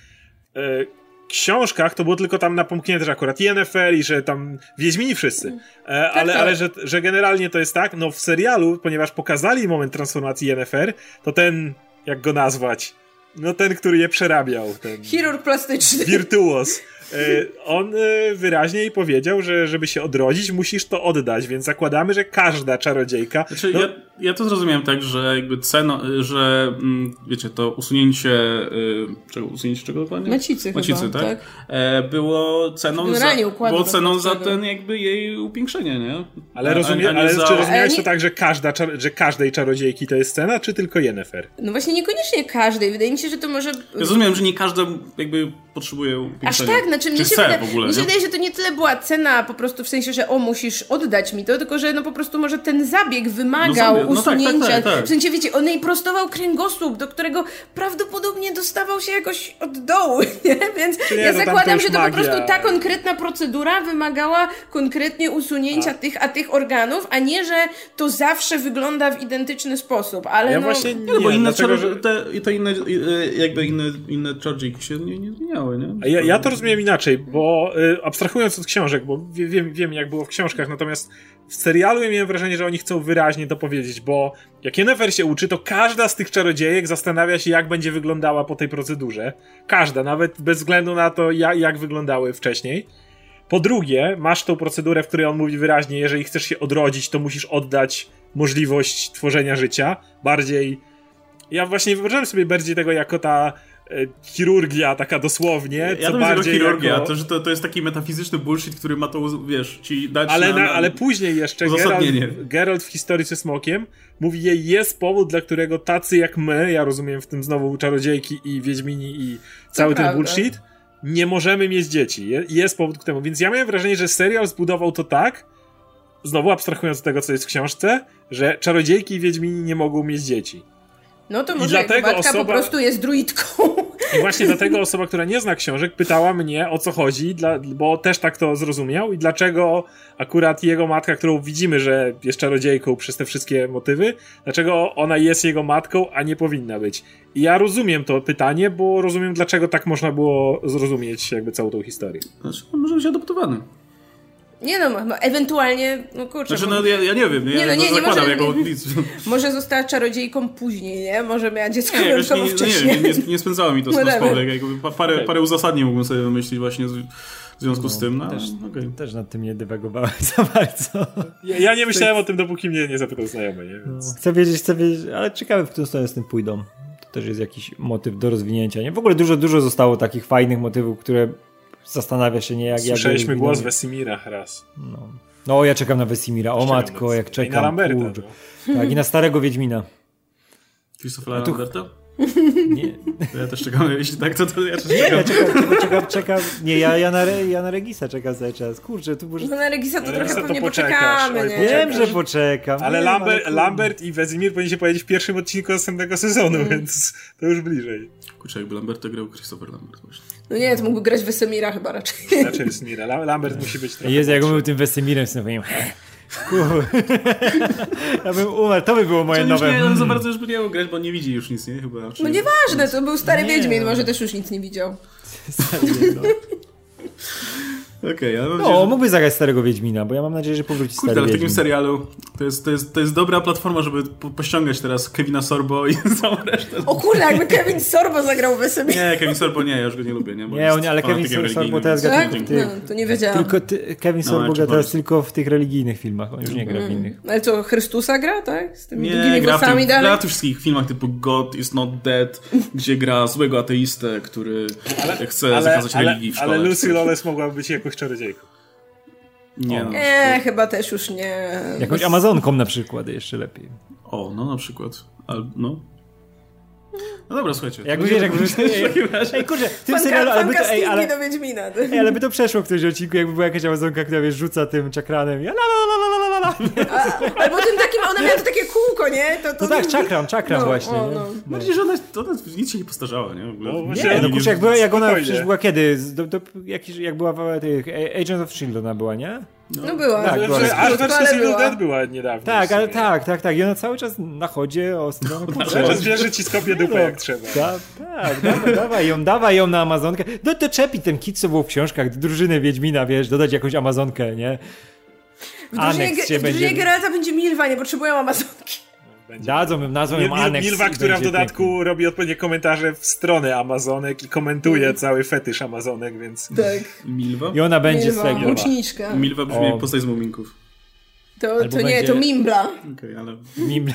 książkach to było tylko tam napomknięte, że akurat Yennefer i że tam Wiedźmini wszyscy. E, tak, ale tak. ale że, że generalnie to jest tak, no w serialu, ponieważ pokazali moment transformacji Yennefer, to ten, jak go nazwać, no ten, który je przerabiał, ten Chirurg plastyczny. wirtuos. E, on e, wyraźnie jej powiedział, że żeby się odrodzić, musisz to oddać, więc zakładamy, że każda czarodziejka... Znaczy, no, ja, ja to zrozumiałem tak, że jakby cena, że mm, wiecie, to usunięcie y, czego, usunięcie czego dokładnie? Macicy Macicy, chyba, tak? tak. E, było ceną Generalnie za, układu było ceną za wewnętrznego. ten jakby jej upiększenie, nie? ale A- rozumie, a nie ale za... czy rozumiałeś Ale to nie- tak, że, każda, czar- że każdej czarodziejki to jest cena, czy tylko Yennefer? No właśnie niekoniecznie każdej. Wydaje mi się, że to może... Ja rozumiem, że nie każda jakby potrzebuje Aż upiększenia. tak, znaczy mnie Czy się, chce wyda- w ogóle, mi się nie? wydaje, że to nie tyle była cena po prostu w sensie, że o, musisz oddać mi to, tylko że no po prostu może ten zabieg wymagał No zabieg, no tak, tak, usunięcia. tak, tak. W sensie, wiecie, on jej prostował kręgosłup, do którego prawdopodobnie dostawał się jakoś od dołu, nie? Więc nie, ja to tam to zakładam, już że to magia. po prostu ta konkretna procedura wymagała konkretnie usunięcia A. tych, a tych organów, a nie, że to zawsze wygląda w identyczny sposób, ale Ja no... właśnie nie, Nie, no bo inne, dlatego, czar- że... te, te inne, y, jakby inne, inne chargiki się nie, nie zmieniały, nie? A Ja, ja to rozumiem inaczej, bo y, abstrahując od książek, bo wie, wiem, wiem jak było w książkach, natomiast w serialu ja miałem wrażenie, że oni chcą wyraźnie to powiedzieć, bo jak Yennefer się uczy, to każda z tych czarodziejek zastanawia się, jak będzie wyglądała po tej procedurze. Każda, nawet bez względu na to, jak, jak wyglądały wcześniej. Po drugie, masz tą procedurę, w której on mówi wyraźnie, jeżeli chcesz się odrodzić, to musisz oddać możliwość tworzenia życia. Bardziej... Ja właśnie wyobrażałem sobie bardziej tego jako ta e, chirurgia, taka dosłownie, Ja co to widzę jako bardziej chirurgia, jako... to, że to, to jest taki metafizyczny bullshit, który ma to, wiesz, ci dać Ale, na, na, na, ale później jeszcze Geralt, uzasadnienie. Geralt w Historii ze Smokiem mówi jej, jest powód, dla którego tacy jak my, ja rozumiem w tym znowu czarodziejki i wiedźmini i cały ten prawda. bullshit, nie możemy mieć dzieci. Je, jest powód ku temu. Więc ja miałem wrażenie, że serial zbudował to tak, znowu abstrahując od tego, co jest w książce, że czarodziejki i wiedźmini nie mogą mieć dzieci. No to I może dlatego jego matka osoba- po prostu jest druidką. I właśnie dlatego osoba, która nie zna książek, pytała mnie, o co chodzi, dla, bo też tak to zrozumiał i dlaczego akurat jego matka, którą widzimy, że jest czarodziejką przez te wszystkie motywy, dlaczego ona jest jego matką, a nie powinna być. I ja rozumiem to pytanie, bo rozumiem, dlaczego tak można było zrozumieć jakby całą tą historię. Znaczy, no, może być adoptowany. Nie no, no ewentualnie, no kurczę, Znaczy, bo- no ja, ja nie wiem, nie, Nie, ja no nie, to nie zakładam może- jako nic. może została czarodziejką później, nie? Może miała dziecko Nie, jakoś wyjątkowo nie, wcześniej. nie, nie, nie spędzało mi to z Whatever. sposób, jakby pa- parę, parę uzasadnień mógłbym sobie wymyślić właśnie z, w związku z tym, no, Też, okej. też nad tym nie dywagowałem za bardzo. Ja, ja nie myślałem o tym, dopóki mnie nie zapytał znajomy, nie? Więc... Chcę wiedzieć, chcę wiedzieć, ale ciekawe, w którą stronę z tym pójdą. To też jest jakiś motyw do rozwinięcia. Nie? W ogóle dużo, dużo zostało takich fajnych motywów, które zastanawia się nie jak... Słyszeliśmy jak głos Wesimira raz. No. no, ja czekam na Wesimira. O Czekam matko, na- jak I na czekam. Lamberta. kurczę. No. Tak, i na starego Wiedźmina. Christophera tu- Lamberta? Nie, To ja też czekam, jeśli tak, to, to ja też nie czekam. ja czekam, czekam, czekam, czekam. Nie, ja, ja, na, Re- ja na Regisa czekam cały czas. Kurczę, tu może... No na Regisa to Na trochę Regisa to pewnie poczekasz, poczekamy, oj, nie? poczekasz. Wiem, że poczekam. Ale Wiem, Lambert, kurde. Lambert i Wesimir powinni się pojawić w pierwszym odcinku następnego sezonu, więc to już bliżej. Kurczę, jakby Lamberta grał Christopher Lambert właśnie. No nie, to mógłby grać Wesemira chyba raczej. Znaczy Wesimira. Lam- Lambert musi być trochę... Jezu, jak młodszy. mówił tym Wesemirem, to powiem... Kur... ja bym umarł, to by było moje On już nowe... nie, on za bardzo już by nie mógł grać, bo nie widzi już nic, nie? Chyba. No nieważne, to był stary Nie. Wiedźmin, może też już nic nie widział. Okej, okay, ja mam No, nadzieję, że... mógłby zagrać starego Wiedźmina, bo ja mam nadzieję, że powróci Kurde, stary ale w takim Wiedźmin. serialu to jest, to, jest, to jest dobra platforma, żeby po, pościągać teraz Kevina Sorbo i całą resztę. O kurde, jakby Kevin Sorbo zagrał Wesemira. Nie, Kevin Sorbo nie, ja już go nie lubię, nie? Bo Nie, jest on- ale Kevin fanatykiem Sorbo religijnym, teraz więc- gra Tak? tylko w tych... No, to nie wiedziałam. Tylko ty, Kevin Sorbo No, gra czy teraz powiedz. tylko w tych religijnych filmach, on już nie gra w innych. Ale co, Chrystusa gra, tak? Z tymi Nie, długimi gra w, włosami tym, dalej? gra w tych wszystkich filmach typu God is not dead, gdzie gra złego ateistę, który chce zakazać ale, religii w szkole. ale Lucy Lawless mogłaby być jakąś czarodziejką. Nie, no. Nie, chyba też już nie. Jakąś Bez- Amazonką na przykład, jeszcze lepiej. O, no na przykład. Al, no. No dobra, słuchajcie. Jak to wiesz, będziemy- jakby... w takim razie- Ej, kurczę, w tym Fanka- serialu, ale by to... Ej, fancastingi ale... do Wiedźmina. Ej, ale by to przeszło w którymś odcinku, jakby była jakaś Amazonka, która wiesz, rzuca tym czakranem i la la la la la la Pierdala! A, albo tym takim, ona miała to takie kółko, nie? To, to... No tak, czakram, czakram no, właśnie. o, nie? no. Bardziej, że ona, ona nic się nie postarzała, nie? W ogóle. No, Nie, no kurczę, jak, była, jak ona spokojnie. przecież była kiedy? Do, do, jak, jak była w tych Agents of Shield ona była, nie? No była. Tak, Że- była. że Aż Krótko, versus ale Evil była. Dead była niedawno. Tak, w ale sumie. tak, tak, tak. I ona cały czas na chodzie o no, kurczę. Cały czas wie, że ci skopie dupę jak trzeba. Da, tak, dawaj, dawaj ją, dawaj ją na Amazonkę. No to czepi ten kit, co było w książkach, drużyny Wiedźmina, wiesz, dodać jakąś Amazonkę, nie? W drużynie, Aneks w się drużynie będzie... Geralta będzie Milwa, nie potrzebują Amazonki. Będzie. Dadzą ją, nazwą Mil, ją Mil, Aneks. Milwa, i która w będzie dodatku pięknie. robi odpowiednie komentarze w stronę Amazonek i komentuje cały fetysz Amazonek, więc... Tak. Milwa? I ona będzie z Milwa, tego. łuczniczka. Milwa brzmi O. jak postać z Muminków. To, Albo to nie, będzie- to Mimbla. Okej, ale... Mim...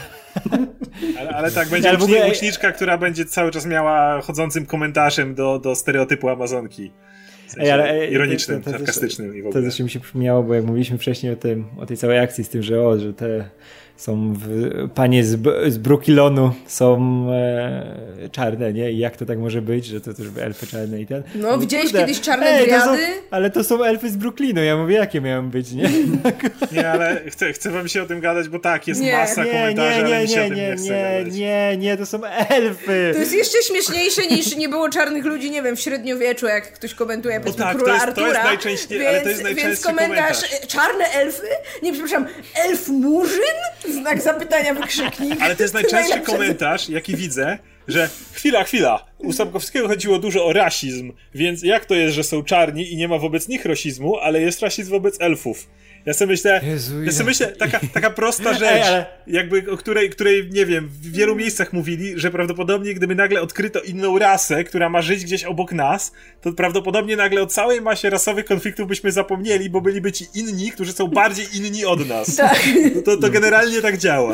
Ale, ale tak, będzie Ale w ogóle- łuczni- łuczniczka, która będzie cały czas miała chodzącym komentarzem do, do stereotypu Amazonki. W sensie Ej, ale, ej, ironicznym, to- to- to- sarkastycznym i w To ogóle. zresztą mi się przypomniało, bo jak mówiliśmy wcześniej o tym, o tej całej akcji z tym, że o, że te są w, panie z, B- z Brookilonu są e, czarne, nie? I jak to tak może być, że to też elfy czarne i ten. No, Mówię, widziałeś kurde, kiedyś czarne ej, to są, driady? ale to są elfy z Brooklynu, ja mówię, jakie miały być, nie? Nie, ale chcę, chcę wam się o tym gadać, bo tak, jest Nie. masa Nie, komentarzy, nie, ale nie, mi się o nie, tym nie, nie, chce nie, gadać. nie, nie, to są elfy. To jest jeszcze śmieszniejsze niż nie było czarnych ludzi, nie wiem, w średniowieczu, jak ktoś komentuje powiedzmy tak, to króla jest- to Artura. jest najczęściej- więc, ale to jest Więc najczęstszy komentarz, komentarz. e, czarne elfy? Nie, przepraszam, elf murzyn? Znak zapytania, wykrzyknik. Ale to jest najczęstszy najlepsze. komentarz, jaki widzę, że chwila, chwila, u Sapkowskiego chodziło dużo o rasizm, więc jak to jest, że są czarni i nie ma wobec nich rasizmu, ale jest rasizm wobec elfów? Ja sobie myślę, Jezu, ja ja- sobie myślę, taka, taka prosta rzecz, Ej, ale- jakby o której, której, nie wiem, w wielu miejscach mówili, że prawdopodobnie gdyby nagle odkryto inną rasę, która ma żyć gdzieś obok nas, to prawdopodobnie nagle o całej masie rasowych konfliktów byśmy zapomnieli, bo byliby ci inni, którzy są bardziej inni od nas. Tak. To, to generalnie tak działa.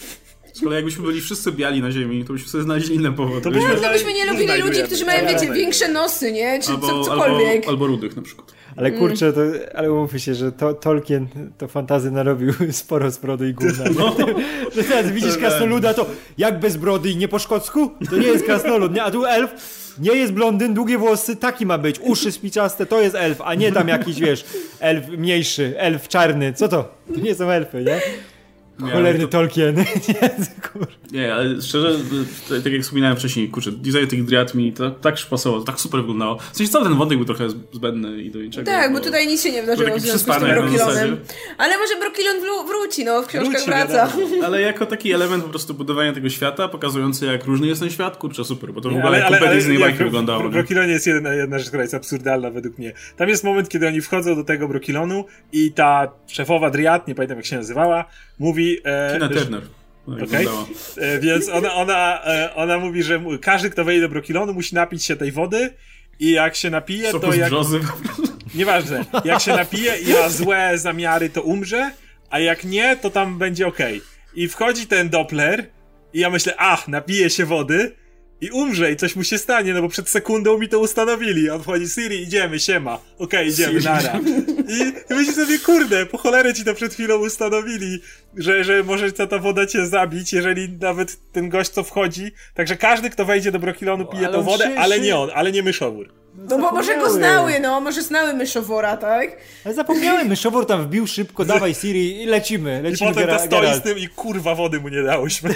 Z kolei jakbyśmy byli wszyscy biali na ziemi, to byśmy sobie znaleźli inne powody. To byśmy- To byśmy nie lubili Znajdujemy. ludzi, którzy mają, Ale- wiecie, większe nosy, nie? Czy albo, co, albo, cokolwiek. albo rudych na przykład. Ale kurczę, to, ale umówmy się, że to, Tolkien to fantazy narobił sporo z brody i gówna. No. Że teraz widzisz krasnoluda, to jak bez brody i nie po szkocku? To nie jest krasnolud, nie? A tu elf, nie jest blondyn, długie włosy, taki ma być, uszy spiczaste, to jest elf, a nie tam jakiś, wiesz, elf mniejszy, elf czarny, co to? To nie są elfy, nie? Nie, Cholerny ale to- Tolkien. Nie, kur... Nie, ale szczerze, t- tak jak wspominałem wcześniej, kurczę, design tych driad mi to, tak pasował, to tak super wyglądało. W sensie cały ten wątek był trochę zbędny i do niczego. Tak, bo tutaj nic się nie wydarzyło taki w związku z tym przyspany na Brokilonem. zasadzie. Ale może Brokilon wró- wróci, no, w książkach Wróci, wraca. wiadomo. Ale jako taki element po prostu budowania tego świata, pokazujący jak różny jest ten świat, kurczę, super, bo to w Nie, ogóle jak kompletnie z innej jak bajki w- wyglądało. W nie? Brokilonie jest jedna, jedna rzecz, która jest absurdalna według mnie. Tam jest moment, kiedy oni wchodzą do tego Brokilonu i ta szefowa Driad, nie pamiętam jak się nazywała, mówi... E, Tina że- Turner. Tak Okej. wyglądała. E, więc ona, ona, e, ona mówi, że mu- każdy, kto wejdzie do Brokilonu, musi napić się tej wody i jak się napije, Soku to z jak... brzozy. Nieważne. Jak się napije i ma złe zamiary, to umrze, a jak nie, to tam będzie okej. I wchodzi ten Doppler i ja myślę, ach, napije się wody i umrze i coś mu się stanie, no bo przed sekundą mi to ustanowili. On wchodzi, Siri, idziemy, siema. Okej, idziemy, Siri. nara. I, I myślę sobie, kurde, po cholerę ci to przed chwilą ustanowili, że, że może ta, ta woda cię zabić, jeżeli nawet ten gość, co wchodzi. Także każdy, kto wejdzie do Brokilonu, pije ale tą on wodę, się- ale się- nie on, ale nie myszowór. No bo może go Zapomniały. znały, no, może znały myszowora, tak? Ale zapomniałem, myszowór tam wbił szybko, dawaj Siri i lecimy, I lecimy potem ta Gera- stoi z Geralt. tym i kurwa wody mu nie dałyśmy.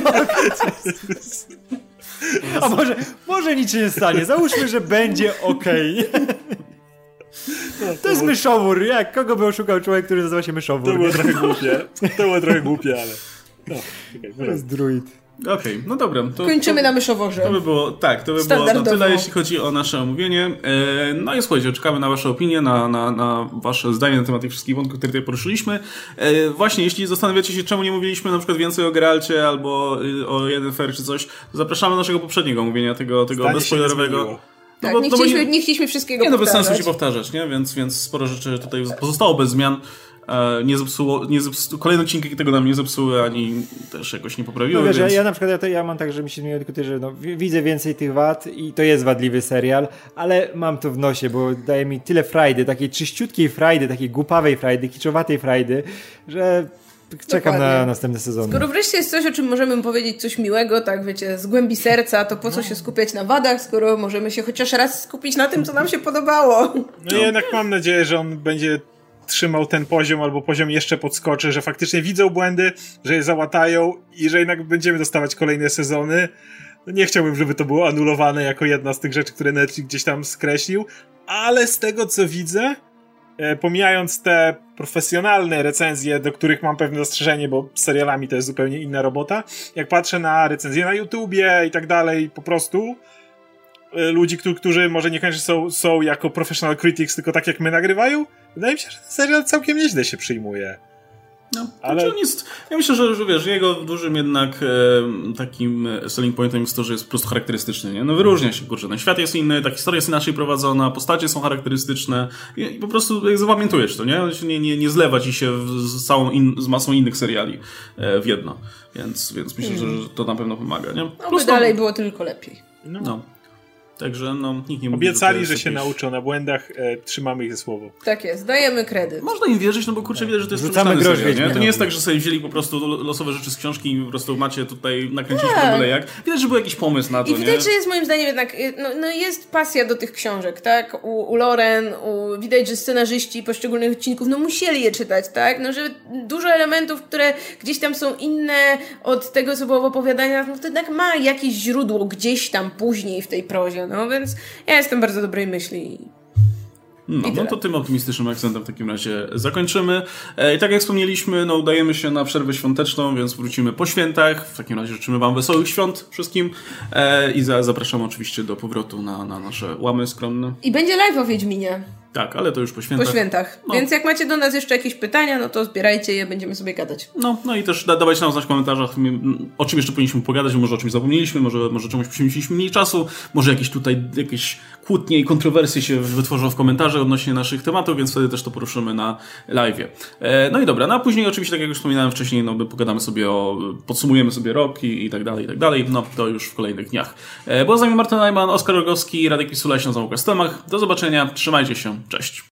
A może, może nic się nie stanie, załóżmy, że będzie okej. To jest myszowór, jak? Kogo by oszukał człowiek, który nazywa się To myszowór? było trochę głupie. To było trochę głupie, ale... No, czekaj, To jest druid. Okej, no dobra. To, Kończymy to, na myszoworze. To by było, tak, to by było na Standardowo. tyle, jeśli chodzi o nasze omówienie. E, no i słuchajcie, czekamy na wasze opinie, na, na, na wasze zdanie na temat tych wszystkich wątków, które tutaj poruszyliśmy. E, właśnie, jeśli zastanawiacie się, czemu nie mówiliśmy na przykład więcej o Geralcie albo y, o Yennefer czy coś, to zapraszamy do naszego poprzedniego omówienia, tego, tego Zdanie się nie bezspoilerowego. zmieniło. No Tak, bo- nie, no bo chcieliśmy, nie chcieliśmy wszystkiego Nie, no bez powtarzać. sensu się powtarzać, nie? Więc, więc sporo rzeczy tutaj pozostało bez zmian. E, nie zepsuło, nie zepsu, kolejne odcinki tego nam nie zepsuły, ani też jakoś nie poprawiły, No wiesz, więc... ja, ja na przykład ja, to, ja mam tak, że mi się zmieniło tylko tyle, że no, wi- widzę więcej tych wad i to jest wadliwy serial, ale mam to w nosie, bo daje mi tyle frajdy, takiej czyściutkiej frajdy, takiej głupawej frajdy, kiczowatej frajdy, że czekam Dokładnie. na następne sezony. Skoro wreszcie jest coś, o czym możemy powiedzieć coś miłego, tak wiecie, z głębi serca, to po co się skupiać na wadach, skoro możemy się chociaż raz skupić na tym, co nam się podobało. No i jednak mam nadzieję, że on będzie trzymał ten poziom albo poziom jeszcze podskoczy, że faktycznie widzą błędy, że je załatają i że jednak będziemy dostawać kolejne sezony. No nie chciałbym, żeby to było anulowane jako jedna z tych rzeczy, które Netflix gdzieś tam skreślił, ale z tego co widzę, e, pomijając te profesjonalne recenzje, do których mam pewne zastrzeżenie, bo z serialami to jest zupełnie inna robota, jak patrzę na recenzje na YouTubie i tak dalej, po prostu e, ludzi, którzy, którzy może niekoniecznie są, są jako professional critics, tylko tak jak my nagrywają, wydaje mi się, że ten serial całkiem nieźle się przyjmuje. No, ale on jest, ja myślę, że, że wiesz, jego dużym jednak e, takim selling pointem jest to, że jest po prostu charakterystyczny, nie? No wyróżnia się, kurczę, ten świat jest inny, ta historia jest inaczej prowadzona, postacie są charakterystyczne i, i po prostu zapamiętujesz to, nie? Nie, nie, nie zlewa ci się w, z całą in, z masą innych seriali e, w jedno, więc, więc myślę, mm. że to na pewno pomaga, nie? Plus, Oby dalej było tylko lepiej. No. no. Także no, nikt nie mówi, obiecali, że, że się jakieś... nauczą na błędach, e, trzymamy ich ze słowo. Tak jest, dajemy kredyt. Można im wierzyć, no bo kurczę widać, że to jest Rzucamy groź serial, nie? To nie jest tak, że sobie wzięli po prostu losowe rzeczy z książki i po prostu macie tutaj nakręcić tak. w ogóle jak. Widać, że był jakiś pomysł na to, I widać, nie? że jest moim zdaniem jednak, no, no jest pasja do tych książek, tak? U, u Lauren, u, widać, że scenarzyści poszczególnych odcinków, no musieli je czytać, tak? No, że dużo elementów, które gdzieś tam są inne od tego, co było w opowiadaniach, no to jednak ma jakieś źródło gdzieś tam później w tej prozie, no więc ja jestem bardzo dobrej myśli. No, no to tym optymistycznym akcentem w takim razie zakończymy. E, I tak jak wspomnieliśmy, no udajemy się na przerwę świąteczną, więc wrócimy po świętach. W takim razie życzymy wam wesołych świąt wszystkim e, i za, zapraszamy oczywiście do powrotu na, na nasze łamy skromne. I będzie live o Wiedźminie. Tak, ale to już po świętach. Po świętach. No. Więc jak macie do nas jeszcze jakieś pytania, no to zbierajcie je, będziemy sobie gadać. No, no i też da, dawajcie nam znać w komentarzach, o czym jeszcze powinniśmy pogadać, może o czymś zapomnieliśmy, może, może czemuś poświęciliśmy mniej czasu, może jakieś tutaj jakieś kłótnie i kontrowersje się wytworzą w komentarzach odnośnie naszych tematów, więc wtedy też to poruszymy na live'ie. E, no i dobra, no a później oczywiście, tak jak już wspominałem wcześniej, no pogadamy sobie o, podsumujemy sobie rok i, i tak dalej, i tak dalej, no to już w kolejnych dniach. E, była z nami Marta Najman, Oskar Rogowski, Radek Pisula, się nazywam Łukasz Stelmach. Do zobaczenia, trzymajcie się, cześć.